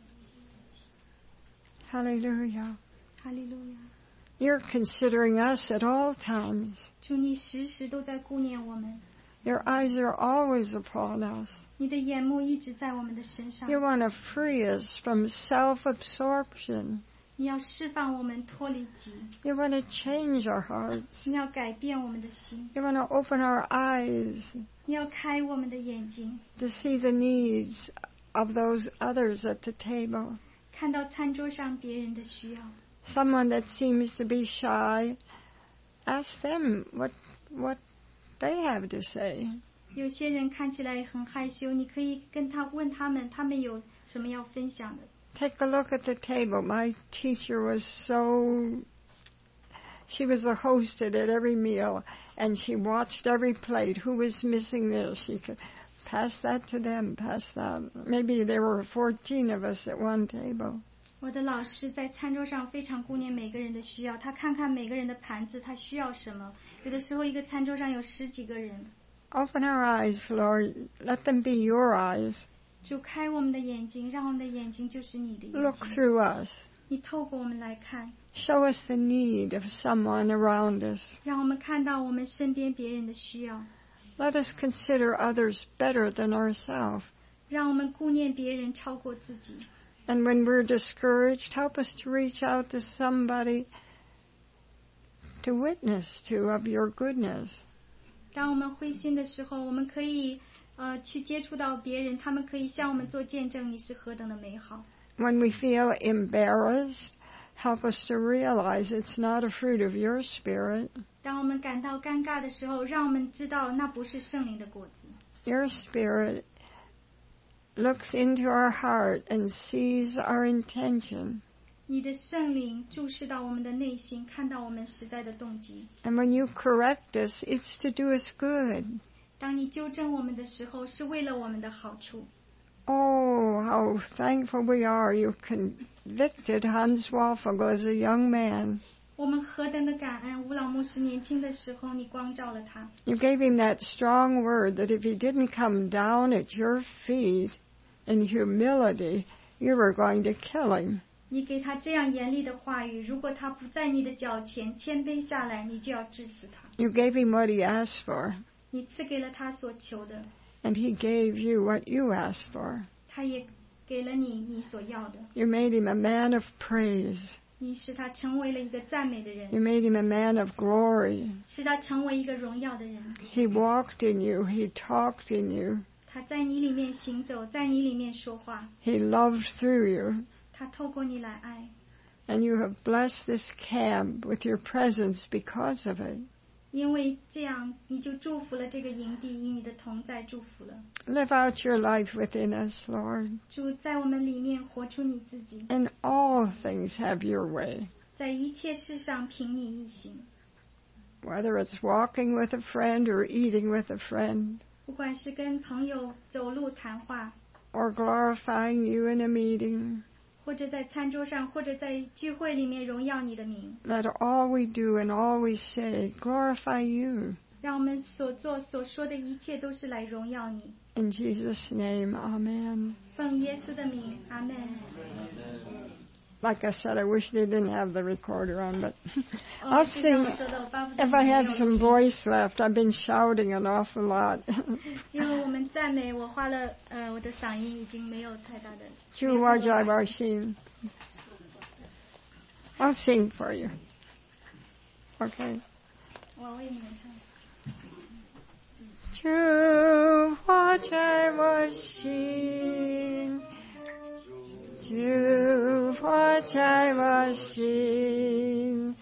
Speaker 8: Hallelujah.
Speaker 9: 哈利路亚。
Speaker 8: You're considering us at all times.
Speaker 9: 主，你时时都在顾念我们。
Speaker 8: Your eyes are always upon us.
Speaker 9: 你的眼目一直在我们的身上。
Speaker 8: You want to free us from self-absorption.
Speaker 9: 你要释放我们脱离己。
Speaker 8: You want to change our hearts.
Speaker 9: 你要改变我们的心。
Speaker 8: You want to open our eyes.
Speaker 9: 你要开我们的眼睛。
Speaker 8: To see the needs of those others at the table.
Speaker 9: 看到餐桌上别人的需要。
Speaker 8: Someone that seems to be shy, ask them what they have to say.
Speaker 9: 有些人看起来很害羞，你可以问他们，他们有什么要分享的。
Speaker 8: Take a look at the table. My teacher was she was the host at every meal, and she watched every plate. Who was missing this? She could pass that to them, pass that. Maybe there were 14 of us at one table.
Speaker 9: 我的老师在餐桌上非常顾念每个人的需要，他看看每个人的盘子，他需要什么。有的时候一个餐桌上有10几个人。
Speaker 8: Open our eyes, Lord. Let them be your eyes.
Speaker 9: 主开我们的眼睛，让我们的眼睛就是你的眼睛。
Speaker 8: Look through us.
Speaker 9: 你透过我们来看。
Speaker 8: Show us the need of someone around us.
Speaker 9: 让我们看到我们身边别人的需要。
Speaker 8: Let us consider others better than ourselves.
Speaker 9: 让我们顾念别人超过自己。
Speaker 8: And when we're discouraged, help us to reach out to somebody to witness to of your goodness.
Speaker 9: 当我们灰心的时候，我们可以去接触到别人，他们可以向我们做见证，你是何等的美好。
Speaker 8: When we feel embarrassed, help us to realize it's not a fruit of your Spirit.
Speaker 9: 当我们感到尴尬的时候，让我们知道那不是圣灵的果子。
Speaker 8: Your Spirit looks into our heart and sees our intention.
Speaker 9: 你的圣灵注视到我们的内心，看到我们实在的动机。
Speaker 8: And when you correct us, it's to do us good.
Speaker 9: 当你纠正我们的时候，是为了我们的好处。
Speaker 8: Oh, how thankful we are you convicted Hans Wolfogel as a young man.
Speaker 9: 我们何等的感恩！吴老牧师年轻的时候，你光照了他。
Speaker 8: You gave him that strong word that if he didn't come down at your feet in humility, you were going to kill him.
Speaker 9: 你给他这样严厉的话语，如果他不在你的脚前谦卑下来，你就要治死他。
Speaker 8: You gave him what he asked for.
Speaker 9: 你赐给了他所求的。
Speaker 8: And he gave you what you asked for.
Speaker 9: 他也给了你所要的。
Speaker 8: You made him a man of praise.
Speaker 9: 你使他成为了一个赞美的人。
Speaker 8: You made him a man of glory.
Speaker 9: 使他成为一个荣耀的人。
Speaker 8: He walked in you. He talked in you.
Speaker 9: 他在你里面行走，在你里面说话。
Speaker 8: He loved through you.
Speaker 9: 他透过你来爱。
Speaker 8: And you have blessed this camp with your presence because of it.
Speaker 9: 因为这样，你就祝福了这个营地，以你的同在祝福了。
Speaker 8: Live out your life within us, Lord.
Speaker 9: 主在我们里面活出你自己。
Speaker 8: In all things have your way.
Speaker 9: 在一切事上凭你一行。
Speaker 8: Whether it's walking with a friend or eating with a friend.
Speaker 9: 不管是跟朋友走路谈话。
Speaker 8: Or glorifying you in a meeting.
Speaker 9: 或者在餐桌上，或者在聚会里面荣耀你的名。
Speaker 8: Let all we do and all we say glorify you.
Speaker 9: 让我们所做所说的一切都是来荣耀你。
Speaker 8: In Jesus' name, Amen.
Speaker 9: 奉耶稣的名，阿门。
Speaker 8: Like I said, I wish they didn't have the recorder on, but I'll sing. If I have some voice left, I've been shouting an awful lot.
Speaker 9: 因为我们赞美，我花了我的嗓音已经没有太大的。
Speaker 8: 主我在我心。I'll sing for you. Okay.
Speaker 9: 我为你们唱。
Speaker 8: 主我在我心。主我在我心，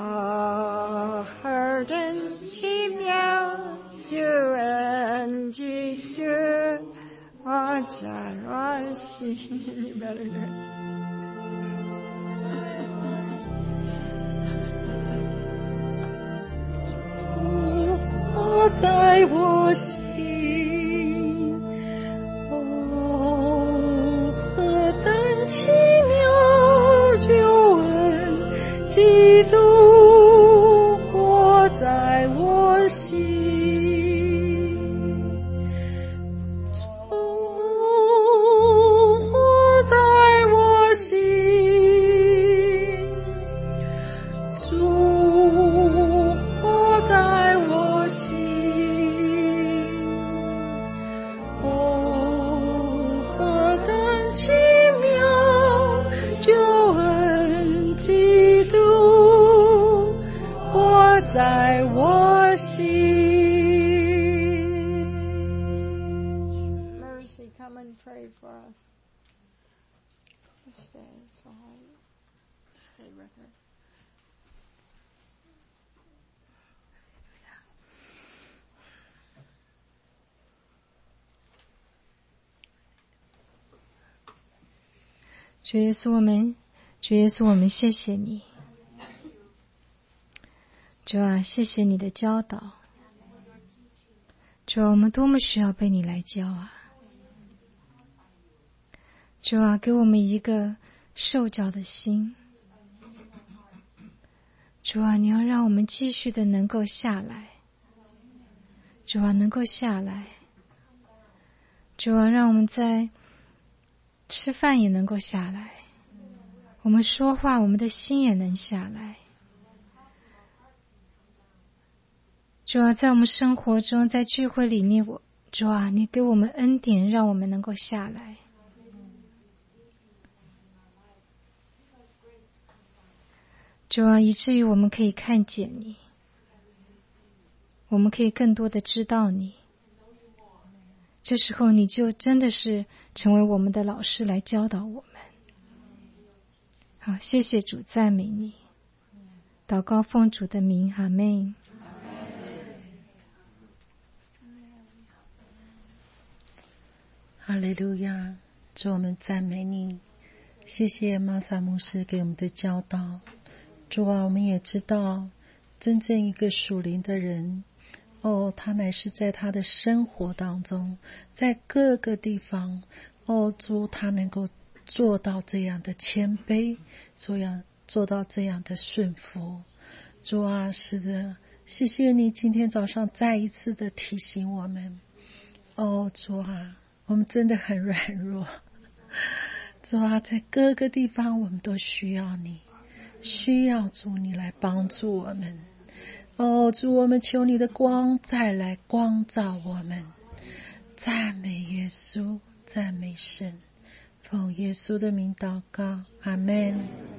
Speaker 8: 何等奇妙，救恩基督，我在我心。You better do it. 我在我心。奇妙救恩，基督活在我心，主活在我心，主活在我心，哦，何等奇妙！救恩基督活在我心。Mercy, come and pray for us. Stay, so stay with her.
Speaker 13: 主耶稣，我们谢谢你。主啊，谢谢你的教导。主啊，我们多么需要被你来教啊！主啊，给我们一个受教的心。主啊，你要让我们继续的能够下来。主啊，能够下来。主啊，让我们在吃饭也能够下来，我们说话，我们的心也能下来。主啊，在我们生活中，在聚会里面，主啊，你给我们恩典，让我们能够下来。主啊，以至于我们可以看见你，我们可以更多的知道你。 这时候你就真的是成为我们的老师来教导我们。好，谢谢主，赞美你。祷告奉主的名，阿们。
Speaker 14: 哈利路亚，主，我们赞美你，谢谢玛撒牧师给我们的教导。主啊，我们也知道真正一个属灵的人，他乃是在他的生活当中，在各个地方，主，他能够做到这样的谦卑，做到这样的顺服。主啊，是的，谢谢你今天早上再一次的提醒我们。主啊，我们真的很软弱。主啊，在各个地方我们都需要你，需要主你来帮助我们。主，我们求你的光再来光照我们。赞美耶稣，赞美神，奉耶稣的名祷告，阿们。